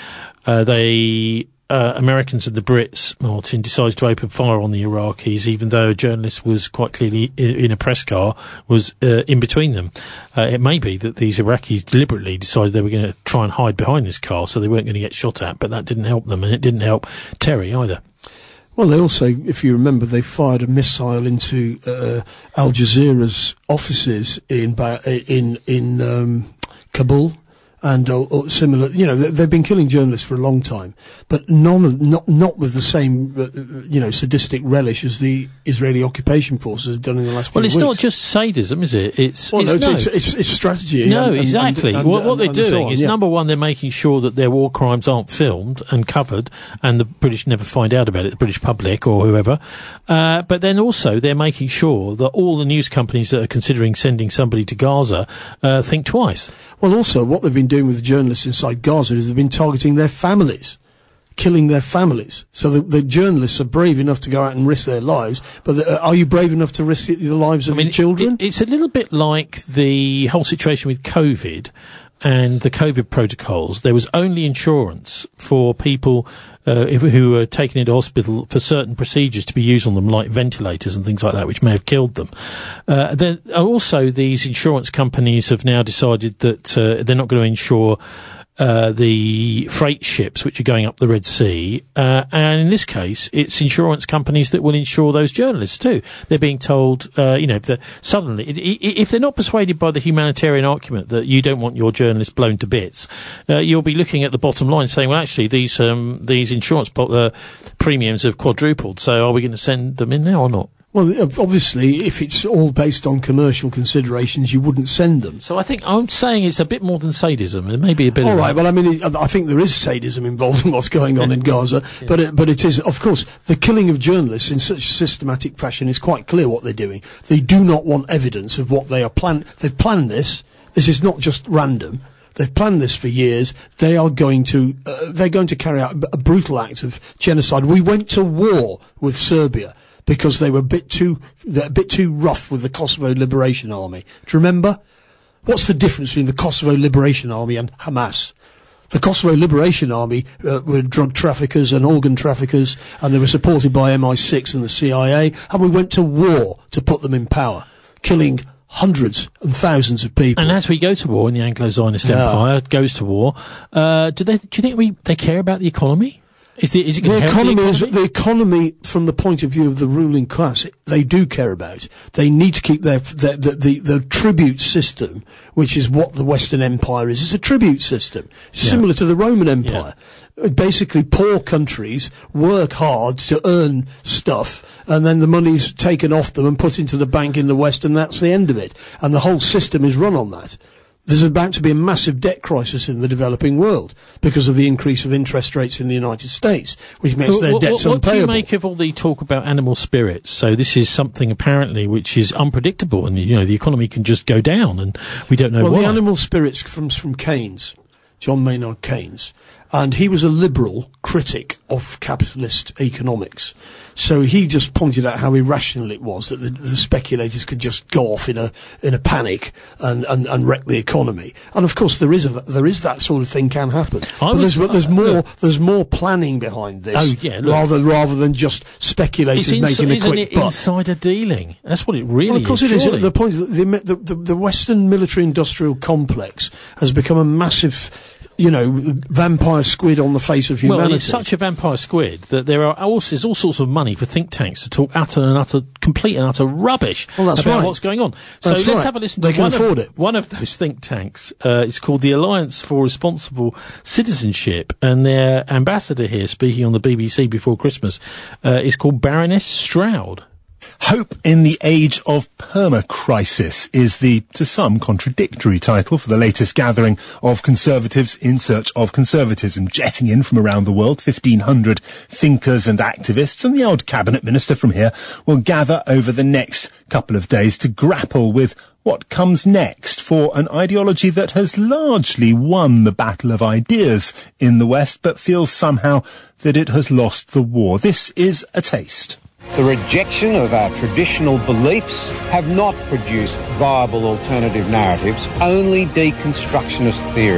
uh, they. Uh, Americans and the Brits, Martin, decided to open fire on the Iraqis, even though a journalist was quite clearly in, in a press car, was uh, in between them. Uh, it may be that these Iraqis deliberately decided they were going to try and hide behind this car so they weren't going to get shot at, but that didn't help them, and it didn't help Terry either. Well, they also, if you remember, they fired a missile into uh, Al Jazeera's offices in ba- in in um, Kabul. And or, or similar, you know, they've been killing journalists for a long time, but none of, not not with the same, uh, you know, sadistic relish as the Israeli occupation forces have done in the last few Well, it's weeks. not just sadism, is it? It's well, it's, no, it's, no. it's, it's, it's strategy. No, and, and, exactly. And, and, what, what and, they're and so doing on, is, yeah. number one, they're making sure that their war crimes aren't filmed and covered, and the British never find out about it, the British public or whoever. Uh, but then also, they're making sure that all the news companies that are considering sending somebody to Gaza uh, think twice. Well, also, what they've been doing with the journalists inside Gaza is they've been targeting their families, killing their families. So the, the journalists are brave enough to go out and risk their lives, but the, uh, are you brave enough to risk the lives of I mean, your children? It, it's a little bit like the whole situation with COVID and the COVID protocols. There was only insurance for people uh, if, who were taken into hospital for certain procedures to be used on them, like ventilators and things like that, which may have killed them. Uh, then also, these insurance companies have now decided that uh, they're not going to insure Uh, the freight ships which are going up the Red Sea, uh, and in this case, it's insurance companies that will insure those journalists too. They're being told, uh, you know, if they're suddenly, if they're not persuaded by the humanitarian argument that you don't want your journalists blown to bits, uh, you'll be looking at the bottom line saying, well, actually, these um, these insurance po- uh, premiums have quadrupled, so are we going to send them in there or not? Well, obviously, if it's all based on commercial considerations, you wouldn't send them. So I think I'm saying it's a bit more than sadism. There may be a bit All of right, well, I mean, it, I think there is sadism involved in what's going on in Gaza, yeah. but it, but it is, of course, the killing of journalists in such a systematic fashion is quite clear what they're doing. They do not want evidence of what they are planned. They've planned this. This is not just random. They've planned this for years. They are going to, uh, they're going to carry out a brutal act of genocide. We went to war with Serbia because they were a bit too, a bit too rough with the Kosovo Liberation Army. Do you remember? What's the difference between the Kosovo Liberation Army and Hamas? The Kosovo Liberation Army uh, were drug traffickers and organ traffickers, and they were supported by M I six and the C I A, and we went to war to put them in power, killing hundreds and thousands of people. And as we go to war, in the Anglo-Zionist Yeah. Empire goes to war, uh, do they? Do you think we they care about the economy? Is, the, is it The gonna help economy, the is, economy? the economy, from the point of view of the ruling class, they do care about. They need to keep their, their the, the the tribute system, which is what the Western Empire is. It's a tribute system, Yeah. similar to the Roman Empire. Uh, Basically, poor countries work hard to earn stuff, and then the money's taken off them and put into the bank in the West, and that's the end of it. And the whole system is run on that. There's about to be a massive debt crisis in the developing world because of the increase of interest rates in the United States, which makes their What- debts what, what do you unpayable. make of all the talk about animal spirits? So this is something apparently which is unpredictable, and you know the economy can just go down, and we don't know well, why. the animal spirits comes from Keynes, John Maynard Keynes, and he was a liberal critic of capitalist economics. So he just pointed out how irrational it was that the, the speculators could just go off in a in a panic and, and, and wreck the economy. And of course, there is a, there is that sort of thing can happen. But was- there's, but there's uh, more look. there's more planning behind this, Oh, yeah, look. rather rather than just speculators It's making a isn't quick it buck. insider dealing? That's what it really Well, of course is. it is. surely. The point is that the, the, the, the Western military-industrial complex has become a massive, you know, vampire squid on the face of humanity. Well, it's such a vampire squid that there are all, there's all sorts of money for think tanks to talk utter and utter, complete and utter rubbish Well, that's about right. what's going on. So That's let's right. have a listen They to can one afford of, it. one of those think tanks. Uh, it's called the Alliance for Responsible Citizenship, and their ambassador here, speaking on the B B C before Christmas, uh, is called Baroness Stroud. Hope in the Age of Perma-Crisis is the, to some, contradictory title for the latest gathering of conservatives in search of conservatism, jetting in from around the world. fifteen hundred thinkers and activists, and the old cabinet minister from here will gather over the next couple of days to grapple with what comes next for an ideology that has largely won the battle of ideas in the West, but feels somehow that it has lost the war. This is a taste. The rejection of our traditional beliefs have not produced viable alternative narratives, only deconstructionist theories.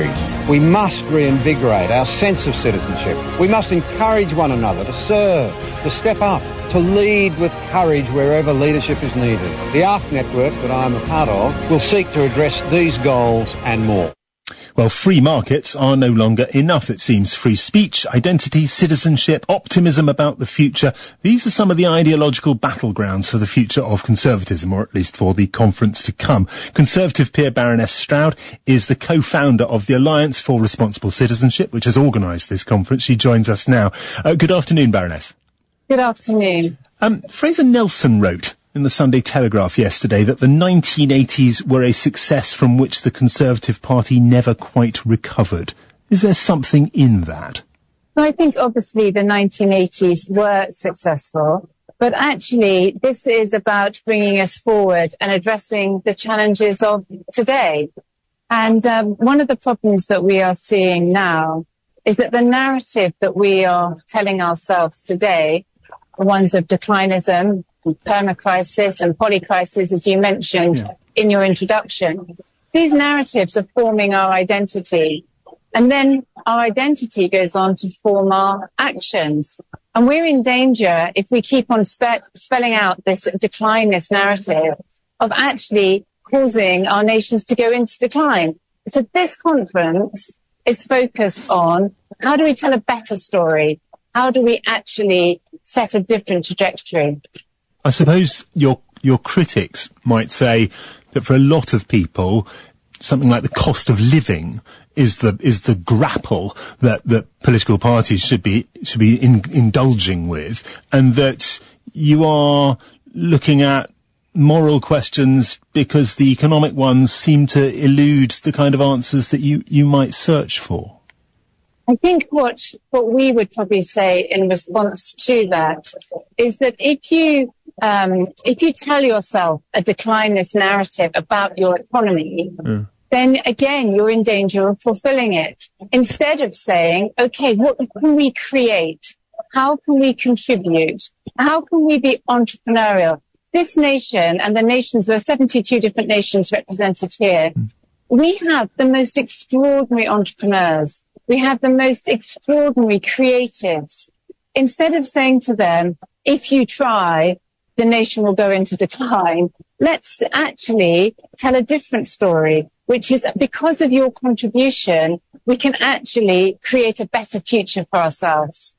We must reinvigorate our sense of citizenship. We must encourage one another to serve, to step up, to lead with courage wherever leadership is needed. The ARC network that I am a part of will seek to address these goals and more. Well, free markets are no longer enough, it seems. Free speech, identity, citizenship, optimism about the future. These are some of the ideological battlegrounds for the future of conservatism, or at least for the conference to come. Conservative peer Baroness Stroud is the co-founder of the Alliance for Responsible Citizenship, which has organised this conference. She joins us now. Uh, good afternoon, Baroness. Good afternoon. Um, Fraser Nelson wrote in the Sunday Telegraph yesterday that the nineteen eighties were a success from which the Conservative Party never quite recovered. Is there something in that? Well, I think obviously the nineteen eighties were successful, but actually this is about bringing us forward and addressing the challenges of today. And um, one of the problems that we are seeing now is that the narrative that we are telling ourselves today, the ones of declinism, permacrisis and polycrisis, as you mentioned yeah. in your introduction, these narratives are forming our identity. And then our identity goes on to form our actions. And we're in danger, if we keep on spe- spelling out this declinist narrative, of actually causing our nations to go into decline. So this conference is focused on how do we tell a better story? How do we actually set a different trajectory? I suppose your your critics might say that for a lot of people, something like the cost of living is the is the grapple that, that political parties should be should be in, indulging with, and that you are looking at moral questions because the economic ones seem to elude the kind of answers that you, you might search for. I think what what we would probably say in response to that is that if you um, if you tell yourself a declinist narrative about your economy, mm. then again you're in danger of fulfilling it. Instead of saying, okay, what can we create? How can we contribute? How can we be entrepreneurial? This nation and the nations, there are seventy-two different nations represented here. Mm. We have the most extraordinary entrepreneurs. We have the most extraordinary creatives. Instead of saying to them, if you try, the nation will go into decline, let's actually tell a different story, which is because of your contribution, we can actually create a better future for ourselves.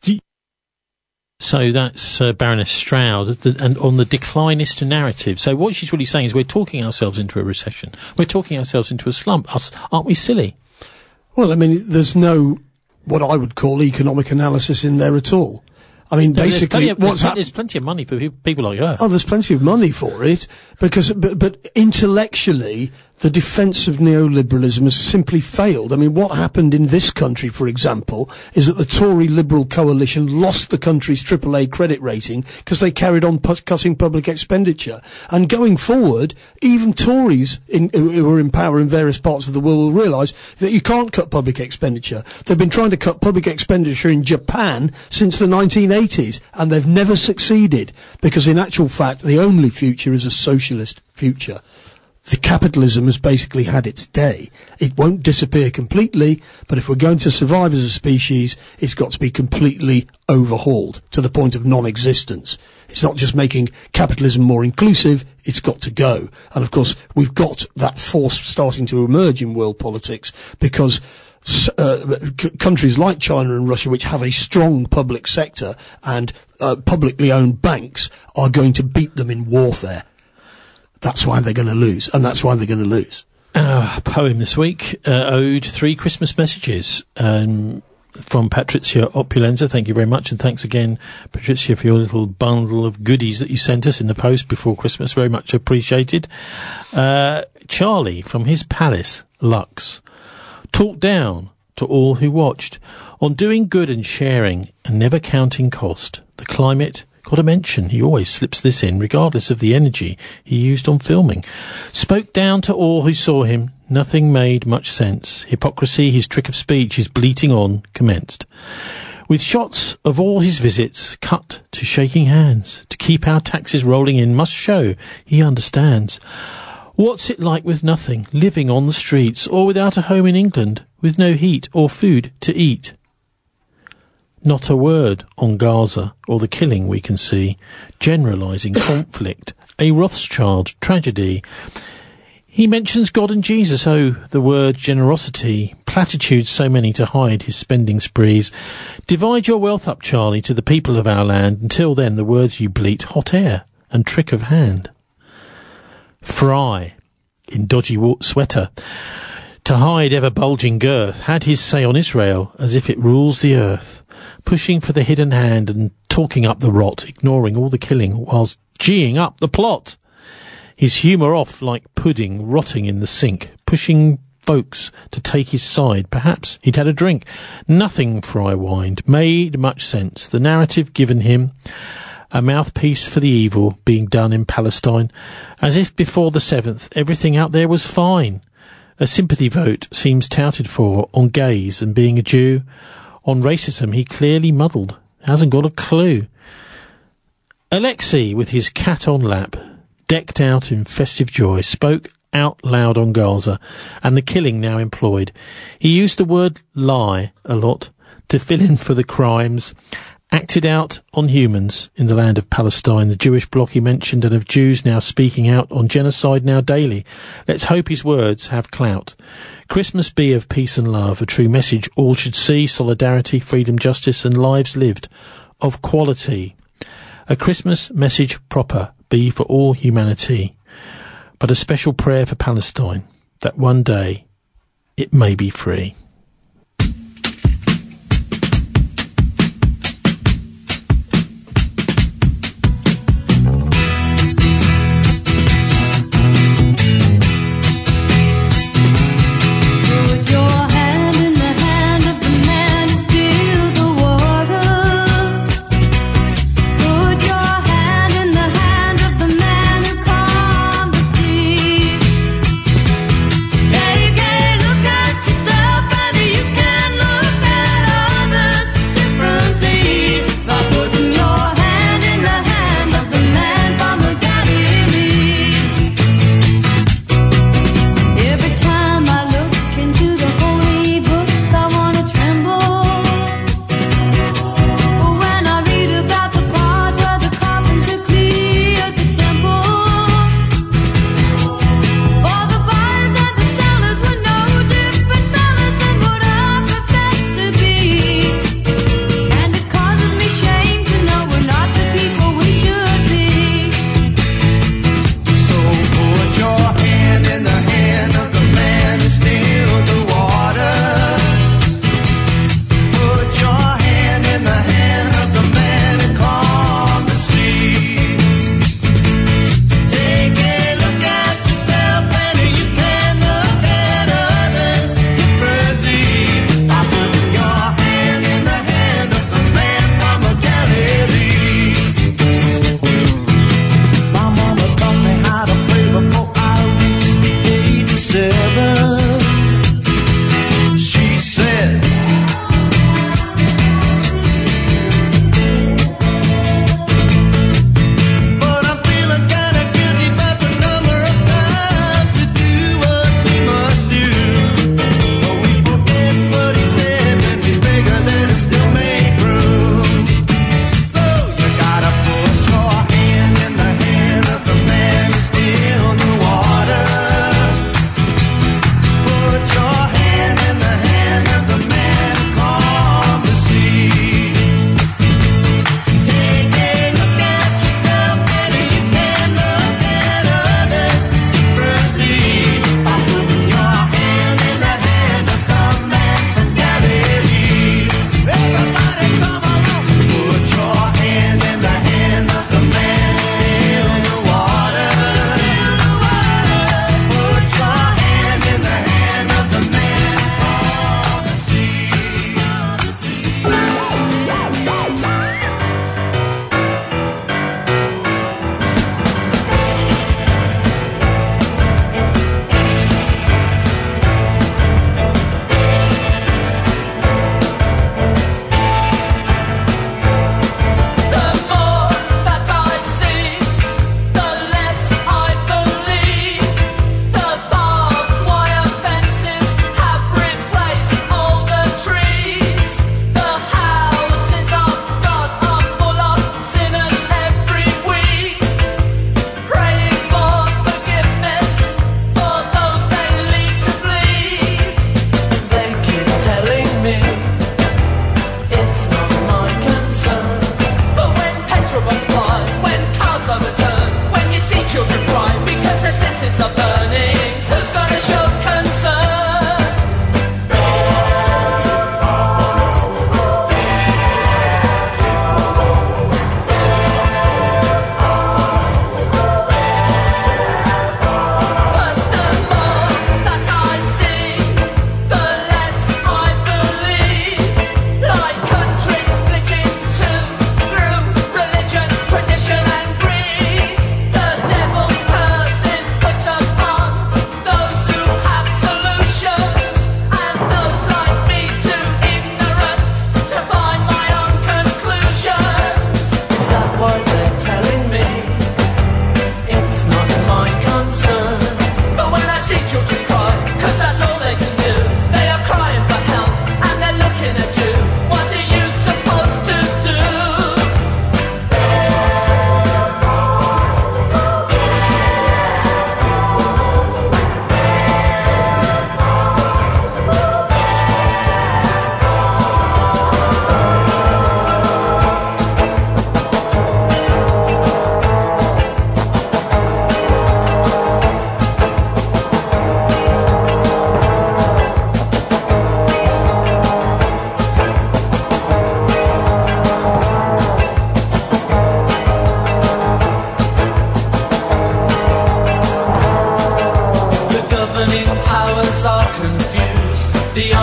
So that's uh, Baroness Stroud, the, and on the declinist narrative. So what she's really saying is we're talking ourselves into a recession. We're talking ourselves into a slump. Us, aren't we silly? Well, I mean, there's no what I would call economic analysis in there at all. I mean, no, basically, there's plenty, of, what's happening... There's plenty of money for people like her. Oh, there's plenty of money for it, because, but, but intellectually, the defence of neoliberalism has simply failed. I mean, what happened in this country, for example, is that the Tory Liberal coalition lost the country's triple A credit rating because they carried on pu- cutting public expenditure. And going forward, even Tories in, who are in power in various parts of the world will realise that you can't cut public expenditure. They've been trying to cut public expenditure in Japan since the nineteen eighties, and they've never succeeded, because in actual fact, the only future is a socialist future. The capitalism has basically had its day. It won't disappear completely, but if we're going to survive as a species, it's got to be completely overhauled to the point of non-existence. It's not just making capitalism more inclusive, it's got to go. And of course, we've got that force starting to emerge in world politics because uh, c- countries like China and Russia, which have a strong public sector and uh, publicly owned banks, are going to beat them in warfare. That's why they're going to lose, and that's why they're going to lose. Uh, poem this week, uh, owed three Christmas messages um, from Patricia Opulenza. Thank you very much, and thanks again, Patricia, for your little bundle of goodies that you sent us in the post before Christmas. Very much appreciated. Uh, Charlie, from his palace, Lux, talked down to all who watched on doing good and sharing and never counting cost. The climate... Got to mention, he always slips this in, regardless of the energy he used on filming. Spoke down to all who saw him. Nothing made much sense. Hypocrisy, his trick of speech, his bleating on, commenced. With shots of all his visits, cut to shaking hands. To keep our taxes rolling in must show he understands. What's it like with nothing, living on the streets, or without a home in England, with no heat or food to eat? Not a word on Gaza or the killing we can see, generalising conflict, a Rothschild tragedy. He mentions God and Jesus, oh, the word generosity, platitudes so many to hide his spending sprees. Divide your wealth up, Charlie, to the people of our land. Until then, the words you bleat, hot air and trick of hand. Fry, in dodgy sweater, to hide ever-bulging girth, had his say on Israel as if it rules the earth, pushing for the hidden hand and talking up the rot, ignoring all the killing whilst geeing up the plot. His humour off like pudding rotting in the sink, pushing folks to take his side. Perhaps he'd had a drink. Nothing, Fry whined, made much sense. The narrative given him, a mouthpiece for the evil being done in Palestine, as if before the seventh everything out there was fine. A sympathy vote seems touted for on gays and being a Jew. On racism he clearly muddled, hasn't got a clue. Alexei, with his cat on lap, decked out in festive joy, spoke out loud on Gaza and the killing now employed. He used the word lie a lot to fill in for the crimes acted out on humans in the land of Palestine, the Jewish bloc he mentioned, and of Jews now speaking out on genocide now daily. Let's hope his words have clout. Christmas be of peace and love, a true message all should see, solidarity, freedom, justice and lives lived of quality. A Christmas message proper be for all humanity, but a special prayer for Palestine, that one day it may be free. Take a look at yourself and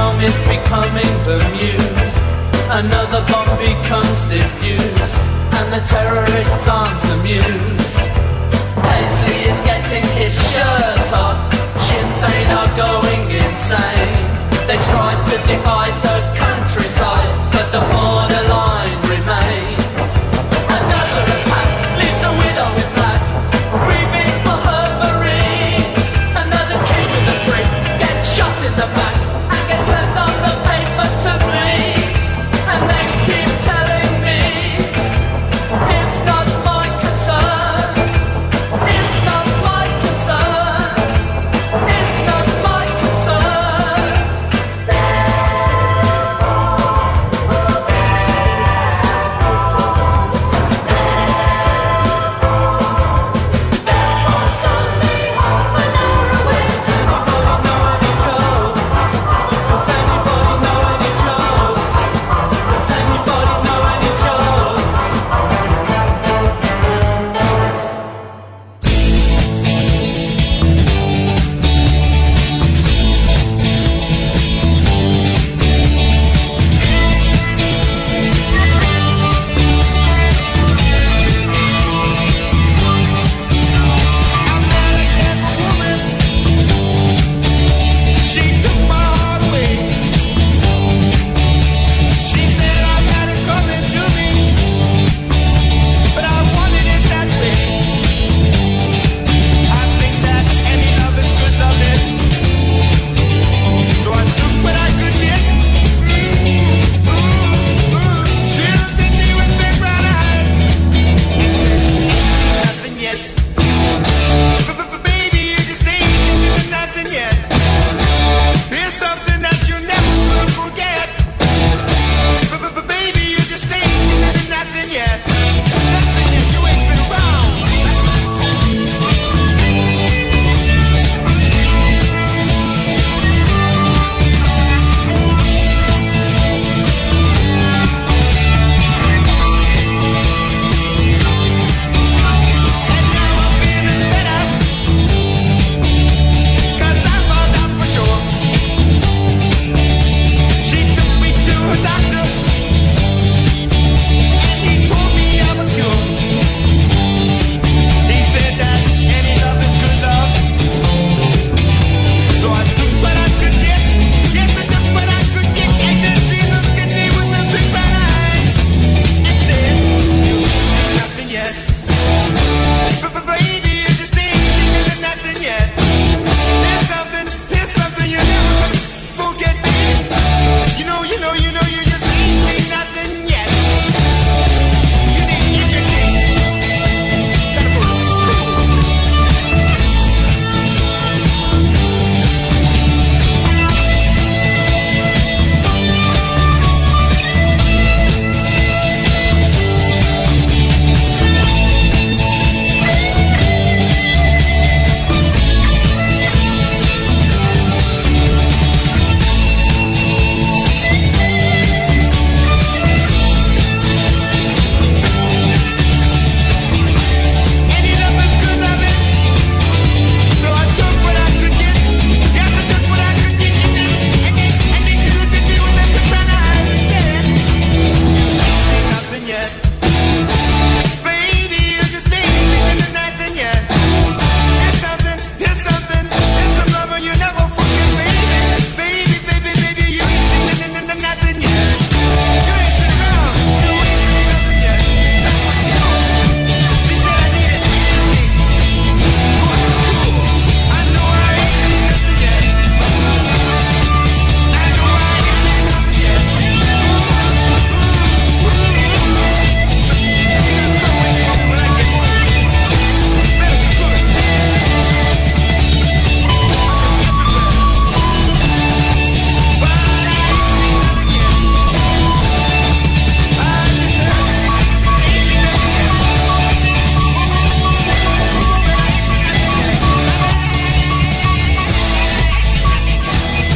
bomb is becoming bemused. Another bomb becomes diffused, and the terrorists aren't amused. Paisley is getting his shirt off. Sinn Féin are going insane. They strive to divide the countryside, but the borderline remains. Another attack leaves a widow in black, grieving for her bereaved. Another kid with a brick gets shot in the back and gets left on the pavement to bleed. And they keep telling me it's not my concern. It's not my concern. It's not my concern.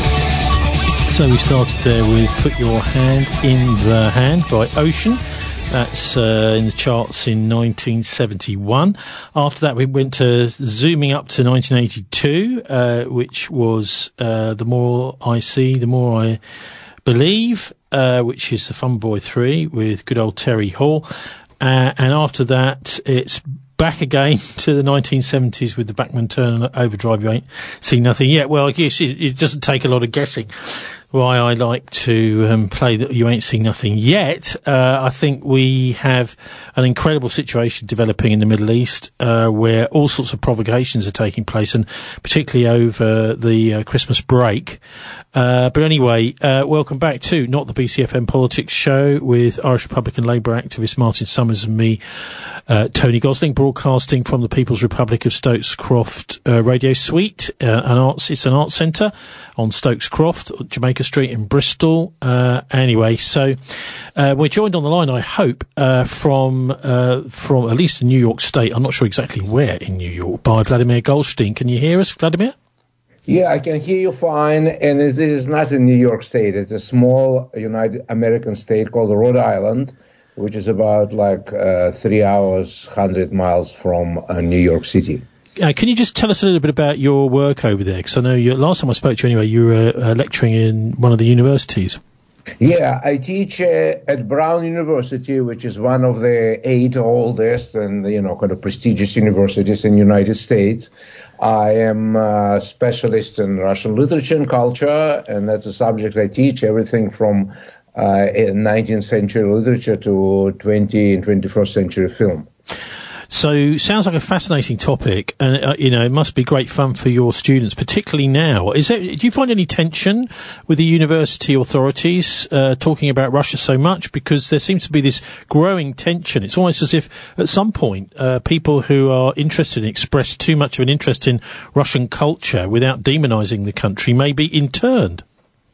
So we started there with Put Your Hand in the Hand by Ocean. That's uh, in the charts in nineteen seventy-one. After that, we went to zooming up to nineteen eighty-two, uh, which was uh, The More I See, The More I Believe, uh, which is the Fun Boy three with good old Terry Hall. Uh, and after that, it's back again to the nineteen seventies with the Bachman Turner Overdrive. You ain't seen nothing yet. Well, I guess it, it doesn't take a lot of guessing why I like to um, play that You Ain't Seen Nothing Yet. Uh, I think we have an incredible situation developing in the Middle East, uh, where all sorts of provocations are taking place, and particularly over the uh, Christmas break. Uh, but anyway, uh, welcome back to Not the B C F M Politics Show with Irish Republican Labour activist Martin Summers and me, uh, Tony Gosling, broadcasting from the People's Republic of Stokes Croft uh, Radio Suite, uh, an arts, it's an arts centre on Stokes Croft, Jamaica Street in Bristol. Uh, anyway, so uh, we're joined on the line, I hope, uh, from uh, from at least in New York State. I'm not sure exactly where in New York, by Vladimir Goldstein. Can you hear us, Vladimir? Yeah, I can hear you fine, and this is not in New York State. It's a small United American state called Rhode Island, which is about like uh, three hours, one hundred miles from uh, New York City. Uh, can you just tell us a little bit about your work over there? Because I know you, last time I spoke to you anyway, you were uh, lecturing in one of the universities. Yeah, I teach uh, at Brown University, which is one of the eight oldest and, you know, kind of prestigious universities in the United States. I am a specialist in Russian literature and culture, and that's a subject I teach, everything from uh, nineteenth century literature to twentieth and twenty-first century film. So, sounds like a fascinating topic, and uh, you know, it must be great fun for your students, particularly now. Is there, do you find any tension with the university authorities uh, talking about Russia so much? Because there seems to be this growing tension. It's almost as if, at some point, uh, people who are interested and express too much of an interest in Russian culture without demonising the country may be interned.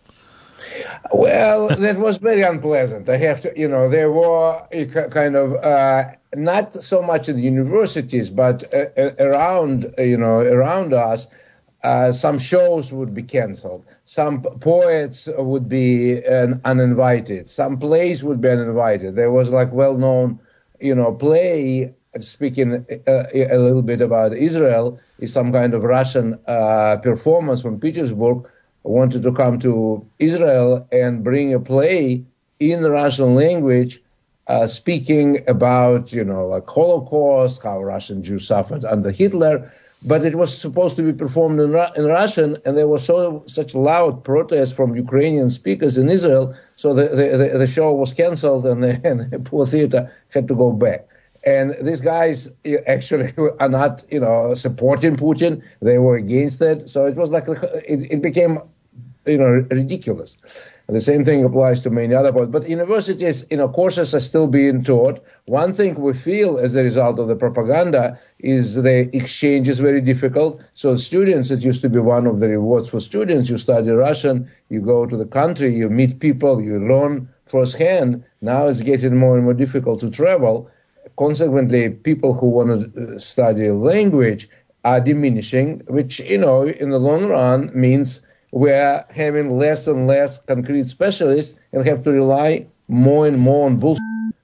Well, that was very unpleasant. I have to, you know, there were a kind of, uh, not so much in the universities, but uh, around, you know, around us, uh, some shows would be cancelled. Some poets would be uh, uninvited. Some plays would be uninvited. There was like well-known, you know, play, speaking uh, a little bit about Israel, is some kind of Russian uh, performance from Petersburg, wanted to come to Israel and bring a play in the Russian language, uh, speaking about, you know, like Holocaust, how Russian Jews suffered under Hitler, but it was supposed to be performed in, Ru- in Russian, and there was so such loud protest from Ukrainian speakers in Israel, so the the, the show was cancelled, and the, and the poor theater had to go back. And these guys actually are not, you know, supporting Putin. They were against it. So it was like, it, it became, you know, ridiculous. And the same thing applies to many other points. But universities, you know, courses are still being taught. One thing we feel as a result of the propaganda is the exchange is very difficult. So students, it used to be one of the rewards for students. You study Russian, you go to the country, you meet people, you learn firsthand. Now it's getting more and more difficult to travel. Consequently, people who want to study language are diminishing, which, you know, in the long run means we're having less and less concrete specialists and have to rely more and more on bullshit,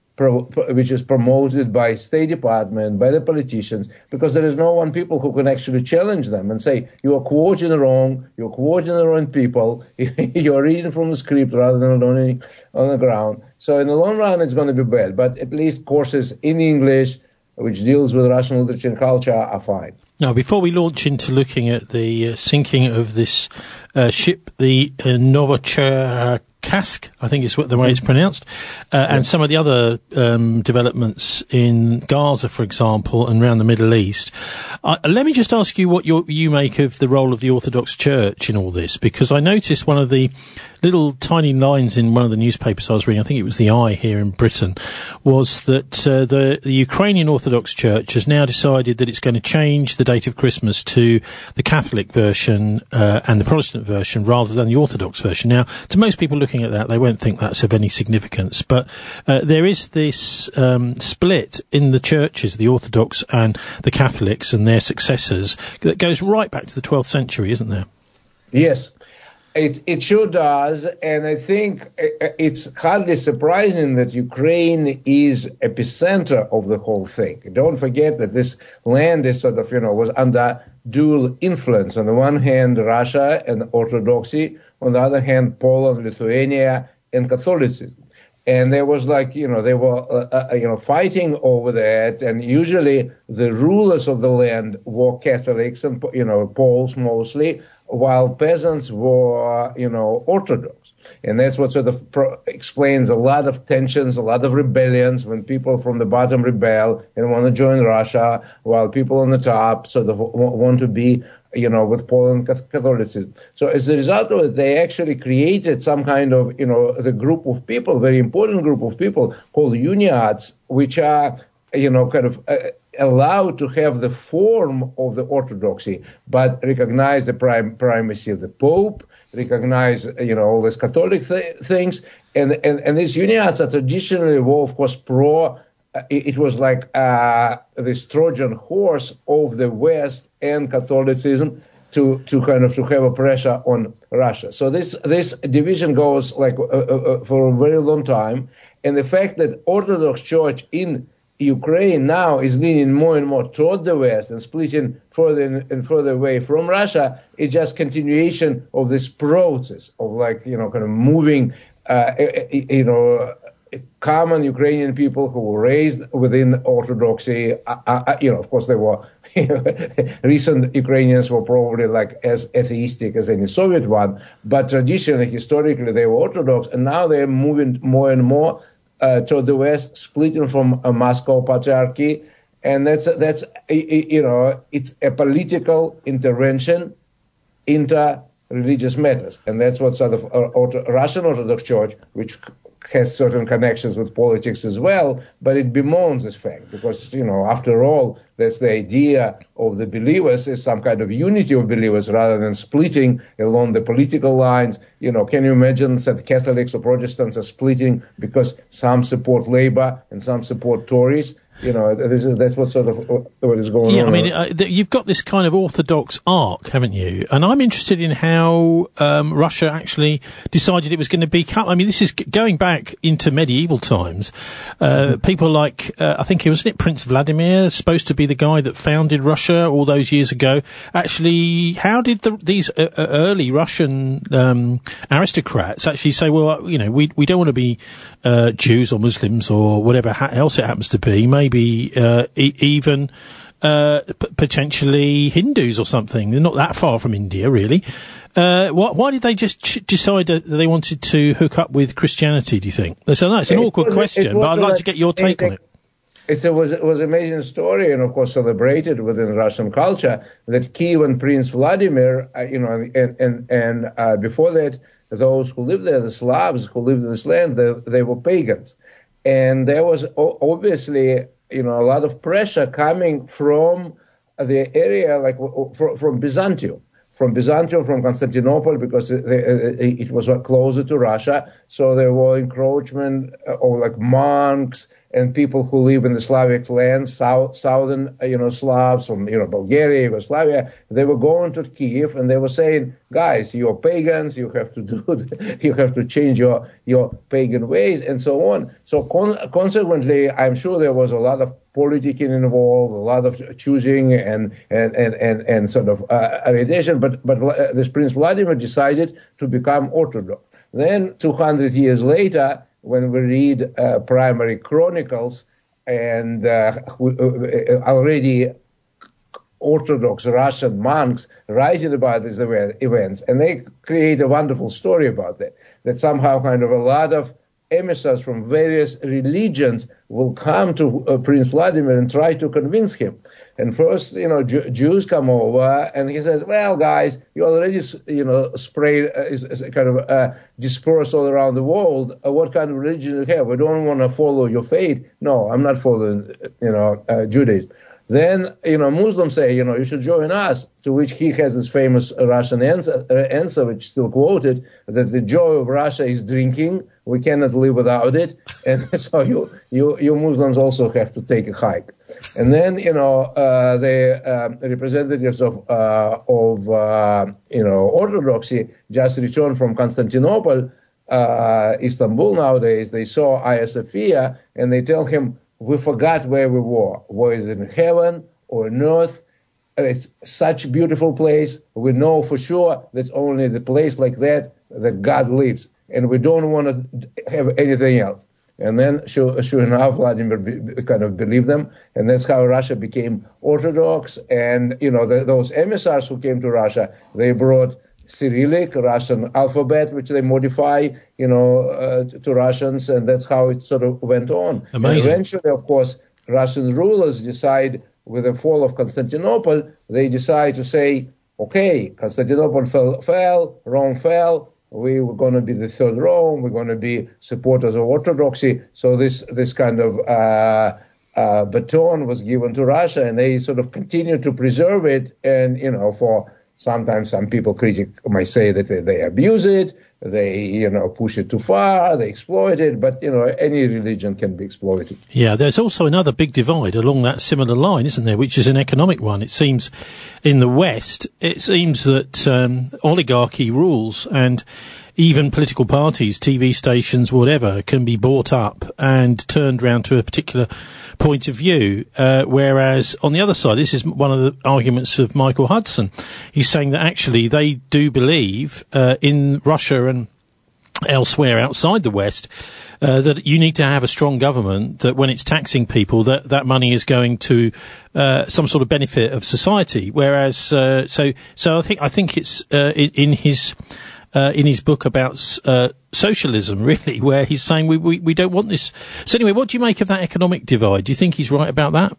which is promoted by State Department, by the politicians, because there is no one people who can actually challenge them and say, you are quoting wrong, you're quoting the wrong people, you're reading from the script rather than learning on the ground. So in the long run, it's going to be bad, but at least courses in English, which deals with Russian literature and culture, are fine. Now, before we launch into looking at the uh, sinking of this uh, ship, the uh, Novocherkassk, I think is what the way it's pronounced, uh, yeah. and some of the other um, developments in Gaza, for example, and around the Middle East, uh, let me just ask you what you you make of the role of the Orthodox Church in all this, because I noticed one of the little tiny lines in one of the newspapers I was reading, I think it was the Eye here in Britain, was that uh, the, the Ukrainian Orthodox Church has now decided that it's going to change the date of Christmas to the Catholic version uh, and the Protestant version rather than the Orthodox version. Now, to most people looking at that, they won't think that's of any significance, but uh, there is this um, split in the churches, the Orthodox and the Catholics and their successors, that goes right back to the twelfth century, isn't there? Yes. It it sure does, and I think it's hardly surprising that Ukraine is epicenter of the whole thing. Don't forget that this land is sort of, you know, was under dual influence. On the one hand, Russia and Orthodoxy. On the other hand, Poland, Lithuania, and Catholicism. And there was like, you know, they were, uh, uh, you know, fighting over that. And usually the rulers of the land were Catholics and, you know, Poles mostly, while peasants were, you know, Orthodox. And that's what sort of pro- explains a lot of tensions, a lot of rebellions when people from the bottom rebel and want to join Russia, while people on the top sort of w- want to be, you know, with Poland Catholicism. So as a result of it, they actually created some kind of, you know, the group of people, very important group of people called Uniats, which are, you know, kind of uh, allowed to have the form of the Orthodoxy, but recognize the prim- primacy of the Pope, recognize, you know, all these Catholic th- things. And, and, and these Uniats are traditionally were, of course, pro. Uh, it, it was like uh, this Trojan horse of the West and Catholicism to, to kind of to have a pressure on Russia. So this this division goes like uh, uh, for a very long time. And the fact that Orthodox Church in Ukraine now is leaning more and more toward the West and splitting further and further away from Russia is just continuation of this process of like, you know, kind of moving, uh, you know, common Ukrainian people who were raised within Orthodoxy. Uh, uh, you know, of course, there were recent Ukrainians were probably like as atheistic as any Soviet one, but traditionally, historically, they were Orthodox, and now they're moving more and more Uh, toward the West, splitting from a Moscow Patriarchy, and that's that's you know it's a political intervention into religious matters, and that's what sort of uh, Russian Orthodox Church, which has certain connections with politics as well, but it bemoans this fact because, you know, after all, that's the idea of the believers is some kind of unity of believers rather than splitting along the political lines. You know, can you imagine that Catholics or Protestants are splitting because some support Labour and some support Tories? You know, this is, that's what sort of what is going yeah, on. Yeah, I mean, uh, th- you've got this kind of orthodox arc, haven't you? And I'm interested in how um, Russia actually decided it was going to become. I mean, this is g- going back into medieval times. Uh, mm-hmm. People like, uh, I think it wasn't it Prince Vladimir, supposed to be the guy that founded Russia all those years ago. Actually, how did the, these uh, early Russian um, aristocrats actually say, well, you know, we we don't want to be uh, Jews or Muslims or whatever ha- else it happens to be. Maybe uh, e- even uh, p- potentially Hindus or something. They're not that far from India, really. Uh, why, why did they just ch- decide that they wanted to hook up with Christianity, do you think? So, no, it's an it awkward was, question, but I'd like to get your take on it. It's, it was it was an amazing story, and of course celebrated within Russian culture that Kievan Prince Vladimir, uh, you know, and and and uh, before that, those who lived there, the Slavs who lived in this land, they, they were pagans, and there was obviously, you know, a lot of pressure coming from the area, like from Byzantium. From Byzantium, from Constantinople, because it, it was closer to Russia. So there were encroachment of like monks and people who live in the Slavic lands, south, southern, you know, Slavs from, you know, Bulgaria, Yugoslavia. They were going to Kiev and they were saying, guys, you're pagans, you have to do, you have to change your, your pagan ways and so on. So con- consequently, I'm sure there was a lot of politicking involved, a lot of choosing and and and and, and sort of uh, orientation. But but uh, this Prince Vladimir decided to become Orthodox. Then two hundred years later, when we read uh, primary chronicles and uh, already Orthodox Russian monks writing about these events, and they create a wonderful story about that. That somehow kind of a lot of emissaries from various religions will come to uh, Prince Vladimir and try to convince him. And first, you know, Ju- Jews come over, and he says, well, guys, you already, you know, sprayed, uh, is, is kind of uh, dispersed all around the world. Uh, what kind of religion do you have? We don't want to follow your faith. No, I'm not following, you know, uh, Judaism. Then, you know, Muslims say, you know, you should join us, to which he has this famous Russian answer, uh, answer, which is still quoted, that the joy of Russia is drinking. We cannot live without it. And so you, you, you Muslims also have to take a hike. And then, you know, uh, the uh, representatives of, uh, of uh, you know, Orthodoxy just returned from Constantinople, uh, Istanbul nowadays. They saw Hagia Sophia, and they tell him, we forgot where we were. Was it in heaven or on earth? It's such a beautiful place. We know for sure that's only the place like that that God lives, and we don't want to have anything else. And then, sure, sure enough, Vladimir be, kind of believed them, and that's how Russia became Orthodox. And, you know, the, those emissaries who came to Russia, they brought Cyrillic, Russian alphabet, which they modify, you know, uh, to, to Russians, and that's how it sort of went on. Amazing. And eventually, of course, Russian rulers decide, with the fall of Constantinople, they decide to say, okay, Constantinople fell, fell Rome fell, we were going to be the third Rome, we're going to be supporters of Orthodoxy. So this this kind of uh, uh, baton was given to Russia, and they sort of continued to preserve it. And, you know, for sometimes some people, critic might say that they, they abuse it, they, you know, push it too far, they exploit it, but, you know, any religion can be exploited. Yeah, there's also another big divide along that similar line, isn't there, which is an economic one. It seems in the West, it seems that um, oligarchy rules, and even political parties, T V stations, whatever, can be bought up and turned round to a particular point of view. Uh, whereas on the other side, this is one of the arguments of Michael Hudson. He's saying that actually they do believe uh, in Russia and elsewhere outside the West uh, that you need to have a strong government, that when it's taxing people, that that money is going to uh, some sort of benefit of society. Whereas, uh, so so I think I think it's uh, in, in his. Uh, in his book about uh, socialism, really, where he's saying we, we, we don't want this. So anyway, what do you make of that economic divide? Do you think he's right about that?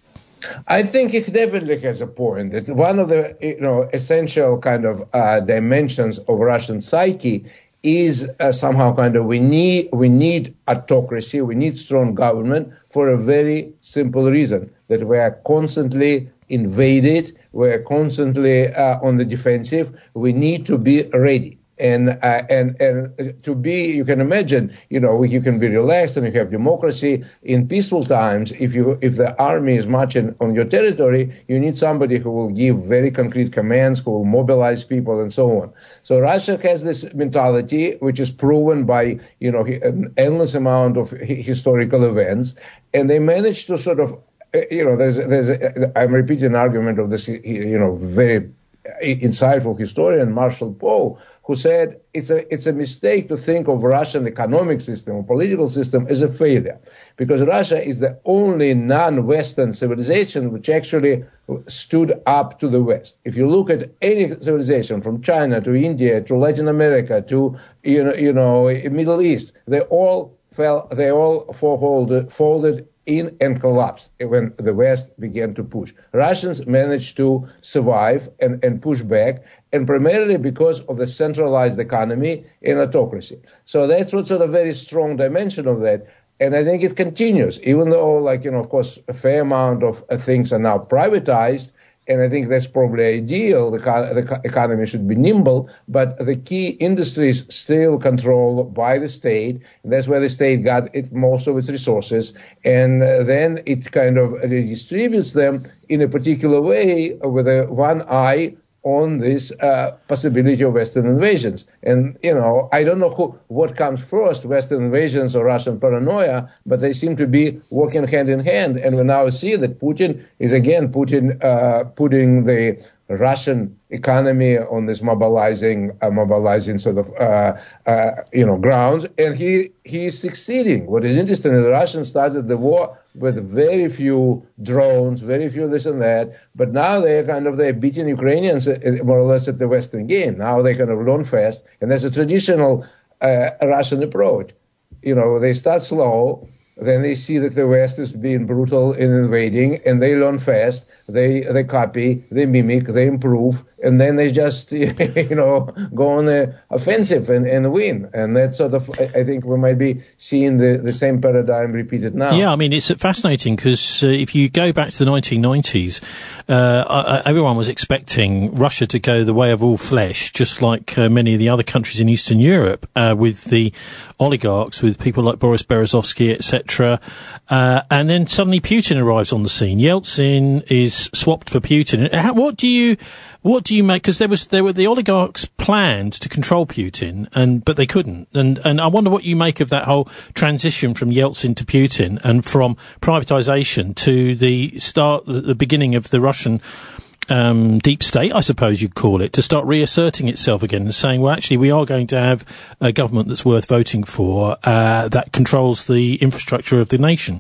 I think he definitely has a point. It's one of the, you know, essential kind of uh, dimensions of Russian psyche is uh, somehow kind of we need we need autocracy, we need strong government for a very simple reason, that we are constantly invaded, we're constantly uh, on the defensive. We need to be ready. And, uh, and, and to be, you can imagine, you know, you can be relaxed and you have democracy in peaceful times. If you, if the army is marching on your territory, you need somebody who will give very concrete commands, who will mobilize people and so on. So Russia has this mentality, which is proven by, you know, an endless amount of historical events. And they managed to sort of, you know, there's, there's, a, I'm repeating an argument of this, you know, very insightful historian, Marshall Poe, who said it's a it's a mistake to think of Russian economic system or political system as a failure, because Russia is the only non-Western civilization which actually stood up to the West. If you look at any civilization from China to India to Latin America to you know you know Middle East, they all fell, they all folded, folded in and collapsed when the West began to push. Russians managed to survive and, and push back, and primarily because of the centralized economy and autocracy. So that's what's sort of very strong dimension of that. And I think it continues, even though, like, you know, of course, a fair amount of uh, things are now privatized. And I think that's probably ideal. The, the economy should be nimble, but the key industries still controlled by the state. And that's where the state got it, most of its resources. And uh, then it kind of redistributes them in a particular way with a one eye on this uh, possibility of Western invasions. And, you know, I don't know who, what comes first, Western invasions or Russian paranoia, but they seem to be working hand in hand. And we now see that Putin is again Putin, uh, putting the Russian economy on this mobilizing, uh, mobilizing sort of, uh, uh, you know, grounds. And he, he is succeeding. What is interesting is the Russians started the war with very few drones, very few this and that. But now they're kind of, they're beating Ukrainians more or less at the Western game. Now they kind of learn fast. And there's a traditional uh, Russian approach. You know, they start slow. Then they see that the West is being brutal in invading, and they learn fast. They they copy, they mimic, they improve, and then they just, you know, go on the offensive and, and win. And that's sort of, I think we might be seeing the, the same paradigm repeated now. Yeah, I mean, it's fascinating because uh, if you go back to the nineteen nineties, uh, everyone was expecting Russia to go the way of all flesh, just like uh, many of the other countries in Eastern Europe, uh, with the oligarchs, with people like Boris Berezovsky, et cetera, cetera. Uh, and then suddenly Putin arrives on the scene. Yeltsin is swapped for Putin. How, what do you, what do you make? Because there was, there were the oligarchs planned to control Putin, and but they couldn't. And and I wonder what you make of that whole transition from Yeltsin to Putin, and from privatization to the start, the, the beginning of the Russian Um, deep state, I suppose you'd call it, to start reasserting itself again and saying, well, actually, we are going to have a government that's worth voting for, uh, that controls the infrastructure of the nation.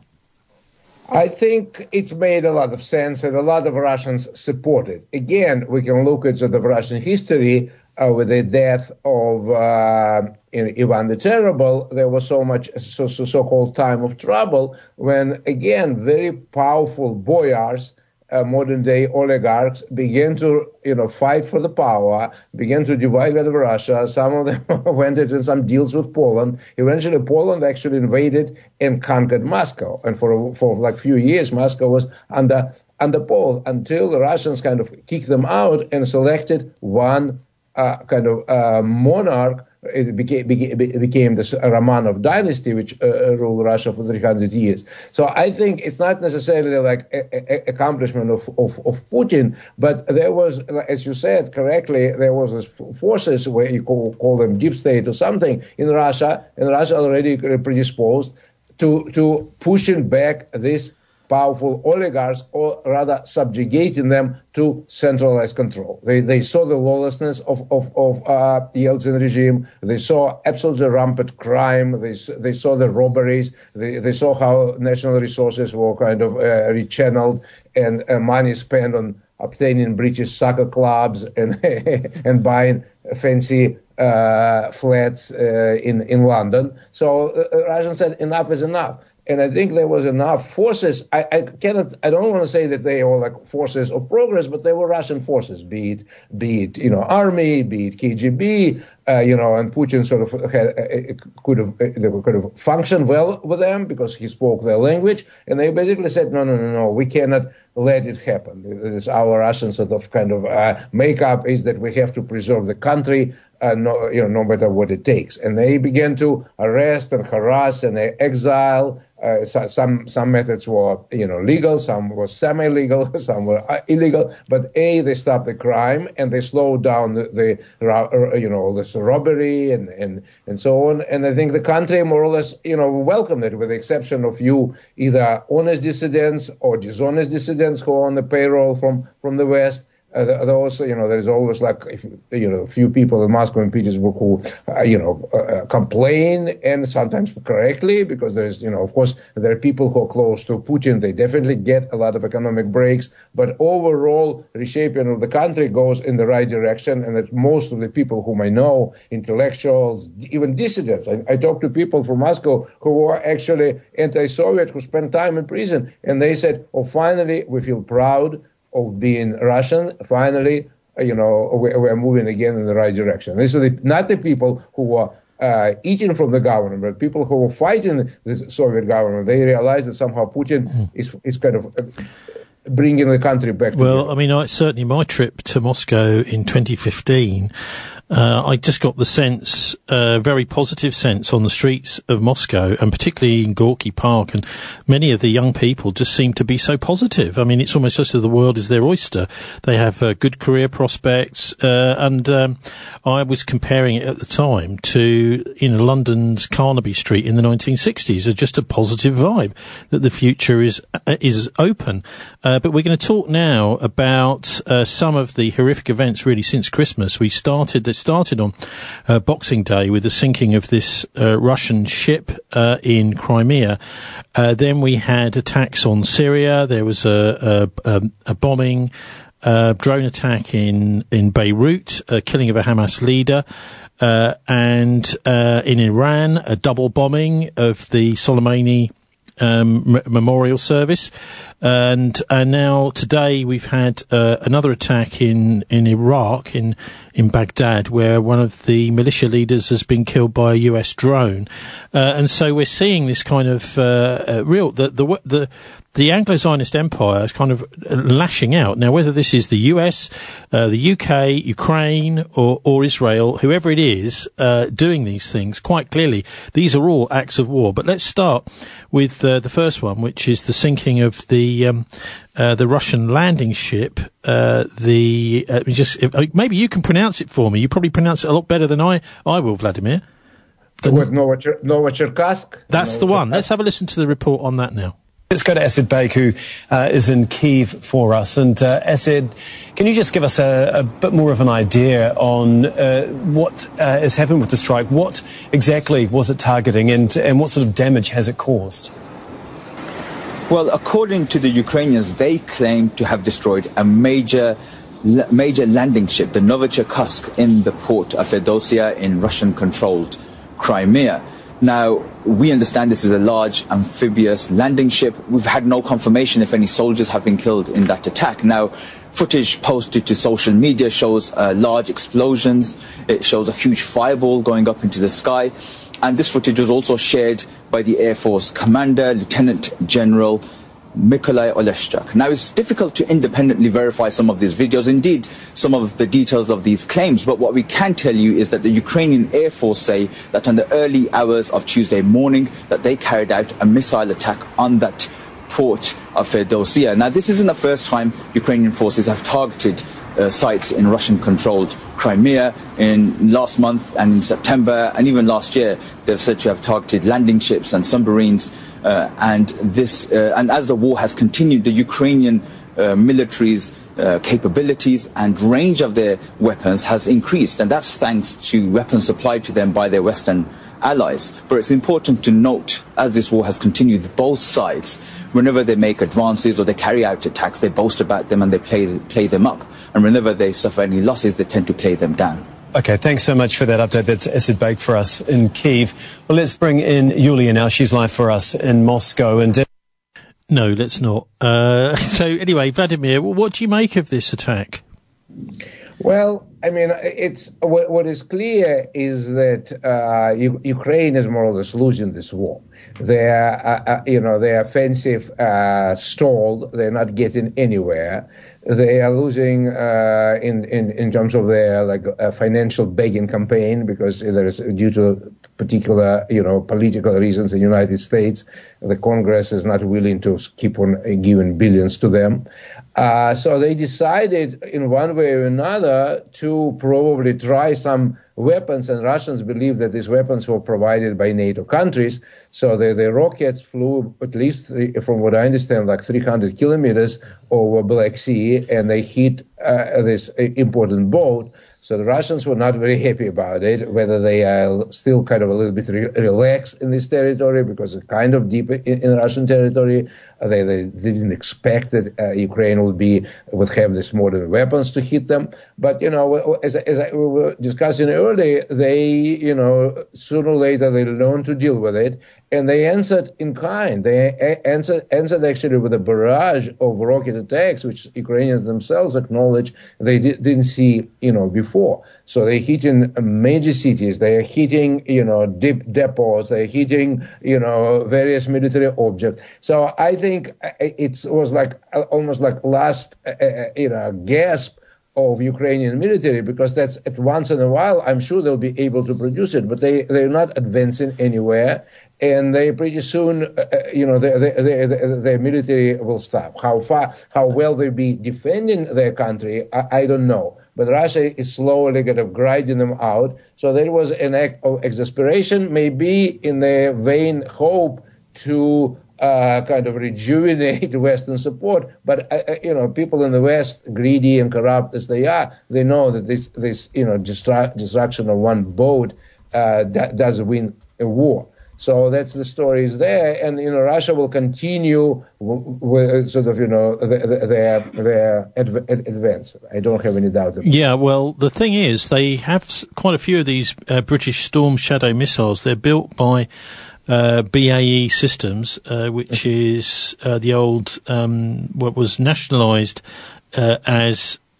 I think it's made a lot of sense, and a lot of Russians support it. Again, we can look at sort of Russian history uh, with the death of uh, Ivan the Terrible. There was so much so, so, so-called time of trouble when, again, very powerful boyars, Uh, modern-day oligarchs began to, you know, fight for the power, began to divide out of Russia. Some of them went into some deals with Poland. Eventually, Poland actually invaded and conquered Moscow. And for for like few years, Moscow was under under Poland until the Russians kind of kicked them out and selected one uh, kind of uh, monarch. It became, it became the Romanov dynasty, which uh, ruled Russia for three hundred years. So I think it's not necessarily like an accomplishment of, of, of Putin, but there was, as you said correctly, there was this forces, where you call, call them deep state or something, in Russia, and Russia already predisposed to, to pushing back this powerful oligarchs, or rather subjugating them to centralized control. They they saw the lawlessness of of of uh, the Yeltsin regime. They saw absolutely rampant crime. They they saw the robberies. They they saw how national resources were kind of uh, rechanneled, and uh, money spent on obtaining British soccer clubs and and buying fancy uh, flats uh, in in London. So uh, Russians said enough is enough. And I think there was enough forces. I, I cannot. I don't want to say that they were like forces of progress, but they were Russian forces. Be it, be it, you know, army, be it K G B, uh, you know, and Putin sort of had, uh, could have uh, could have functioned well with them because he spoke their language. And they basically said, no, no, no, no, we cannot let it happen. It's our Russian sort of kind of uh, makeup is that we have to preserve the country, uh, no, you know, no matter what it takes. And they began to arrest and harass and they exile. Uh, so, some some methods were, you know, legal, some were semi-legal, some were uh, illegal. But A, they stopped the crime and they slowed down the, the uh, you know, this robbery and, and, and so on. And I think the country more or less, you know, welcomed it, with the exception of few either honest dissidents or dishonest dissidents who are on the payroll from, from the West. Uh, those, you know, there's always like, if, you know, a few people in Moscow and Petersburg who, uh, you know, uh, complain, and sometimes correctly, because there's, you know, of course, there are people who are close to Putin. They definitely get a lot of economic breaks, but overall reshaping of the country goes in the right direction. And that most of the people whom I know, intellectuals, even dissidents, I, I talked to people from Moscow who were actually anti-Soviet, who spent time in prison, and they said, oh, finally, we feel proud of being Russian. Finally, you know, we're moving again in the right direction. These are the, not the people who are uh, eating from the government, but people who were fighting the Soviet government. They realize that somehow Putin mm. is is kind of bringing the country back. Well, I mean, I, certainly my trip to Moscow in twenty fifteen, uh, I just got the sense, uh, very positive sense on the streets of Moscow, and particularly in Gorky Park, and many of the young people just seem to be so positive. I mean, it's almost as if the world is their oyster. They have uh, good career prospects, uh, and um, I was comparing it at the time to, you know, London's Carnaby Street in the nineteen sixties, uh, just a positive vibe that the future is uh, is open. Uh, but we're going to talk now about uh, some of the horrific events really since Christmas. We started, they started on uh, Boxing Day with the sinking of this uh, Russian ship uh, in Crimea. Uh, then we had attacks on Syria. There was a, a, a bombing, uh, drone attack in, in Beirut, a killing of a Hamas leader. Uh, and uh, in Iran, a double bombing of the Soleimani Um, m- memorial service, and and now today we've had uh, another attack in in Iraq, in in Baghdad, where one of the militia leaders has been killed by a U S drone, uh, and so we're seeing this kind of uh, uh, real the the the the Anglo-Zionist Empire is kind of lashing out. Now, whether this is the U S, uh, the U K, Ukraine, or, or Israel, whoever it is uh, doing these things, quite clearly, these are all acts of war. But let's start with uh, the first one, which is the sinking of the um, uh, the Russian landing ship. Uh, the uh, just uh, maybe you can pronounce it for me. You probably pronounce it a lot better than I, I will, Vladimir. The word Novocherkassk? That's the one. Let's have a listen to the report on that now. Let's go to Esed Beg, who uh, is in Kyiv for us. And uh, Esed, can you just give us a, a bit more of an idea on uh, what uh, has happened with the strike? What exactly was it targeting, and, and what sort of damage has it caused? Well, according to the Ukrainians, they claim to have destroyed a major major landing ship, the Novocherkassk, in the port of Feodosia in Russian-controlled Crimea. Now, we understand this is a large amphibious landing ship. We've had no confirmation if any soldiers have been killed in that attack. Now, footage posted to social media shows uh, large explosions. It shows a huge fireball going up into the sky. And this footage was also shared by the Air Force commander, Lieutenant General Mykolai Oleshchuk. Now, it's difficult to independently verify some of these videos, indeed some of the details of these claims, but what we can tell you is that the Ukrainian Air Force say that on the early hours of Tuesday morning that they carried out a missile attack on that port of Feodosia. Now, this isn't the first time Ukrainian forces have targeted uh, sites in Russian-controlled Crimea. In last month and in September and even last year, they've said to have targeted landing ships and submarines. Uh, and this, uh, and as the war has continued, the Ukrainian uh, military's uh, capabilities and range of their weapons has increased, and that's thanks to weapons supplied to them by their Western allies. But it's important to note, as this war has continued, both sides, whenever they make advances or they carry out attacks, they boast about them and they play play them up. And whenever they suffer any losses, they tend to play them down. Okay, thanks so much for that update. That's Esed Beg for us in Kyiv. Well, let's bring in Yulia now. She's live for us in Moscow. And uh, no, let's not. Uh, so anyway, Vladimir, what do you make of this attack? Well, I mean, it's what, what is clear is that uh, U- Ukraine is more or less losing this war. Their, uh, uh, you know, their offensive uh, stalled. They're not getting anywhere. They are losing uh, in, in in terms of their like uh, financial begging campaign, because there is, due to particular you know political reasons in the United States, the Congress is not willing to keep on giving billions to them. Uh, so they decided in one way or another to probably try some weapons, and Russians believe that these weapons were provided by NATO countries. So the, the rockets flew at least, three, from what I understand, like three hundred kilometers over Black Sea, and they hit uh, this important boat. So the Russians were not very happy about it, whether they are still kind of a little bit re- relaxed in this territory because it's kind of deep in, in Russian territory. Uh, they, they didn't expect that uh, Ukraine would be would have these modern weapons to hit them. But, you know, as, as I, we were discussing earlier, they, you know, sooner or later they learn to deal with it. And they answered in kind. They a- answered, answered actually with a barrage of rocket attacks, which Ukrainians themselves acknowledge they di- didn't see, you know, before. So they're hitting major cities. They are hitting, you know, deep depots. They're hitting, you know, various military objects. So I think it was like almost like last, uh, you know, gasp of Ukrainian military, because that's at once in a while, I'm sure they'll be able to produce it, but they, they're not advancing anywhere. And they pretty soon, uh, you know, their, their, their, their military will stop. How far, how well they'll be defending their country, I, I don't know. But Russia is slowly kind of grinding them out. So there was an act of exasperation, maybe in their vain hope to Uh, kind of rejuvenate Western support, but uh, you know, people in the West, greedy and corrupt as they are, they know that this, this you know, distra- destruction of one boat uh, d- does win a war. So that's the story is there, and you know, Russia will continue w- with sort of you know the, the, their their adv- advance. I don't have any doubt about it. Yeah, well, the thing is, they have quite a few of these uh, British Storm Shadow missiles. They're built by Uh, B A E Systems, uh, which is uh, the old, um, what was nationalised uh, as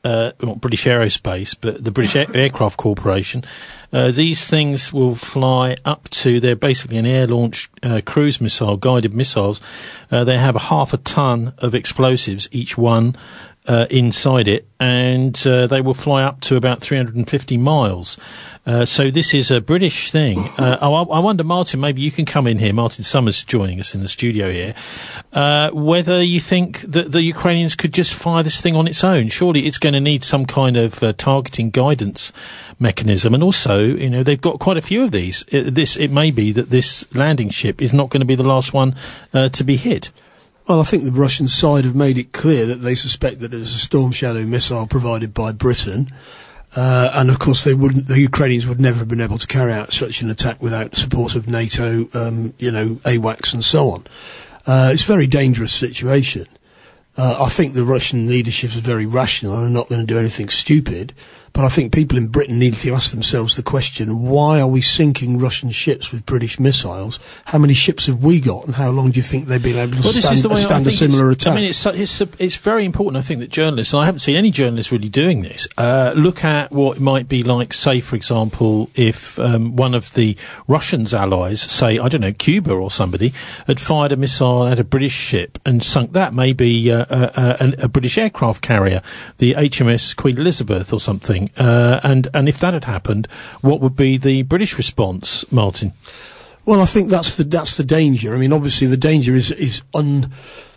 uh, not British Aerospace, but the British Air- Aircraft Corporation. Uh, these things will fly up to, they're basically an air-launched uh, cruise missile, guided missiles. Uh, they have a half a ton of explosives, each one, uh, inside it, and uh, they will fly up to about three hundred fifty miles. Uh, so this is a British thing. Uh, I, I wonder, Martin, maybe you can come in here. Martin Summers joining us in the studio here. Uh, whether you think that the Ukrainians could just fire this thing on its own. Surely it's going to need some kind of uh, targeting guidance mechanism. And also, you know, they've got quite a few of these. It, this, it may be that this landing ship is not going to be the last one uh, to be hit. Well, I think the Russian side have made it clear that they suspect that it was a Storm Shadow missile provided by Britain. Uh, and of course, they wouldn't. The Ukrainians would never have been able to carry out such an attack without support of NATO, um, you know, AWACS and so on. Uh, it's a very dangerous situation. Uh, I think the Russian leadership is very rational and are not going to do anything stupid. But I think people in Britain need to ask themselves the question, why are we sinking Russian ships with British missiles? How many ships have we got, and how long do you think they've been able to well, stand, stand a similar attack? I mean, it's, it's, it's very important, I think, that journalists, and I haven't seen any journalists really doing this, uh, look at what it might be like, say, for example, if um, one of the Russians' allies, say, I don't know, Cuba or somebody, had fired a missile at a British ship and sunk that, maybe uh, uh, a, a British aircraft carrier, the H M S Queen Elizabeth or something. Uh, and, and if that had happened, what would be the British response, Martin? Well, I think that's the that's the danger. I mean, obviously, the danger is is un.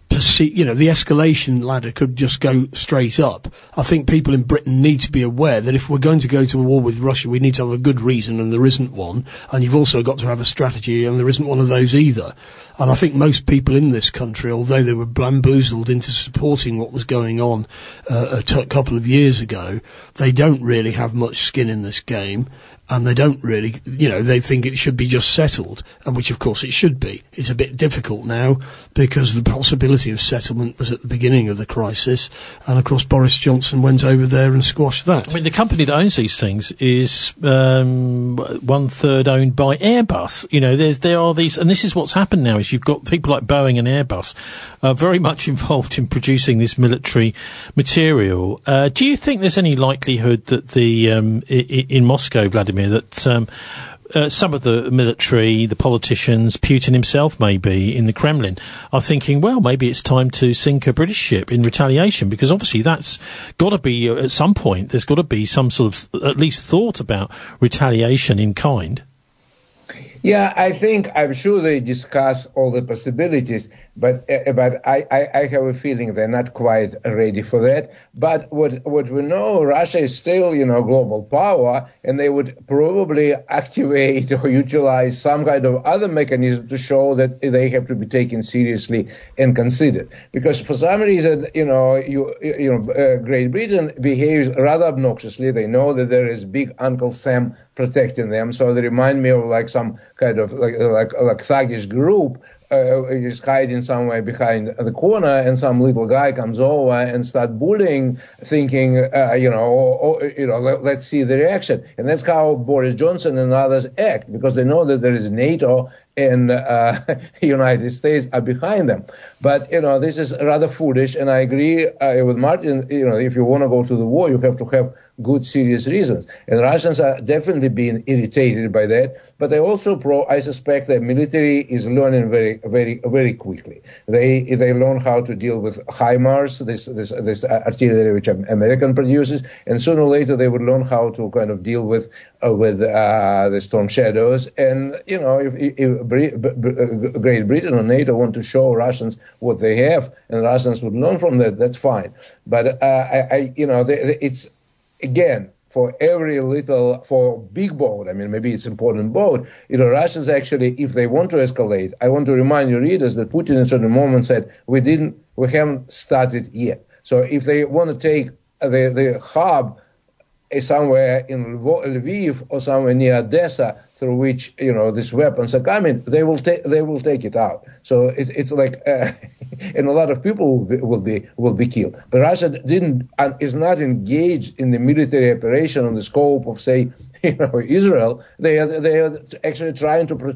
You know, the escalation ladder could just go straight up. I think people in Britain need to be aware that if we're going to go to a war with Russia, we need to have a good reason, and there isn't one. And you've also got to have a strategy, and there isn't one of those either. And I think most people in this country, although they were bamboozled into supporting what was going on uh, a t- couple of years ago, they don't really have much skin in this game. And they don't really, you know, they think it should be just settled, and which of course it should be. It's a bit difficult now because the possibility of settlement was at the beginning of the crisis, and of course Boris Johnson went over there and squashed that. I mean, the company that owns these things is um, one third owned by Airbus. You know, there's there are these, and this is what's happened now: is you've got people like Boeing and Airbus uh, very much involved in producing this military material. Uh, do you think there's any likelihood that the um, I- I- in Moscow, Vladimir, that um, uh, some of the military, the politicians, Putin himself maybe, in the Kremlin, are thinking, well, maybe it's time to sink a British ship in retaliation, because obviously that's got to be, uh, at some point, there's got to be some sort of, at least thought about retaliation in kind. Yeah, I think, I'm sure they discuss all the possibilities, but uh, but I, I, I have a feeling they're not quite ready for that. But what what we know, Russia is still, you know, global power, and they would probably activate or utilize some kind of other mechanism to show that they have to be taken seriously and considered. Because for some reason, you know, you you know, uh, Great Britain behaves rather obnoxiously. They know that there is big Uncle Sam protecting them, so they remind me of like some kind of like like like thuggish group uh, is hiding somewhere behind the corner, and some little guy comes over and start bullying, thinking, uh, you know, oh, oh, you know, let, let's see the reaction. And that's how Boris Johnson and others act, because they know that there is NATO and uh, United States are behind them. But, you know, this is rather foolish, and I agree uh, with Martin, you know, if you want to go to the war, you have to have good, serious reasons. And Russians are definitely being irritated by that, but they also, pro, I suspect the military is learning very, very, very quickly. They they learn how to deal with HIMARS, this, this, this artillery which American produces, and sooner or later they would learn how to kind of deal with, uh, with uh, the Storm Shadows. And, you know, if, if Great Britain or NATO want to show Russians what they have, and Russians would learn from that, that's fine. But, uh, I, I, you know, they, they, it's, again, for every little, for big boat, I mean, maybe it's important boat, you know, Russians actually, if they want to escalate, I want to remind your readers that Putin in a certain moment said, we didn't, we haven't started yet. So if they want to take the, the hub somewhere in Lviv or somewhere near Odessa, through which, you know, these weapons are coming, they will take they will take it out. So it's it's like, uh, and a lot of people will be, will be will be killed. But Russia didn't uh, is not engaged in the military operation on the scope of, say, you know, Israel. They are they are actually trying to protect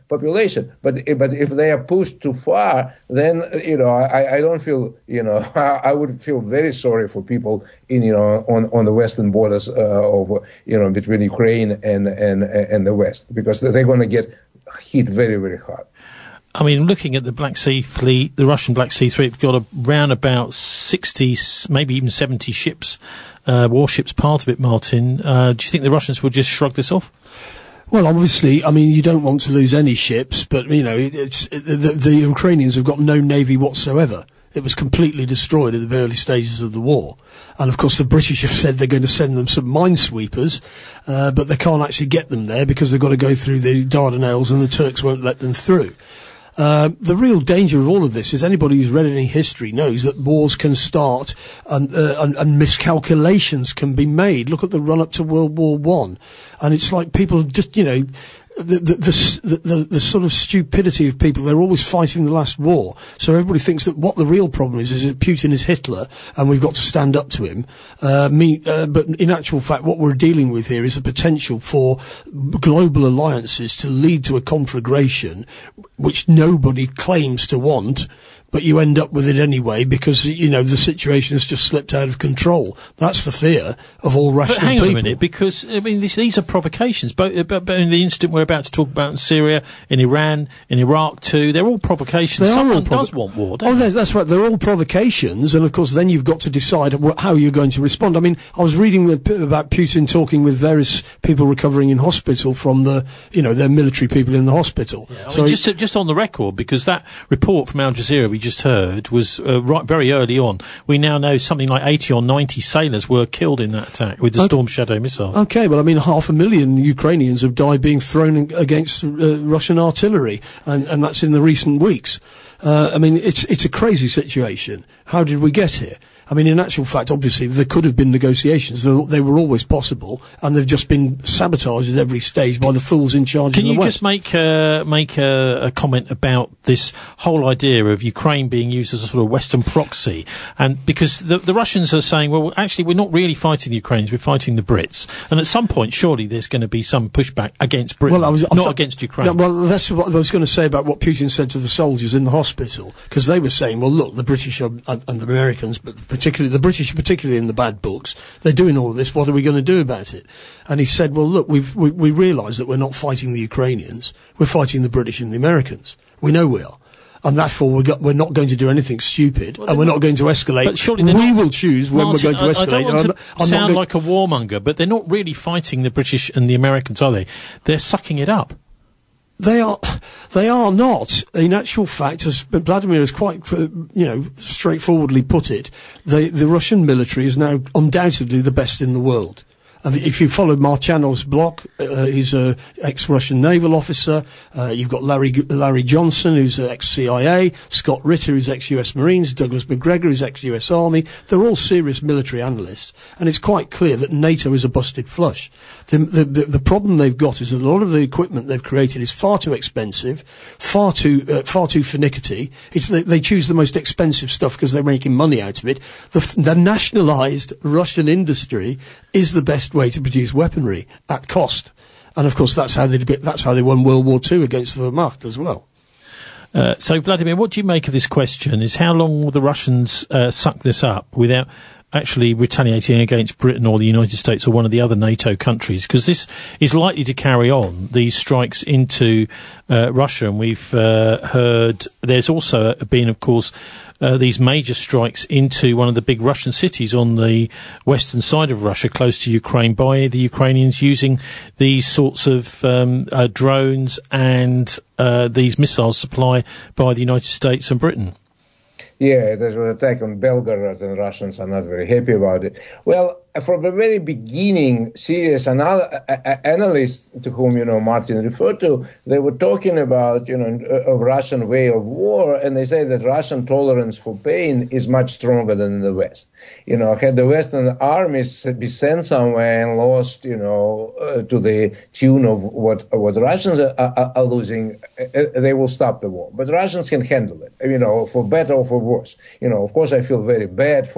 population. But but if they are pushed too far, then you know I, I don't feel you know I, I would feel very sorry for people in you know on, on the western borders uh, of you know between Ukraine and and and the West, because they're going to get hit very very hard. I mean, looking at the Black Sea Fleet, the Russian Black Sea Fleet, got around about sixty, maybe even seventy ships, uh, warships part of it, Martin. Uh, do you think the Russians will just shrug this off? Well, obviously, I mean, you don't want to lose any ships, but, you know, it's, the, the Ukrainians have got no navy whatsoever. It was completely destroyed at the early stages of the war. And, of course, the British have said they're going to send them some minesweepers, uh, but they can't actually get them there because they've got to go through the Dardanelles and the Turks won't let them through. Uh, the real danger of all of this is anybody who's read any history knows that wars can start and, uh, and, and miscalculations can be made. Look at the run-up to World War One. And it's like people just, you know, the the, the, the, the sort of stupidity of people, they're always fighting the last war. So everybody thinks that what the real problem is, is that Putin is Hitler and we've got to stand up to him. Uh, me, uh, but in actual fact, what we're dealing with here is the potential for global alliances to lead to a conflagration which nobody claims to want, but you end up with it anyway because, you know, the situation has just slipped out of control. That's the fear of all rational people. But hang on a minute, because, I mean, this, these are provocations. But, but, but in the incident we're about to talk about in Syria, in Iran, in Iraq too, they're all provocations. They Someone all provo- does want war, don't Oh, they? that's right. They're all provocations, and of course, then you've got to decide wh- how you're going to respond. I mean, I was reading with, about Putin talking with various people recovering in hospital from the, you know, their military people in the hospital. Yeah, I so mean, just, to, just on the record, because that report from Al Jazeera we just heard was uh, right very early on. We now know something like eighty or ninety sailors were killed in that attack with the okay. Storm Shadow missiles. Okay, well, I mean, half a million Ukrainians have died being thrown against uh, Russian artillery, and, and that's in the recent weeks. Uh, I mean, it's it's a crazy situation. How did we get here? I mean, in actual fact, obviously, there could have been negotiations. They, they were always possible, and they've just been sabotaged at every stage by the fools in charge Can in the you West. just make uh, make a, a comment about this whole idea of Ukraine being used as a sort of Western proxy? And because the, the Russians are saying, well, actually, we're not really fighting the Ukrainians, we're fighting the Brits. And at some point, surely there's going to be some pushback against Britain, well, I was, not I was, against Ukraine. Yeah, well, that's what I was going to say about what Putin said to the soldiers in the hospital, because they were saying, well, look, the British are, and, and the Americans, but particularly the British, particularly in the bad books, they're doing all of this. What are we going to do about it? And he said, well, look, we've, we, we realise that we're not fighting the Ukrainians. We're fighting the British and the Americans. We know we are. And therefore, we're, got, we're not going to do anything stupid, well, and we're not going to escalate. But surely we not, will choose when Martin, we're going to escalate. I, I don't want I'm, to I'm sound not like a warmonger, but they're not really fighting the British and the Americans, are they? They're sucking it up. They are, they are not. In actual fact, as Vladimir has quite, uh, you know, straightforwardly put it, the, the Russian military is now undoubtedly the best in the world. And if you follow Marchanov's blog, uh, he's a ex-Russian naval officer. Uh, you've got Larry Larry Johnson, who's ex-C I A. Scott Ritter, who's ex-U S Marines. Douglas McGregor, who's ex-U S Army. They're all serious military analysts, and it's quite clear that NATO is a busted flush. The, the, the, the problem they've got is that a lot of the equipment they've created is far too expensive, far too uh, far too finicky. It's they, they choose the most expensive stuff because they're making money out of it. The, the nationalised Russian industry is the best way to produce weaponry at cost, and of course that's how they that's how they won World War Two against the Wehrmacht as well. Uh, so, Vladimir, what do you make of this question? Is how long will the Russians uh, suck this up without actually retaliating against Britain or the United States or one of the other NATO countries? Because this is likely to carry on, these strikes into uh, Russia. And we've uh, heard there's also been, of course, uh, these major strikes into one of the big Russian cities on the western side of Russia, close to Ukraine, by the Ukrainians using these sorts of um, uh, drones and uh, these missiles supplied by the United States and Britain. Yeah, there's an attack on Belgorod, and Russians are not very happy about it. Well, from the very beginning, serious anal- analysts to whom, you know, Martin referred to, they were talking about, you know, a Russian way of war, and they say that Russian tolerance for pain is much stronger than in the West. You know, had the Western armies be sent somewhere and lost, you know, uh, to the tune of what what Russians are, are, are losing, uh, they will stop the war. But Russians can handle it, you know, for better or for worse. You know, of course, I feel very bad for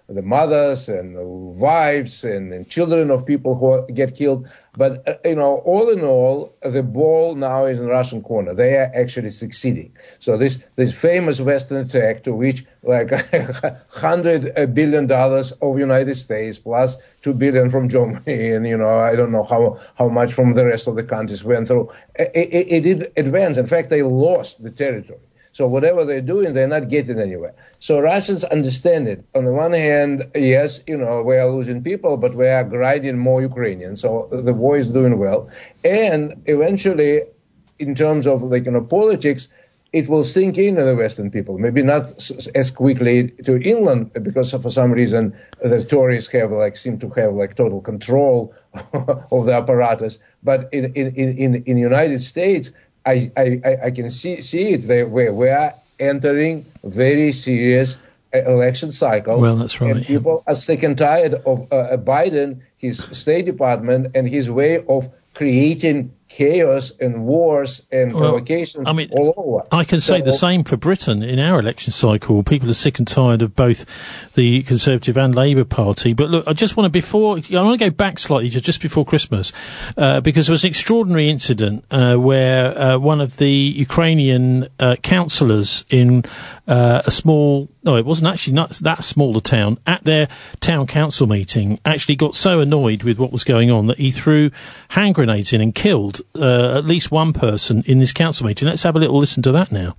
the mothers and the wives and, and children of people who are, get killed. But, uh, you know, all in all, the ball now is in the Russian corner. They are actually succeeding. So this, this famous Western attack, to which like one hundred billion dollars of United States plus two billion from Germany, and, you know, I don't know how, how much from the rest of the countries went through. It, it, it did advance. In fact, they lost the territory. So whatever they're doing, they're not getting anywhere. So Russians understand it. On the one hand, yes, you know, we are losing people, but we are grinding more Ukrainians. So the war is doing well. And eventually, in terms of, like, you know, politics, it will sink in to the Western people. Maybe not as quickly to England, because for some reason the Tories have, like, seem to have, like, total control of the apparatus. But in in in in the United States, I, I, I can see see it there, where we are entering very serious election cycle. Well, that's right. And people are sick and tired of uh, Biden, his State Department, and his way of creating chaos and wars and well, provocations I mean, all over. I can say so, the same for Britain in our election cycle. People are sick and tired of both the Conservative and Labour Party. But look, I just want to, before, I want to go back slightly to just before Christmas, uh, because there was an extraordinary incident uh, where uh, one of the Ukrainian uh, councillors in uh, a small, no, it wasn't actually not that small a town, at their town council meeting, actually got so annoyed with what was going on that he threw hand grenades in and killed Uh, at least one person in this council meeting. Let's have a little listen to that now.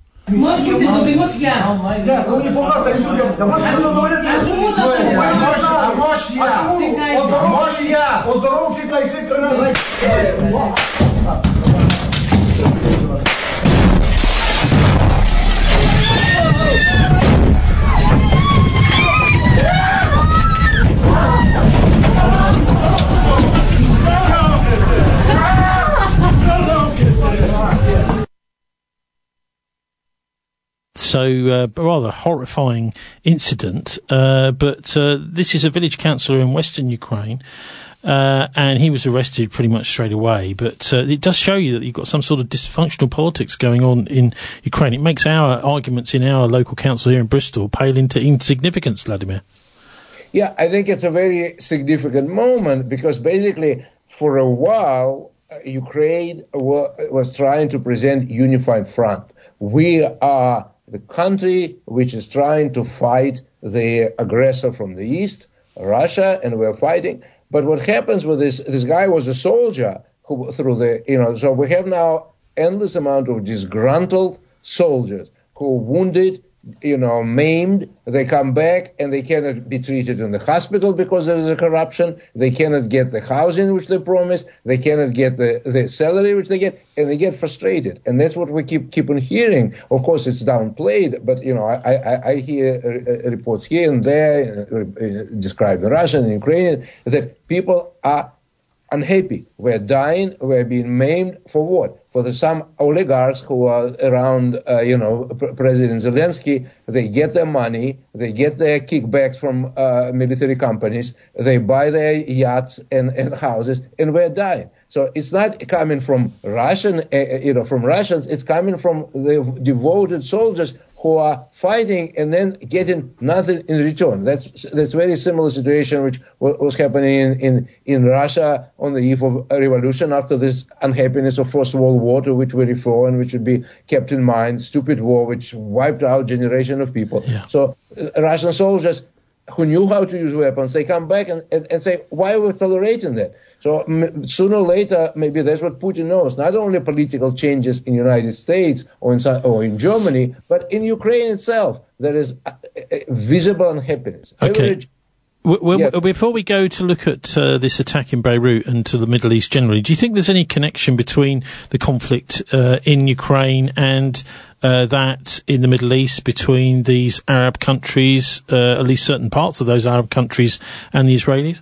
So, uh, a rather horrifying incident, uh, but uh, this is a village councillor in western Ukraine, uh, and he was arrested pretty much straight away. But uh, it does show you that you've got some sort of dysfunctional politics going on in Ukraine. It makes our arguments in our local council here in Bristol pale into insignificance, Vladimir. Yeah, I think it's a very significant moment, because basically for a while, uh, Ukraine wa- was trying to present unified front. We are the country which is trying to fight the aggressor from the east, Russia, and we're fighting. But what happens with this, this guy was a soldier who, through the, you know, so we have now endless amount of disgruntled soldiers who are wounded, you know, maimed. They come back and they cannot be treated in the hospital because there is a corruption. They cannot get the housing which they promised. They cannot get the, the salary which they get, and they get frustrated. And that's what we keep keep on hearing. Of course, it's downplayed, but, you know, I, I, I hear uh, reports here and there uh, uh, describing Russian and Ukrainian that people are unhappy. We're dying. We're being maimed for what? For the some oligarchs who are around, uh, you know, P- President Zelensky. They get their money. They get their kickbacks from uh, military companies. They buy their yachts and, and houses, and we're dying. So it's not coming from Russian, uh, you know, from Russians. It's coming from the devoted soldiers who are fighting and then getting nothing in return. That's that's very similar situation which was happening in, in, in Russia on the eve of a revolution after this unhappiness of First World War, to which we refer and which should be kept in mind. Stupid war which wiped out generation of people. Yeah. So uh, Russian soldiers who knew how to use weapons, they come back and, and, and say, why are we tolerating that? So m- sooner or later, maybe that's what Putin knows. Not only political changes in the United States or in, or in Germany, but in Ukraine itself, there is a, a visible unhappiness. Okay. Every, well, yeah. Before we go to look at uh, this attack in Beirut and to the Middle East generally, do you think there's any connection between the conflict uh, in Ukraine and uh, that in the Middle East, between these Arab countries, uh, at least certain parts of those Arab countries, and the Israelis?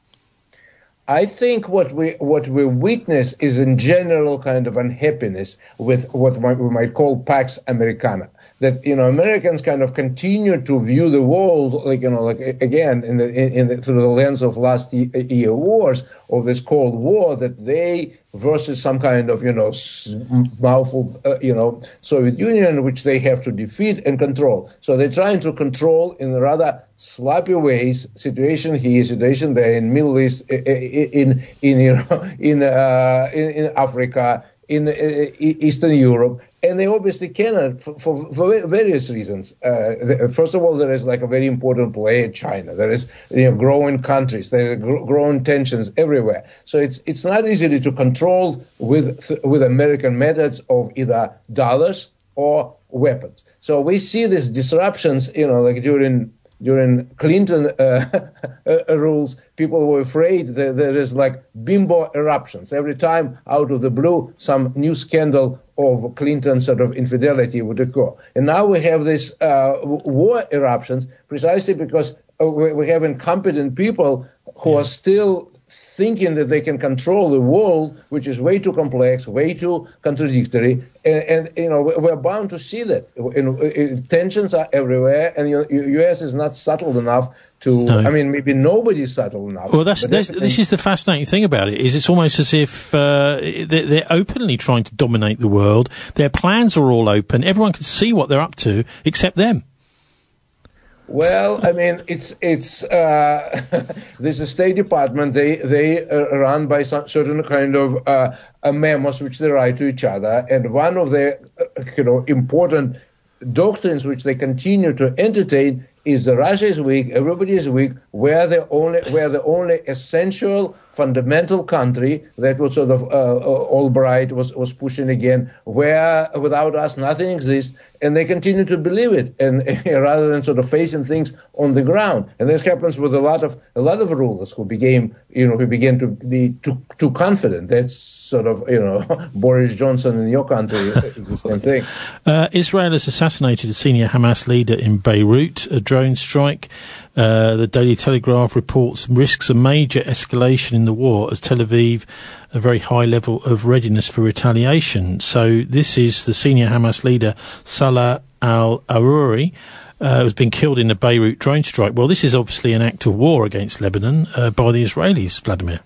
I think what we what we witness is in general kind of unhappiness with what we might call Pax Americana. That, you know, Americans kind of continue to view the world like, you know, like again in the in, in the, through the lens of last year wars, of this Cold War, that they versus some kind of, you know, powerful, uh, you know, Soviet Union, which they have to defeat and control. So they're trying to control in rather sloppy ways situation here, situation there in Middle East, in in you know, in uh, in, in Africa, in uh, Eastern Europe. And they obviously cannot for, for, for various reasons. Uh, the, first of all, there is like a very important player, China. There is, you know, growing countries. There are gr- growing tensions everywhere. So it's it's not easy to control with with American methods of either dollars or weapons. So we see these disruptions, you know, like during during Clinton uh, uh, rules. People were afraid that there is like bimbo eruptions. Every time out of the blue, some new scandal of Clinton sort of infidelity would occur. And now we have these uh, war eruptions precisely because uh, we, we have incompetent people who are still thinking that they can control the world, which is way too complex, way too contradictory, and, and you know we're bound to see that. You know, tensions are everywhere, and the U S is not subtle enough to. No. I mean, maybe nobody's subtle enough. Well, that's, that's this is the fascinating thing about it. Is it's almost as if uh, they're, they're openly trying to dominate the world. Their plans are all open. Everyone can see what they're up to, except them. Well, I mean, it's it's uh, there's a State Department. They they are run by some certain kind of uh, memos which they write to each other, and one of the uh, you know important doctrines which they continue to entertain is that Russia is weak, everybody is weak. We're the only we're the only essential fundamental country that was sort of uh, uh, Albright was was pushing again. Where without us nothing exists, and they continue to believe it, and uh, rather than sort of facing things on the ground. And this happens with a lot of a lot of rulers who became you know who began to be too too confident. That's sort of you know Boris Johnson in your country is the same thing. Uh, Israel has assassinated a senior Hamas leader in Beirut. A drone strike. Uh, the Daily Telegraph reports risks a major escalation in the war as Tel Aviv a very high level of readiness for retaliation. So this is the senior Hamas leader Salah al-Aruri uh, has been killed in a Beirut drone strike. Well, this is obviously an act of war against Lebanon uh, by the Israelis, Vladimir.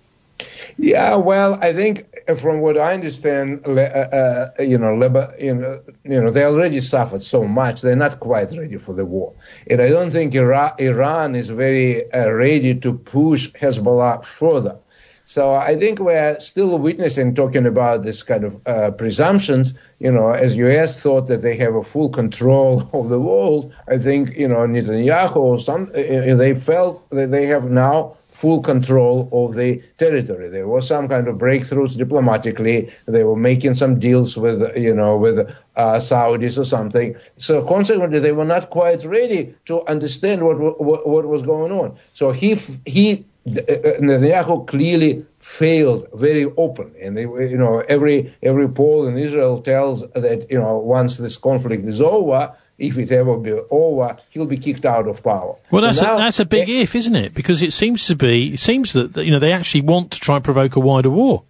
Yeah, well, I think from what I understand, uh, uh, you know, Leba, you know, you know, they already suffered so much; they're not quite ready for the war. And I don't think Ira- Iran is very uh, ready to push Hezbollah further. So I think we're still witnessing, talking about this kind of uh, presumptions. You know, as U S thought that they have a full control of the world, I think you know Netanyahu or some uh, they felt that they have now full control of the territory. There was some kind of breakthroughs diplomatically. They were making some deals with, you know, with uh, Saudis or something. So consequently, they were not quite ready to understand what what, what was going on. So he he Netanyahu clearly failed very open, and they, you know, every every poll in Israel tells that you know once this conflict is over, if it ever be over, he'll be kicked out of power. Well, that's so now, a, that's a big if, isn't it? Because it seems to be, it seems that, you know, they actually want to try and provoke a wider war.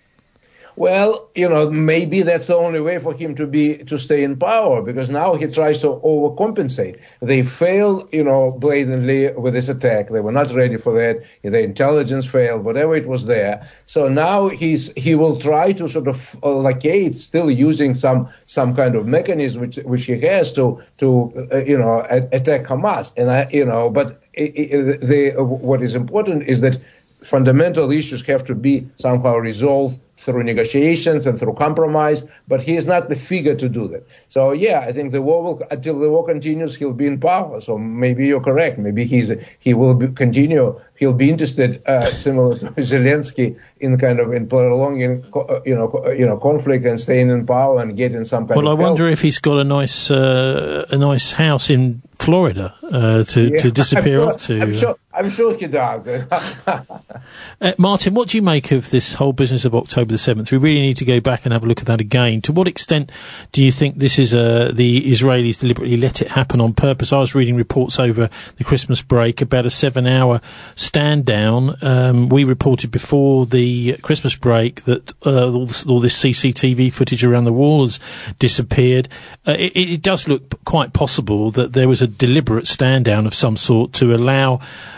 Well, you know, maybe that's the only way for him to be to stay in power, because now he tries to overcompensate. They failed, you know, blatantly with this attack. They were not ready for that. The intelligence failed, whatever it was there. So now he's he will try to sort of locate, still using some some kind of mechanism which which he has to to uh, you know attack Hamas. And I, you know, but it, it, the what is important is that fundamental issues have to be somehow resolved through negotiations and through compromise, but he is not the figure to do that. So, yeah, I think the war will, until the war continues, he'll be in power. So maybe you're correct. Maybe he's he will be, continue. He'll be interested, uh, similar to Zelensky, in kind of in prolonging, you know, you know, conflict and staying in power and getting some kind well, of. Well, I wonder help. if he's got a nice uh, a nice house in Florida uh, to Yeah, to disappear I'm sure, off to. I'm sure. I'm sure he does. uh, Martin, what do you make of this whole business of October the seventh? We really need to go back and have a look at that again. To what extent do you think this is uh, the Israelis deliberately let it happen on purpose? I was reading reports over the Christmas break about a seven-hour stand down. Um, we reported before the Christmas break that uh, all, this, all this C C T V footage around the wall has disappeared. Uh, it, it does look quite possible that there was a deliberate stand down of some sort to allow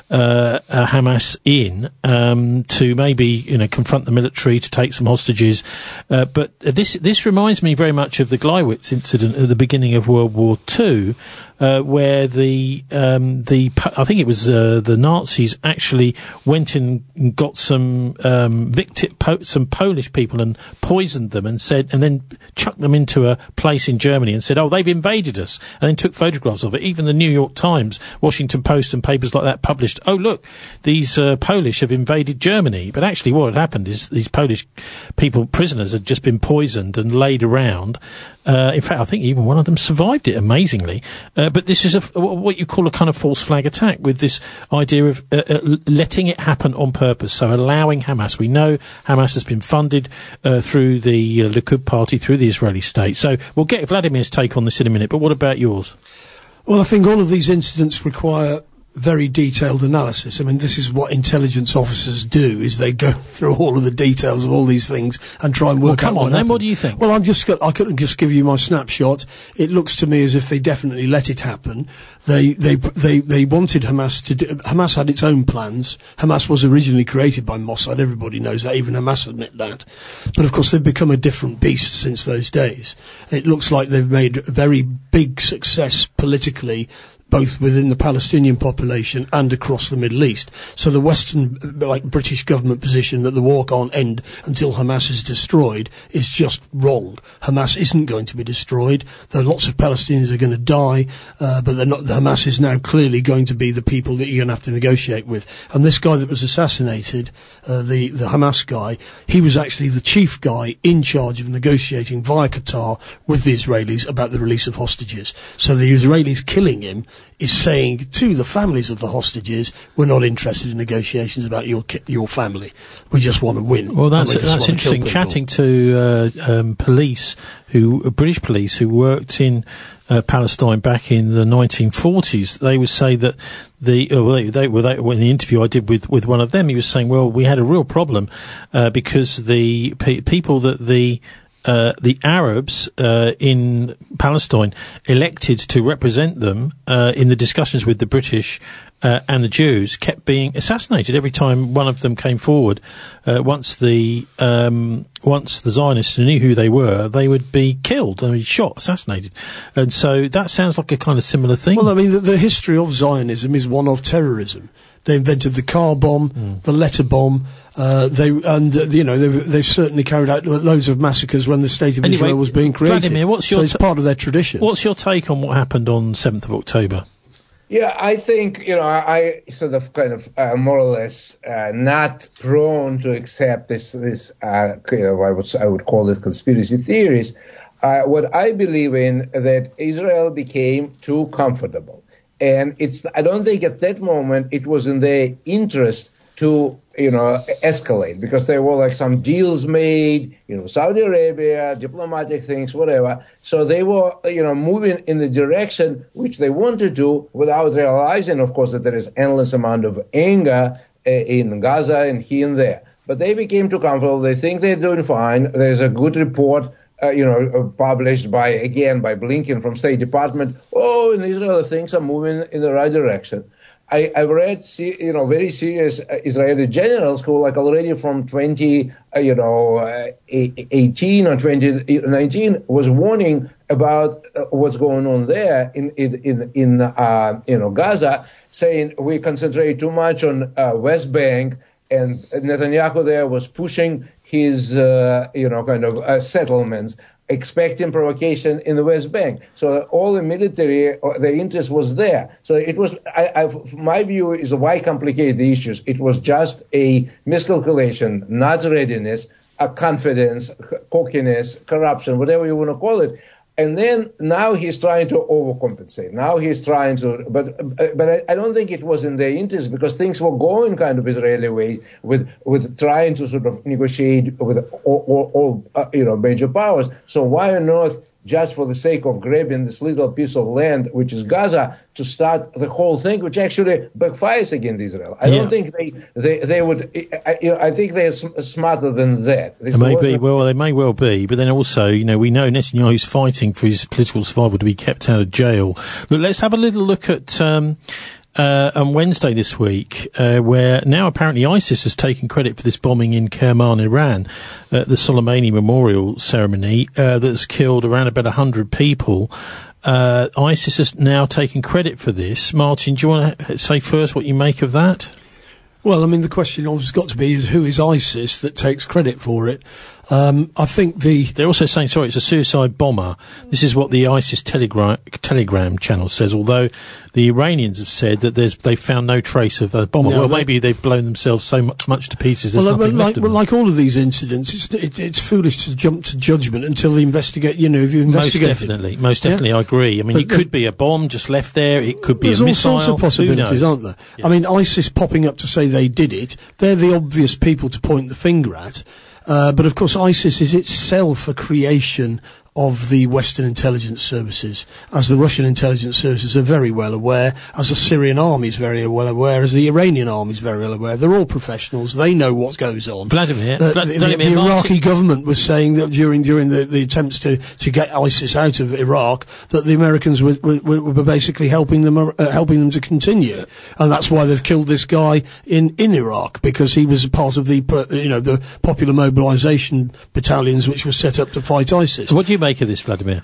uh, uh, Hamas in um, to maybe you know confront the military, to take some hostages. Uh, but this this reminds me very much of the Gleiwitz incident at the beginning of World War Two, uh, where the um, the I think it was uh, the Nazis actually went in and got some um, victim po- some Polish people and poisoned them and said and then chucked them into a place in Germany and said, oh, they've invaded us, and then took photographs of it. Even the New York Times, Washington Post and papers like that published, oh look, these uh, Polish have invaded Germany. But actually what had happened is these Polish people, prisoners, had just been poisoned and laid around. Uh, in fact, I think even one of them survived it, amazingly. Uh, but this is a, what you call a kind of false flag attack, with this idea of uh, uh, letting it happen on purpose. So allowing Hamas. We know Hamas has been funded uh, through the uh, Likud party, through the Israeli state. So we'll get Vladimir's take on this in a minute. But what about yours? Well, I think all of these incidents require very detailed analysis. I mean, this is what intelligence officers do, is they go through all of the details of all these things and try and work well, come out on, what then happened. What do you think? Well, I'm just, I couldn't just give you my snapshot. It looks to me as if they definitely let it happen. They, they, they, they wanted Hamas to do, Hamas had its own plans. Hamas was originally created by Mossad. Everybody knows that. Even Hamas admit that. But of course, they've become a different beast since those days. It looks like they've made a very big success politically, both within the Palestinian population and across the Middle East. So the Western, like, British government position that the war can't end until Hamas is destroyed is just wrong. Hamas isn't going to be destroyed. There are lots of Palestinians are going to die, uh, but they're not, the Hamas is now clearly going to be the people that you're going to have to negotiate with. And this guy that was assassinated, uh, the, the Hamas guy, he was actually the chief guy in charge of negotiating via Qatar with the Israelis about the release of hostages. So the Israelis killing him is saying to the families of the hostages, we're not interested in negotiations about your ki- your family. We just want to win. Well, that's that's interesting. Chatting to uh, um, police, who uh, British police who worked in uh, Palestine back in the nineteen forties, they would say that the uh, well, they, they, well, they, in the interview I did with with one of them, he was saying, well, we had a real problem uh, because the pe- people that the Uh, the Arabs uh, in Palestine elected to represent them uh, in the discussions with the British uh, and the Jews kept being assassinated every time one of them came forward. Uh, once the um, once the Zionists knew who they were, they would be killed, they would be shot, assassinated. And so that sounds like a kind of similar thing. Well, I mean, the, the history of Zionism is one of terrorism. They invented the car bomb, mm. the letter bomb. Uh, they and uh, you know they've, they've certainly carried out loads of massacres when the state of anyway, Israel was being created. Vladimir, what's your so it's t- part of their tradition. What's your take on what happened on seventh of October? Yeah, I think, you know, I, I sort of kind of uh, more or less uh, not prone to accept this, this uh, you know, I would, I would call it conspiracy theories. Uh, what I believe in, that Israel became too comfortable. And it's, I don't think at that moment it was in their interest to, you know, escalate, because there were like some deals made, you know, Saudi Arabia, diplomatic things, whatever. So they were, you know, moving in the direction which they want to do without realizing, of course, that there is endless amount of anger uh, in Gaza and here and there. But they became too comfortable. They think they're doing fine. There's a good report, uh, you know, published by, again, by Blinken from State Department. Oh, in Israel, things are moving in the right direction. I, I've read, you know, very serious Israeli generals who, like, already from twenty, uh, you know, uh, eighteen or twenty nineteen, was warning about uh, what's going on there in in in, in uh, you know, Gaza, saying we concentrate too much on uh, West Bank, and Netanyahu there was pushing his, uh, you know, kind of uh, settlements, expecting provocation in the West Bank. So all the military, the interest was there. So it was, I, I, my view is, why complicate the issues? It was just a miscalculation, not readiness, a confidence, cockiness, corruption, whatever you want to call it. And then now he's trying to overcompensate. Now he's trying to, but but I, I don't think it was in their interest, because things were going kind of Israeli way with with trying to sort of negotiate with all, all, all uh, you know, major powers. So why on earth, just for the sake of grabbing this little piece of land, which is Gaza, to start the whole thing, which actually backfires against Israel? I yeah. don't think they, they, they would, I, you know, I think they're sm- smarter than that. This may be, well, they may well be, but then also, you know, we know Netanyahu's fighting for his political survival to be kept out of jail. Look, let's have a little look at, um, uh, on Wednesday this week, uh, where now apparently ISIS has taken credit for this bombing in Kerman, Iran, uh, the Soleimani memorial ceremony uh, that's killed around about one hundred people. Uh, ISIS has now taken credit for this. Martin, do you want to say first what you make of that? Well, I mean, the question always got to be is who is ISIS that takes credit for it? Um, I think the... They're also saying, sorry, it's a suicide bomber. This is what the ISIS telegram, telegram channel says, although the Iranians have said that there's they've found no trace of a bomber. No, well, they, maybe they've blown themselves so much, much to pieces there's well, nothing like, left of well, them. like all of these incidents, it's, it, it's foolish to jump to judgment until they investigate, you know, if you investigate Most definitely, most definitely, yeah? I agree. I mean, but, it could be a bomb just left there, it could be There's a missile. all sorts of possibilities, Who knows? aren't there? Yeah. I mean, ISIS popping up to say they did it, they're the obvious people to point the finger at. Uh, but of course, ISIS is itself a creation of the Western intelligence services, as the Russian intelligence services are very well aware, as the Syrian army is very well aware, as the Iranian army is very well aware. They're all professionals. They know what goes on. Vladimir, Uh, Vla- the, Vladimir the Martin- Iraqi government was saying that during during the, the attempts to, to get ISIS out of Iraq, that the Americans were, were, were basically helping them uh, helping them to continue, and that's why they've killed this guy in, in Iraq, because he was part of the per- you know the popular mobilisation battalions which were set up to fight ISIS. What do you make of this, Vladimir?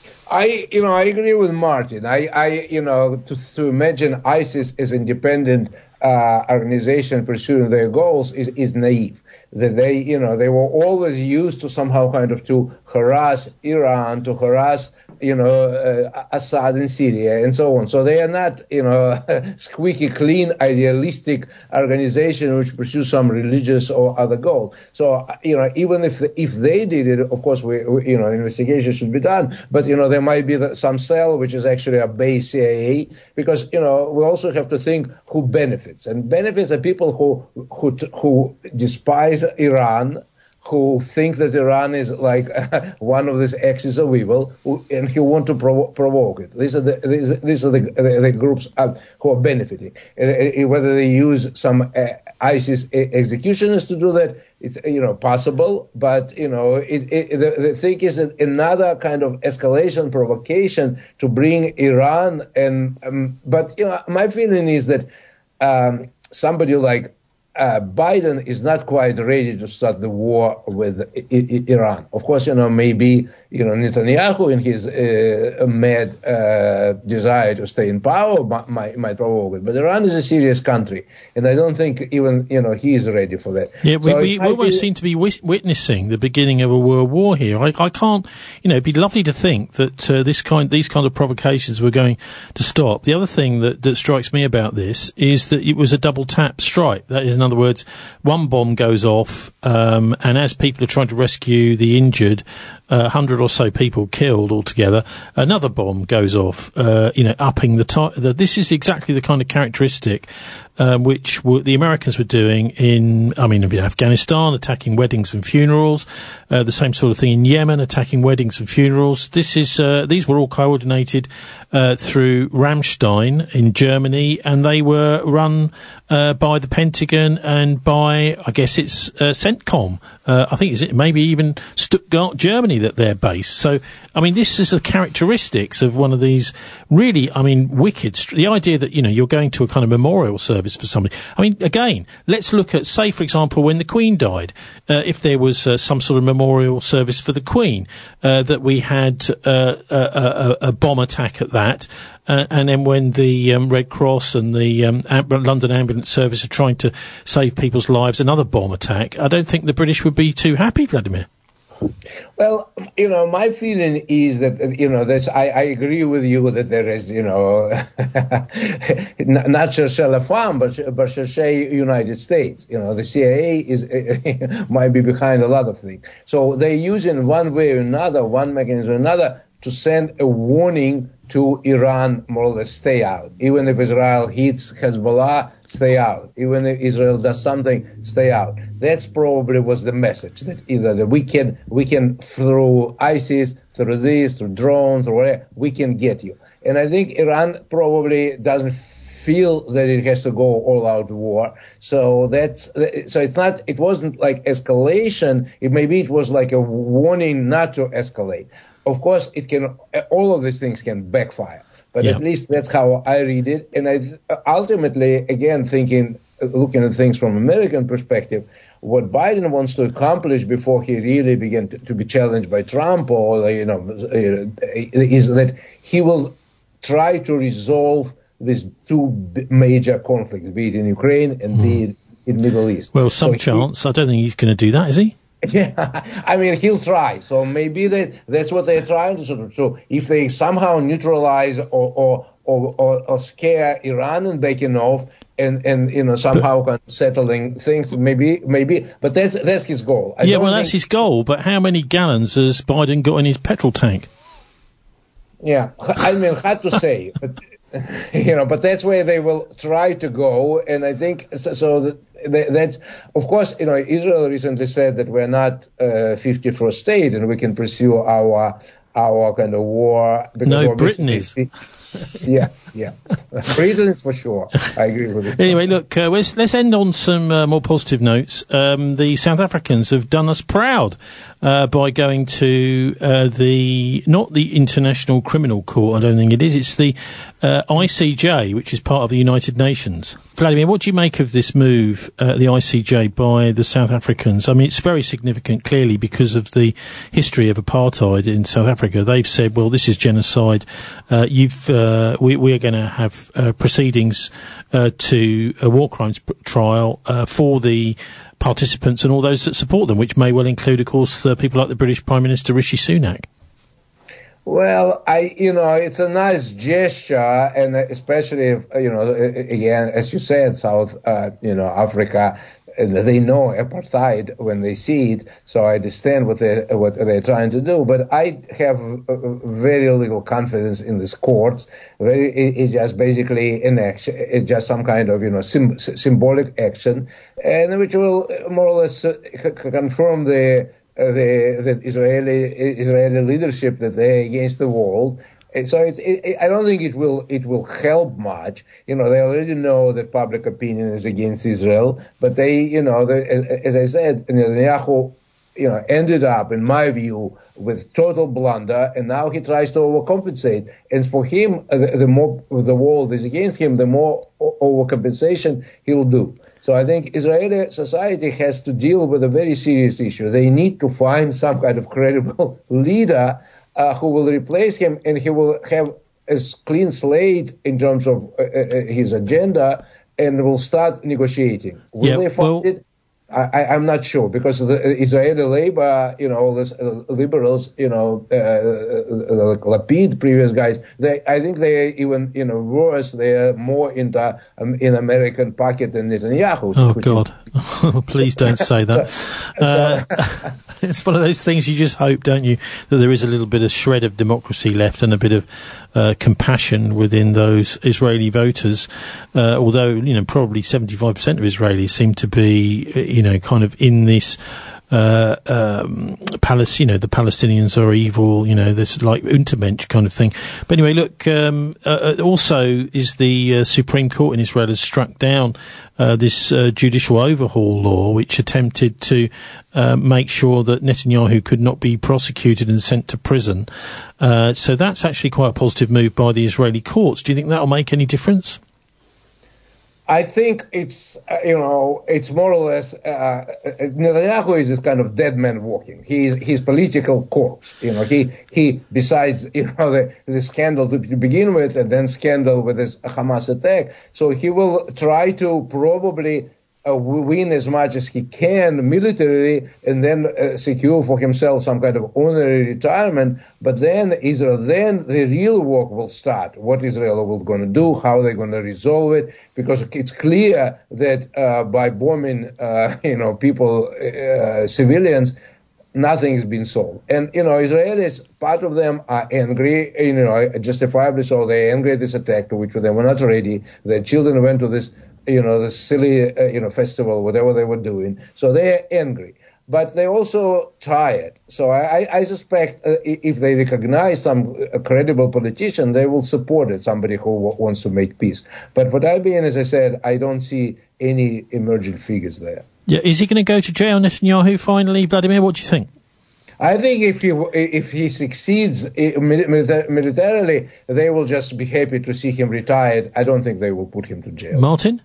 I, you know, I agree with Martin. I, I you know, to, to imagine ISIS as independent uh, organization pursuing their goals is, is naive. That they, you know, they were always used to somehow kind of to harass Iran, to harass, you know, uh, Assad in Syria and so on. So they are not, you know, squeaky clean, idealistic organization which pursues some religious or other goal. So, you know, even if if they did it, of course, we, we you know, investigation should be done. But, you know, there might be the, some cell which is actually a base C I A, because, you know, we also have to think who benefits. And benefits are people who who who despise Iran, who think that Iran is like uh, one of these axes of evil, who, and who want to provo- provoke it. These are the these, these are the, the, the groups uh, who are benefiting. Uh, uh, whether they use some uh, ISIS executioners to do that, it's you know possible. But you know, it, it, the, the thing is that another kind of escalation, provocation to bring Iran and. Um, but you know, my feeling is that um, somebody like. Uh, Biden is not quite ready to start the war with I- I- Iran. Of course, you know, maybe, you know, Netanyahu in his uh, mad uh, desire to stay in power might, might, might provoke it. But Iran is a serious country, and I don't think even, you know, he is ready for that. Yeah, we, So we it might almost be- seem to be wis- witnessing the beginning of a world war here. I, I can't, you know, it'd be lovely to think that uh, this kind, these kind of provocations were going to stop. The other thing that, that strikes me about this is that it was a double tap strike. That is, in other words, one bomb goes off, um, and as people are trying to rescue the injured, a uh, hundred or so people killed altogether, another bomb goes off, uh, you know, upping the time. This is exactly the kind of characteristic um, which w- the Americans were doing in, I mean, in Afghanistan, attacking weddings and funerals, uh, the same sort of thing in Yemen, attacking weddings and funerals. This is, uh, these were all coordinated uh, through Ramstein in Germany, and they were run uh, by the Pentagon and by, I guess it's uh, CENTCOM. Uh, I think it's maybe even Stuttgart, Germany, that they're based. So, I mean, this is the characteristics of one of these really, I mean, wicked. St- the idea that, you know, you're going to a kind of memorial service for somebody. I mean, again, let's look at, say, for example, when the Queen died, uh, if there was uh, some sort of memorial service for the Queen, uh, that we had uh, a, a, a bomb attack at that. Uh, and then when the um, Red Cross and the um, Am- London Ambulance Service are trying to save people's lives, another bomb attack, I don't think the British would be too happy, Vladimir. Well, you know, my feeling is that, you know, that's, I, I agree with you that there is, you know, not cherchez la femme, but, but cherchez United States. You know, the C I A is might be behind a lot of things. So they're using one way or another, one mechanism or another, to send a warning to Iran, more or less, stay out. Even if Israel hits Hezbollah, stay out. Even if Israel does something, stay out. That's probably was the message, that either that we can, we can through ISIS, through this, through drones, or whatever, we can get you. And I think Iran probably doesn't feel that it has to go all out war. So that's, so it's not, it wasn't like escalation. It maybe it was like a warning not to escalate. Of course, it can, all of these things can backfire. But Yeah. at least that's how I read it. And I ultimately, again, thinking, looking at things from American perspective, what Biden wants to accomplish before he really began to, to be challenged by Trump, or you know, is that he will try to resolve these two b- major conflicts, be it in Ukraine and be it in Middle East. Well, some So he- chance. I don't think he's going to do that, is he? Yeah, I mean, he'll try. So maybe that that's what they're trying to sort of. So if they somehow neutralize or or or, or, or scare Iran and backing off, and, and you know somehow kind of settling things, maybe maybe. But that's that's his goal. I yeah, don't well, that's think- his goal. But how many gallons has Biden got in his petrol tank? Yeah, I mean, hard to say, but you know, but that's where they will try to go, and I think so. so that, that, that's, of course, you know, Israel recently said that we're not a fifty-first state, and we can pursue our our kind of war. Because No, Britain obviously- Yeah, yeah, Britain is for sure. I agree with it. Anyway, look, uh, let's, let's end on some uh, more positive notes. Um, the South Africans have done us proud uh, by going to uh, the, not the International Criminal Court, I don't think it is, it's the uh, I C J, which is part of the United Nations. Vladimir, what do you make of this move, uh, the I C J, by the South Africans? I mean, it's very significant, clearly, because of the history of apartheid in South Africa. They've said, well, this is genocide. Uh, you've, uh, we, we are going to have uh, proceedings uh, to a war crimes p- trial uh, for the participants and all those that support them, which may well include, of course, uh, people like the British Prime Minister Rishi Sunak. Well, I, you know, it's a nice gesture, and especially, if, you know, again, as you said, South, uh, you know, Africa, and they know apartheid when they see it, so I understand what they what they're trying to do. But I have uh, very little confidence in this court. Very, it, it's just basically an action. It's just some kind of, you know, sim- symbolic action, and which will more or less uh, c- confirm the. Uh, the, the Israeli Israeli leadership that they're against the world. And so it, it, I don't think it will it will help much. You know, they already know that public opinion is against Israel, but they, you know, they, as, as I said, Netanyahu, you know, ended up, in my view, with total blunder, and now he tries to overcompensate. And for him, uh, the, the more the world is against him, the more o- overcompensation he'll do. So I think Israeli society has to deal with a very serious issue. They need to find some kind of credible leader uh, who will replace him, and he will have a clean slate in terms of uh, uh, his agenda, and will start negotiating. Will Yeah, they find it? I, I, I'm not sure, because the Israeli labor, you know, all these uh, liberals, you know, uh, uh, Lapid, previous guys, they, I think they are even, you know, worse. They are more into um, in American pocket than Netanyahu. Oh, which God. Please don't say that. Uh, it's one of those things you just hope, don't you, that there is a little bit of shred of democracy left and a bit of uh, compassion within those Israeli voters. Uh, although, you know, probably seventy-five percent of Israelis seem to be, you know, kind of in this uh, um, Palace, you know, the Palestinians are evil, you know, this like Untermensch kind of thing. But anyway, look, um, uh, also is the uh, Supreme Court in Israel has struck down uh, this uh, judicial overhaul law, which attempted to uh, make sure that Netanyahu could not be prosecuted and sent to prison. Uh, so that's actually quite a positive move by the Israeli courts. Do you think that'll make any difference? I think it's, uh, you know, it's more or less, uh, Netanyahu is this kind of dead man walking. He's, he's political corpse. You know, he, he, besides, you know, the, the scandal to, to begin with, and then scandal with this Hamas attack. So he will try to probably uh, win as much as he can militarily, and then uh, secure for himself some kind of honorary retirement. But then Israel, then the real work will start. What Israel will going to do, how they're going to resolve it, because it's clear that uh, by bombing, uh, you know, people, uh, civilians, nothing has been solved. And, you know, Israelis, part of them are angry, you know, justifiably so. They're angry at this attack to which they were not ready. Their children went to this, you know, this silly, uh, you know, festival, whatever they were doing. So they're angry. But they're also tired. So I, I suspect uh, if they recognize some uh, credible politician, they will support it, somebody who w- wants to make peace. But for I B N, as I said, I don't see any emerging figures there. Yeah, is he going to go to jail, Netanyahu, finally? Vladimir, what do you think? I think if he if he succeeds militarily, they will just be happy to see him retired. I don't think they will put him to jail. Martin?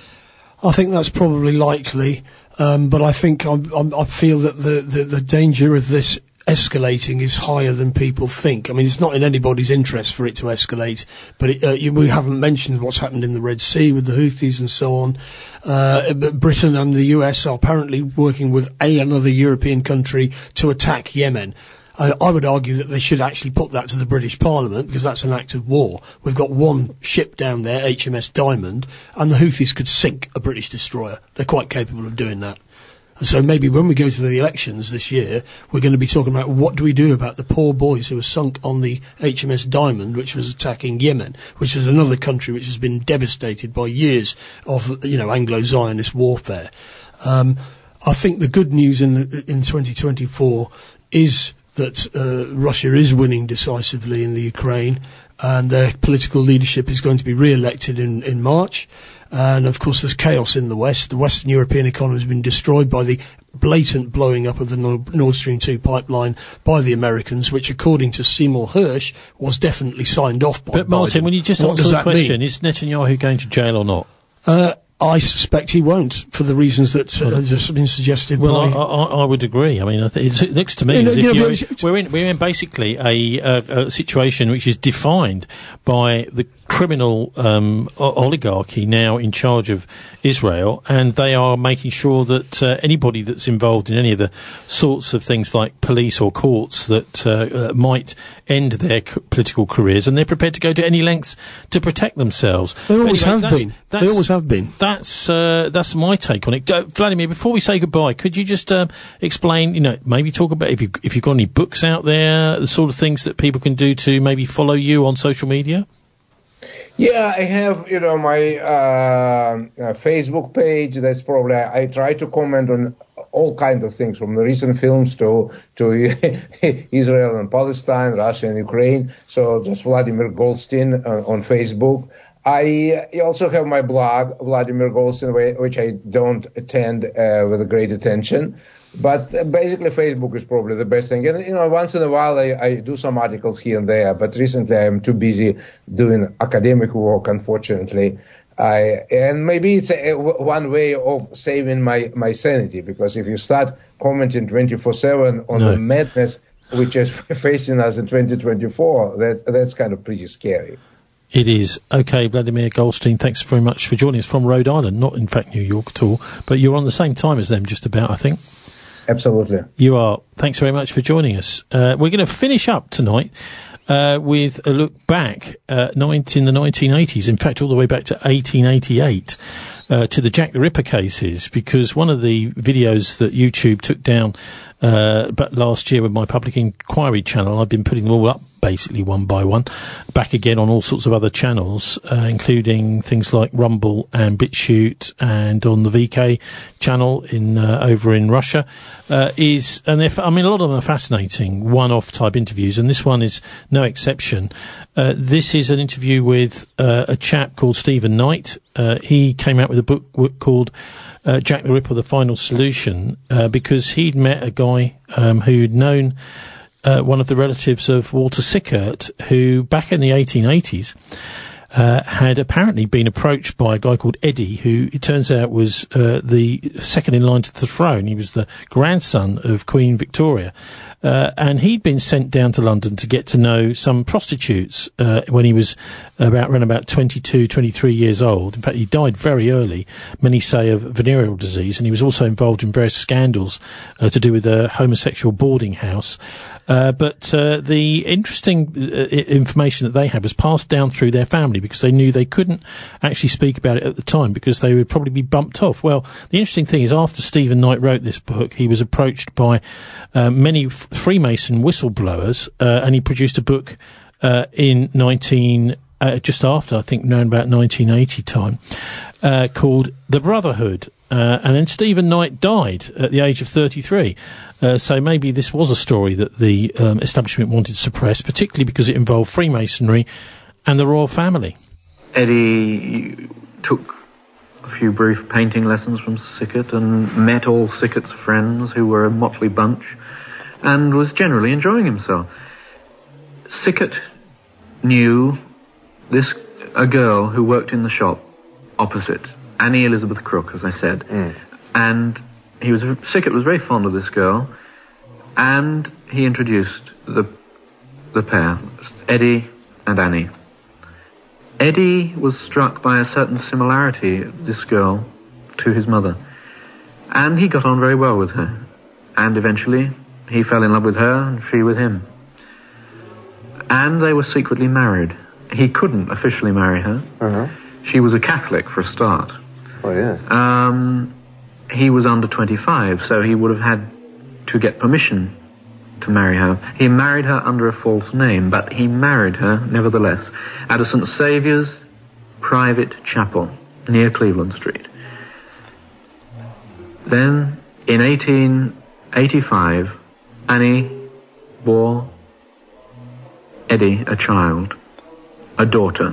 I think that's probably likely, um, but I think I'm, I'm, I feel that the, the, the danger of this escalating is higher than people think. I mean, it's not in anybody's interest for it to escalate, but it, uh, you, we haven't mentioned what's happened in the Red Sea with the Houthis and so on. Uh, but Britain and the U S are apparently working with a, another European country to attack Yemen. Uh, I would argue that they should actually put that to the British Parliament, because that's an act of war. We've got one ship down there, H M S Diamond, and the Houthis could sink a British destroyer. They're quite capable of doing that. And so maybe when we go to the elections this year, we're going to be talking about what do we do about the poor boys who were sunk on the H M S Diamond, which was attacking Yemen, which is another country which has been devastated by years of, you know, Anglo-Zionist warfare. Um, I think the good news in the, in twenty twenty-four is that uh, Russia is winning decisively in the Ukraine, and their political leadership is going to be re-elected in, in March. And, of course, there's chaos in the West. The Western European economy has been destroyed by the blatant blowing up of the Nord Stream two pipeline by the Americans, which, according to Seymour Hersh, was definitely signed off by But, Martin, Biden. when you just What answer does the that question, mean? is Netanyahu going to jail or not? Uh, I suspect he won't, for the reasons that uh, have just been suggested Well, by... I, I, I would agree. I mean, I th- it looks to me You know, as if you know, you're, but- we're in we're in basically a, a, a situation which is defined by the criminal um, o- oligarchy now in charge of Israel, and they are making sure that uh, anybody that's involved in any of the sorts of things like police or courts that uh, uh, might end their c- political careers, and they're prepared to go to any lengths to protect themselves. They But always anyway, have that's- been. that's- They always have been. That's uh, that's my take on it. Uh, Vladimir, before we say goodbye, could you just um, explain, you know, maybe talk about if you if you've got any books out there, the sort of things that people can do to maybe follow you on social media? Yeah, I have, you know, my uh, uh, Facebook page. That's probably, I try to comment on all kinds of things, from the recent films to to Israel and Palestine, Russia and Ukraine. So just Vladimir Goldstein uh, on Facebook. I also have my blog, Vladimir Goldstein, which I don't attend uh, with great attention. But uh, basically, Facebook is probably the best thing. And, you know, once in a while, I, I do some articles here and there. But recently, I'm too busy doing academic work, unfortunately. I, and maybe it's a, one way of saving my, my sanity, because if you start commenting twenty-four seven on No. the madness which is facing us in twenty twenty-four, that's, that's kind of pretty scary. It is. Okay, Vladimir Goldstein, thanks very much for joining us from Rhode Island, not in fact New York at all, but you're on the same time as them just about, I think. Absolutely. You are. Thanks very much for joining us. Uh, we're going to finish up tonight uh, with a look back uh, in the nineteen eighties, in fact all the way back to eighteen eighty-eight, uh, to the Jack the Ripper cases, because one of the videos that YouTube took down uh, but last year with my public inquiry channel, I've been putting them all up basically one by one, back again on all sorts of other channels, uh, including things like Rumble and BitChute, and on the V K channel in uh, over in Russia, uh, is, and if, I mean, a lot of them are fascinating one-off type interviews, and this one is no exception. Uh, this is an interview with uh, a chap called Stephen Knight. Uh, he came out with a book w- called uh, Jack the Ripper, The Final Solution, uh, because he'd met a guy um, who'd known Uh, one of the relatives of Walter Sickert, who back in the eighteen eighties uh, had apparently been approached by a guy called Eddie, who it turns out was uh, the second in line to the throne. He was the grandson of Queen Victoria. Uh, and he'd been sent down to London to get to know some prostitutes uh, when he was about around about twenty-two, twenty-three years old. In fact, he died very early, many say of venereal disease, and he was also involved in various scandals uh, to do with a homosexual boarding house. Uh, but uh, the interesting uh, information that they had was passed down through their family, because they knew they couldn't actually speak about it at the time because they would probably be bumped off. Well, the interesting thing is, after Stephen Knight wrote this book, he was approached by uh, many f- Freemason whistleblowers, uh, and he produced a book uh, in nineteen uh, just after, I think, around about nineteen eighty time, uh, called The Brotherhood. Uh, and then Stephen Knight died at the age of thirty-three. Uh, so maybe this was a story that the um, establishment wanted to suppress, particularly because it involved Freemasonry and the royal family. Eddie took a few brief painting lessons from Sickert and met all Sickert's friends, who were a motley bunch. and was generally enjoying himself. Sickert knew this a girl who worked in the shop opposite, Annie Elizabeth Crook, as I said, Mm. and he was Sickert was very fond of this girl, and he introduced the the pair, Eddie and Annie. Eddie was struck by a certain similarity of this girl to his mother, and he got on very well with her, and eventually he fell in love with her and she with him. And they were secretly married. He couldn't officially marry her. Uh-huh. She was a Catholic for a start. Oh, yes. Um, he was under twenty-five, so he would have had to get permission to marry her. He married her under a false name, but he married her, nevertheless, at a Saint Saviour's private chapel near Cleveland Street. Then, in eighteen eighty-five, Annie bore Eddie a child, a daughter,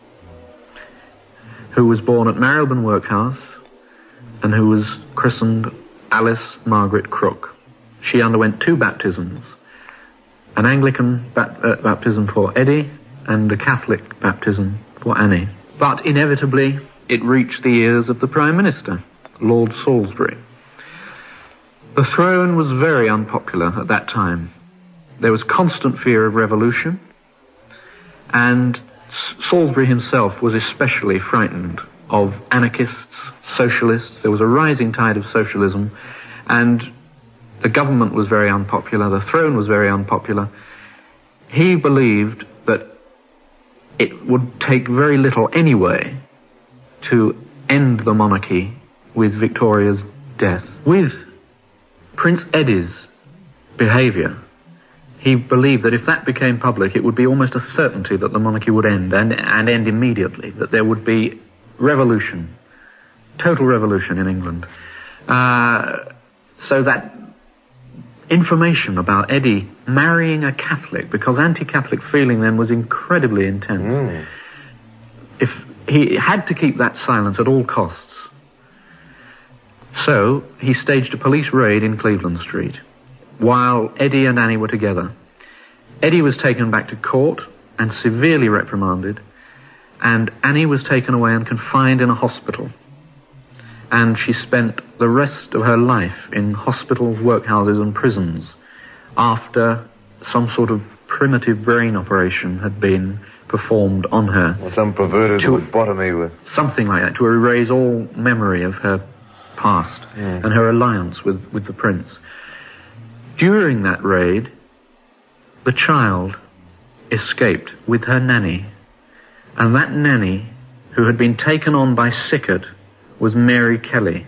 who was born at Marylebone Workhouse and who was christened Alice Margaret Crook. She underwent two baptisms, an Anglican bap- uh, baptism for Eddie and a Catholic baptism for Annie. But inevitably, it reached the ears of the Prime Minister, Lord Salisbury. The throne was very unpopular at that time. There was constant fear of revolution, and S- Salisbury himself was especially frightened of anarchists, socialists. There was a rising tide of socialism, and the government was very unpopular, the throne was very unpopular. He believed that it would take very little anyway to end the monarchy with Victoria's death. With Prince Eddie's behaviour, he believed that if that became public, it would be almost a certainty that the monarchy would end, and, and end immediately, that there would be revolution, total revolution in England. Uh, so that information about Eddie marrying a Catholic, because anti-Catholic feeling then was incredibly intense. Mm. If he had to keep that silence at all costs. So he staged a police raid in Cleveland Street while Eddie and Annie were together. Eddie was taken back to court and severely reprimanded, and Annie was taken away and confined in a hospital. And she spent the rest of her life in hospitals, workhouses and prisons after some sort of primitive brain operation had been performed on her. Or some perverted To- lobotomy with... Something like that, to erase all memory of her past Mm. and her alliance with, with the prince. During that raid, the child escaped with her nanny, and that nanny, who had been taken on by Sickert, was Mary Kelly.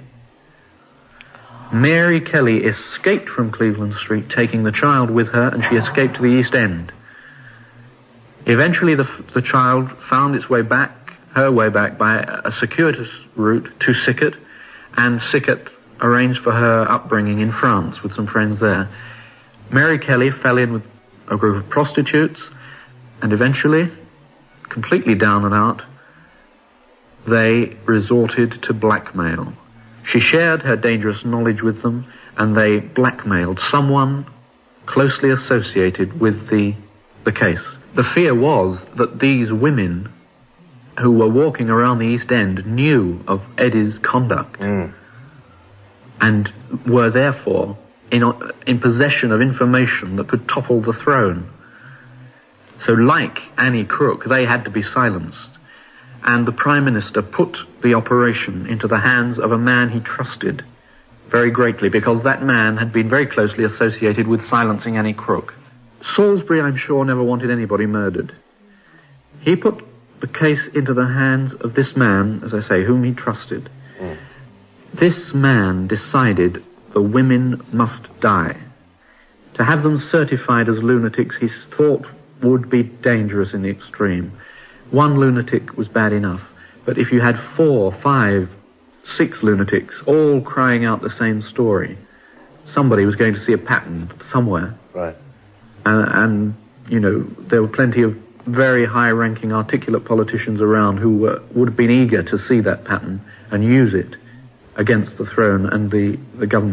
Mary Kelly escaped from Cleveland Street, taking the child with her, and she escaped to the East End. Eventually, the, the child found its way back, her way back, by a circuitous route to Sickert, and Sickert arranged for her upbringing in France with some friends there. Mary Kelly fell in with a group of prostitutes, and eventually, completely down and out, they resorted to blackmail. She shared her dangerous knowledge with them, and they blackmailed someone closely associated with the, the case. The fear was that these women who were walking around the East End knew of Eddie's conduct Mm. and were therefore in, in possession of information that could topple the throne. So like Annie Crook, they had to be silenced. And the Prime Minister put the operation into the hands of a man he trusted very greatly, because that man had been very closely associated with silencing Annie Crook. Salisbury, I'm sure, never wanted anybody murdered. He put the case into the hands of this man, as I say, whom he trusted. Mm. This man decided the women must die. To have them certified as lunatics, he thought would be dangerous in the extreme. One lunatic was bad enough, but if you had four, five, six lunatics all crying out the same story, somebody was going to see a pattern somewhere. Right. And, and you know, there were plenty of very high-ranking, articulate politicians around who were, would have been eager to see that pattern and use it against the throne and the, the government.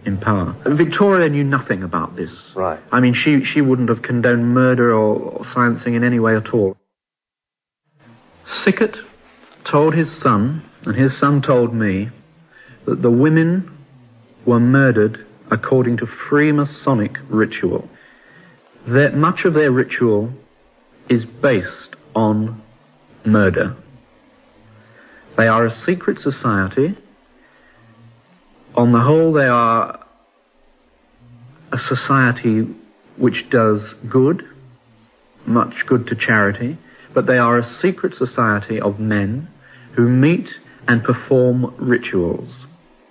in power. Victoria knew nothing about this. Right. I mean, she, she wouldn't have condoned murder or, or silencing in any way at all. Sickert told his son, and his son told me, that the women were murdered according to Freemasonic ritual. That much of their ritual is based on murder. They are a secret society. On the whole, they are a society which does good, much good to charity, but they are a secret society of men who meet and perform rituals.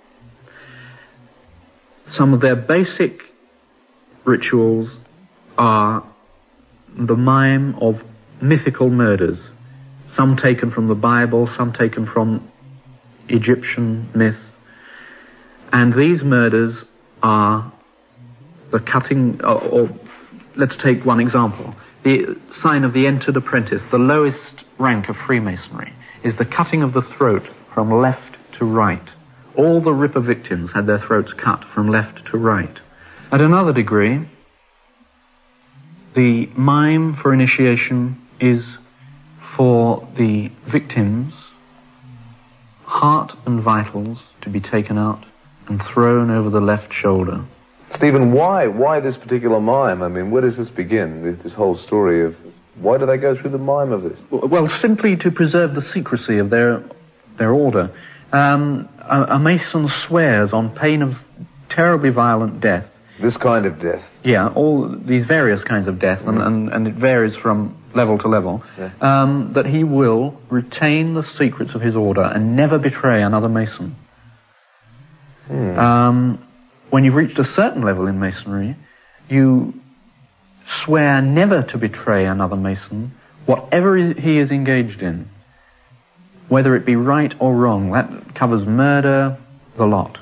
Some of their basic rituals are the mime of mythical murders, some taken from the Bible, some taken from Egyptian myth. And these murders are the cutting, or, or let's take one example. The sign of the entered apprentice, the lowest rank of Freemasonry, is the cutting of the throat from left to right. All the Ripper victims had their throats cut from left to right. At another degree, the mime for initiation is for the victims' heart and vitals to be taken out and thrown over the left shoulder. Stephen, why? Why this particular mime? I mean, where does this begin, this, this whole story of... Why do they go through the mime of this? Well, simply to preserve the secrecy of their their order. Um, a, a Mason swears on pain of terribly violent death. This kind of death? Yeah, all these various kinds of death, mm-hmm. and, and, and it varies from level to level, yeah. um, that he will retain the secrets of his order and never betray another Mason. Hmm. Um, when you've reached a certain level in Masonry, you swear never to betray another Mason, whatever he is engaged in, whether it be right or wrong. That covers murder, the lot.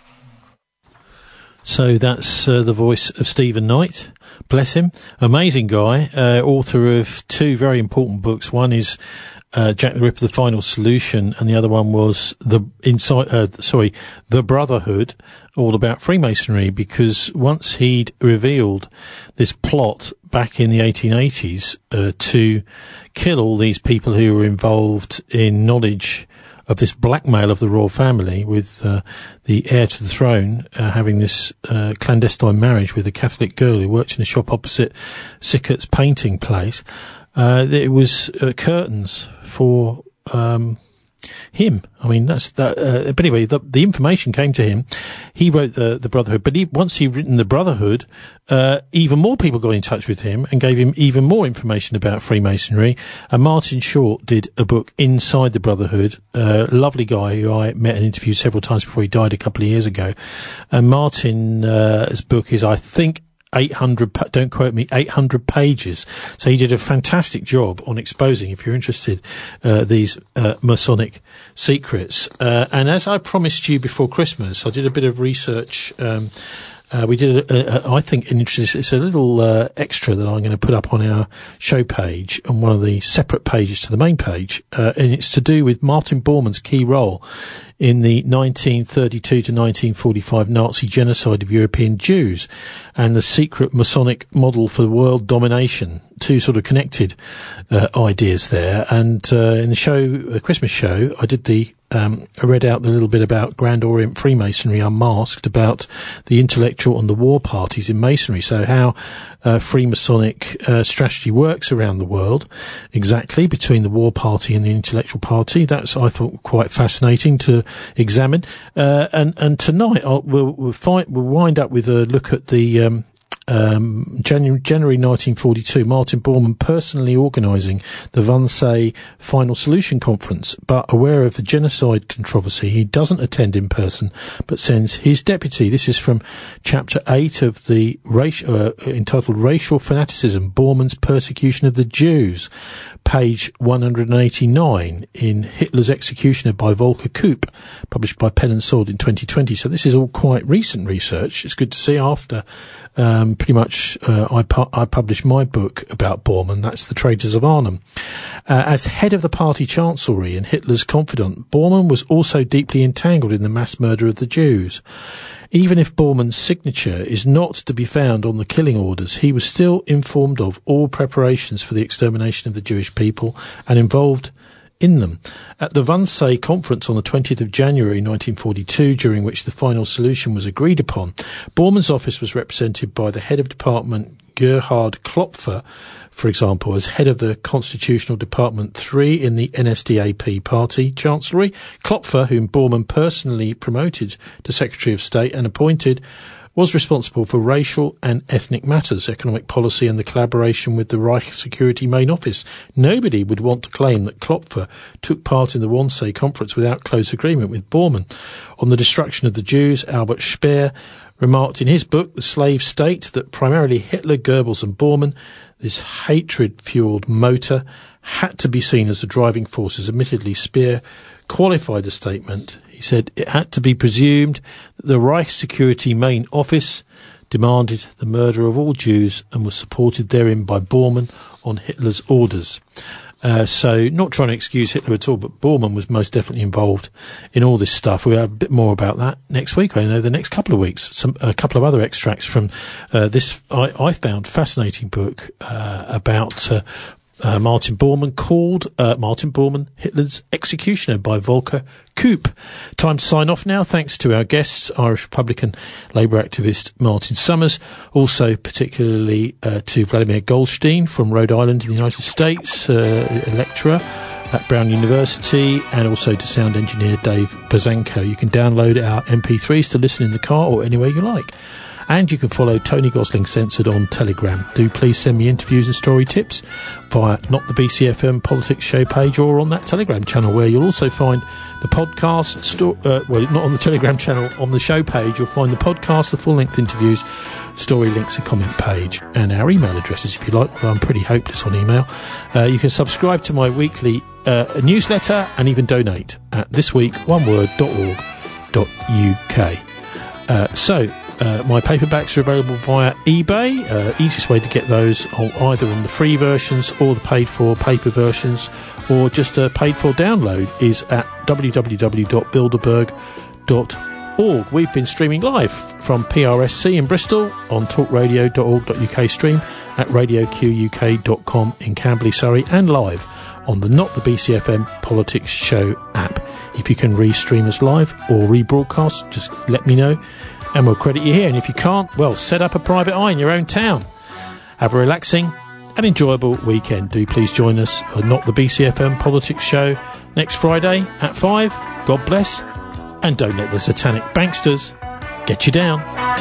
So that's uh, the voice of Stephen Knight. Bless him. Amazing guy, uh, author of two very important books. One is uh, Jack the Ripper, The Final Solution, and the other one was the inside. Uh, sorry, The Brotherhood, all about Freemasonry. Because once he'd revealed this plot back in the eighteen eighties uh, to kill all these people who were involved in knowledge of this blackmail of the royal family, with uh, the heir to the throne uh, having this uh, clandestine marriage with a Catholic girl who worked in a shop opposite Sickert's painting place, uh, it was uh, curtains for um, him. I mean, that's that. Uh, but anyway, the, the information came to him. He wrote the the Brotherhood, but he, once he'd written the Brotherhood, uh, even more people got in touch with him and gave him even more information about Freemasonry. And Martin Short did a book Inside the Brotherhood. Uh, lovely guy who I met and interviewed several times before he died a couple of years ago. And Martin's uh, book is, I think, eight hundred, don't quote me, eight hundred pages. So he did a fantastic job on exposing, if you're interested, uh, these uh, Masonic secrets. Uh, and as I promised you before Christmas, I did a bit of research. Um, uh, we did, a, a, I think, an interesting, it's a little uh, extra that I'm going to put up on our show page, on one of the separate pages to the main page. Uh, and it's to do with Martin Bormann's key role in the nineteen thirty-two to nineteen forty-five Nazi genocide of European Jews and the secret Masonic model for world domination. Two sort of connected uh, ideas there. And uh, in the show, uh, Christmas show, I did the, um, I read out the little bit about Grand Orient Freemasonry Unmasked, about the intellectual and the war parties in Masonry. So how uh, Freemasonic uh, strategy works around the world, exactly, between the war party and the intellectual party. That's, I thought, quite fascinating to examine. Uh, and, and tonight I'll, we'll, we'll, find, we'll wind up with a look at the, um, Um, January, January nineteen forty-two, Martin Bormann personally organising the Wannsee Final Solution Conference, but aware of the genocide controversy, he doesn't attend in person, but sends his deputy. This is from chapter eight of the racial, uh, entitled Racial Fanaticism, Bormann's Persecution of the Jews, page one hundred eighty-nine in Hitler's Executioner by Volker Koop, published by Pen and Sword in twenty twenty. So this is all quite recent research. It's good to see after Um, pretty much, uh, I, pu- I published my book about Bormann. That's The Traitors of Arnhem. Uh, as head of the party chancellery and Hitler's confidant, Bormann was also deeply entangled in the mass murder of the Jews. Even if Bormann's signature is not to be found on the killing orders, he was still informed of all preparations for the extermination of the Jewish people and involved in them. At the Wannsee conference on the twentieth of January nineteen forty-two, during which the final solution was agreed upon, Bormann's office was represented by the head of department Gerhard Klopfer, for example, as head of the Constitutional Department three in the N S D A P party chancellery. Klopfer, whom Bormann personally promoted to Secretary of State and appointed, was responsible for racial and ethnic matters, economic policy and the collaboration with the Reich Security Main Office. Nobody would want to claim that Klopfer took part in the Wannsee conference without close agreement with Bormann. On the destruction of the Jews, Albert Speer remarked in his book, The Slave State, that primarily Hitler, Goebbels and Bormann, this hatred-fuelled motor, had to be seen as the driving forces. Admittedly, Speer qualified the statement. He said it had to be presumed that the Reich Security Main Office demanded the murder of all Jews and was supported therein by Bormann on Hitler's orders. Uh, so, not trying to excuse Hitler at all, but Bormann was most definitely involved in all this stuff. We'll have a bit more about that next week, I know, the next couple of weeks. Some, a couple of other extracts from uh, this, I, I found, fascinating book uh, about uh, uh, Martin Bormann, called uh, Martin Bormann, Hitler's Executioner, by Volker Koop. Time to sign off now. Thanks to our guests, Irish Republican Labour activist Martin Summers, also particularly uh, to Vladimir Goldstein from Rhode Island in the United States, uh, a lecturer at Brown University, and also to sound engineer Dave Bazanko. You can download our M P threes to listen in the car or anywhere you like. And you can follow Tony Gosling Censored on Telegram. Do please send me interviews and story tips via not the B C F M Politics show page or on that Telegram channel, where you'll also find the podcast, sto- uh, well, not on the Telegram channel, on the show page, you'll find the podcast, the full-length interviews, story links, and comment page, and our email addresses if you like. Well, I'm pretty hopeless on email. Uh, you can subscribe to my weekly uh, newsletter and even donate at this week one word dot org dot U K. Uh, so, Uh, my paperbacks are available via eBay. Uh, easiest way to get those on either on the free versions or the paid for paper versions, or just a paid for download, is at w w w dot bilderberg dot org. We've been streaming live from P R S C in Bristol on talk radio dot org dot U K stream, at radio q u k dot com in Camberley, Surrey, and live on the Not the B C F M Politics Show app. If you can re-stream us live or rebroadcast, just let me know, and we'll credit you here. And if you can't, well, set up a private eye in your own town. Have a relaxing and enjoyable weekend. Do please join us on Not the B C F M Politics Show next Friday at five. God bless, and don't let the satanic banksters get you down.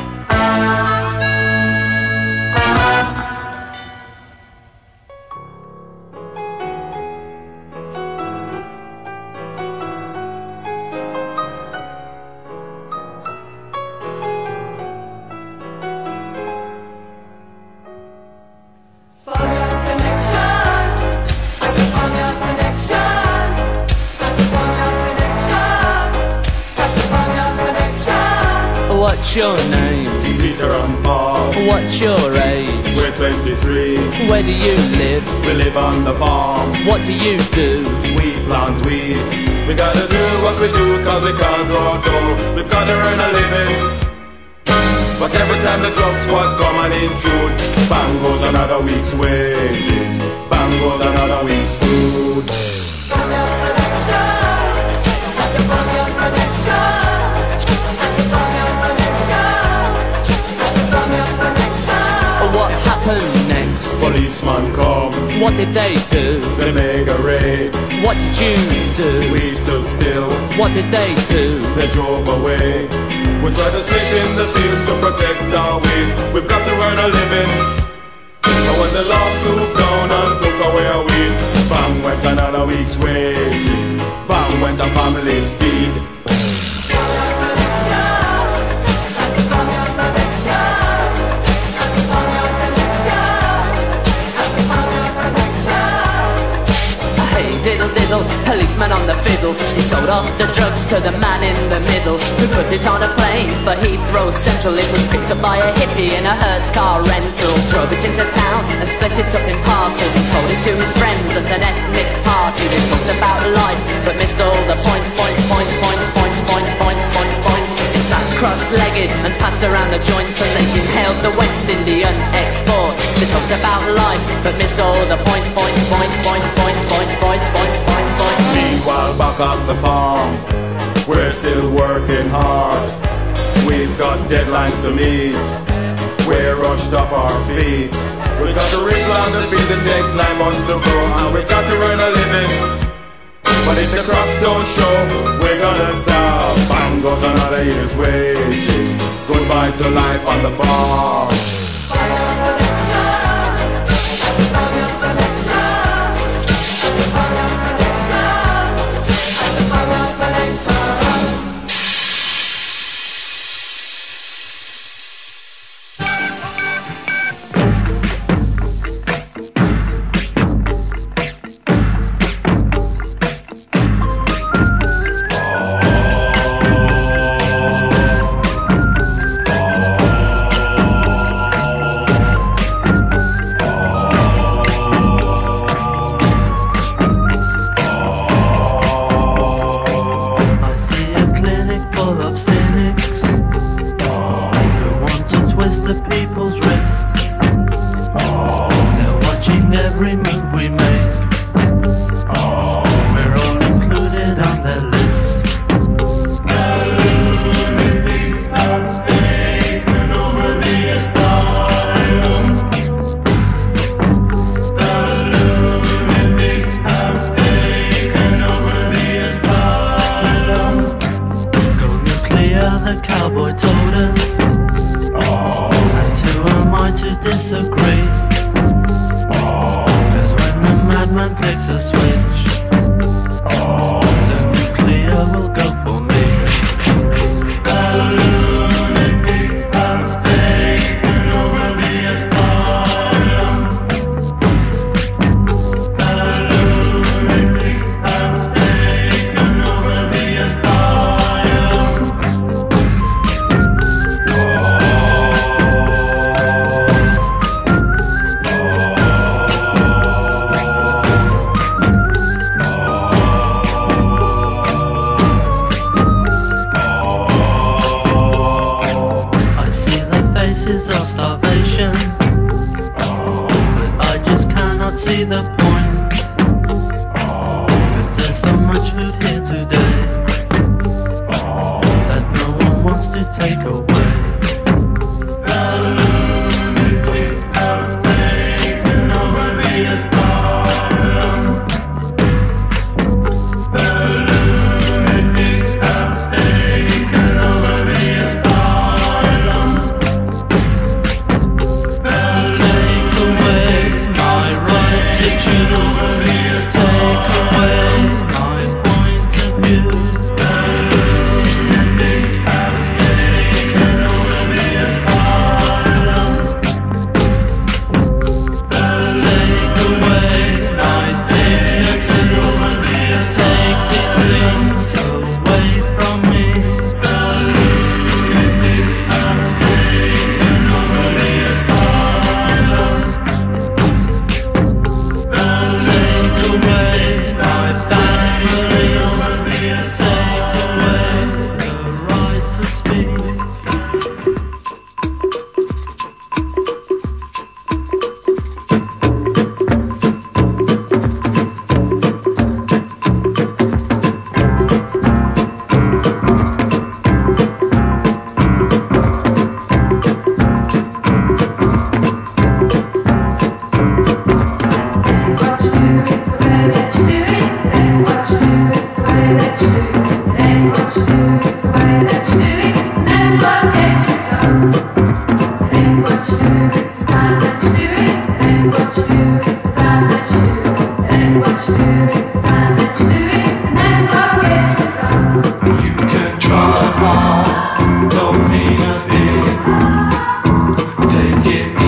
What's your name? Peter and Paul. What's your age? We're twenty-three. Where do you live? We live on the farm. What do you do? We plant weed. We gotta do what we do cause we can't draw dough. We gotta earn a living. But every time the drug squad come and intrude, bang goes another week's wages. Bang goes another week's food. What happened next? Policeman come. What did they do? They make a raid. What did you do? We stood still. What did they do? They drove away. We try to sleep in the fields to protect our weed. We've got to earn a living. And when the law swooped down and took away our weed, bang went another week's wages. Bang went our family's feed. Hey diddle diddle, policeman on the fiddle. He sold all the drugs to the man in the middle, who put it on a plane for Heathrow Central. It was picked up by a hippie in a Hertz car rental, drove it into town and split it up in parcels and sold it to his friends at an ethnic party. They talked about life but missed all the points, points, points, points, points, points, points, points, points. They sat cross-legged and passed around the joints and they inhaled the West Indian export. They talked about life but missed all the points, points, points, points, points, points, points, points, points, points. Meanwhile, back on the farm, we're still working hard. We've got deadlines to meet. We're rushed off our feet. We've got to replant the field that takes nine months to grow, and we've got to earn a living. But if the crops don't show, we're gonna starve. Bang goes another year's wages. Goodbye to life on the farm.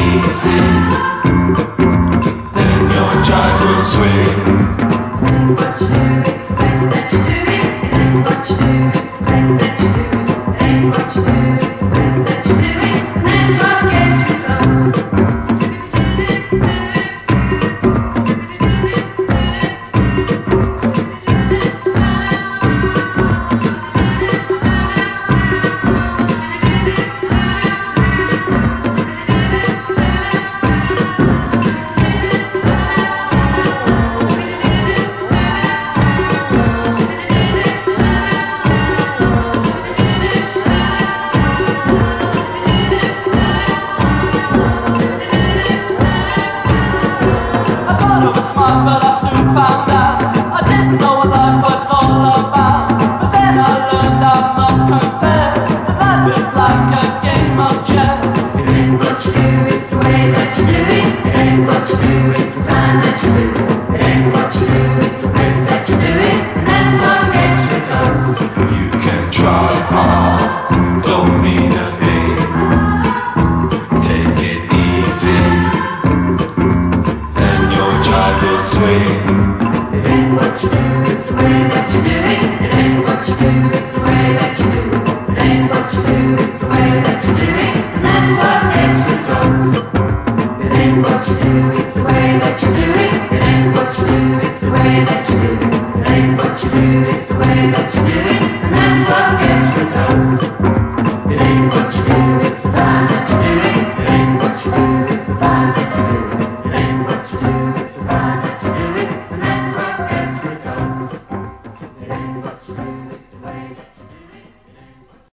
Swing. swing. It ain't what you do, it's the way that you do it.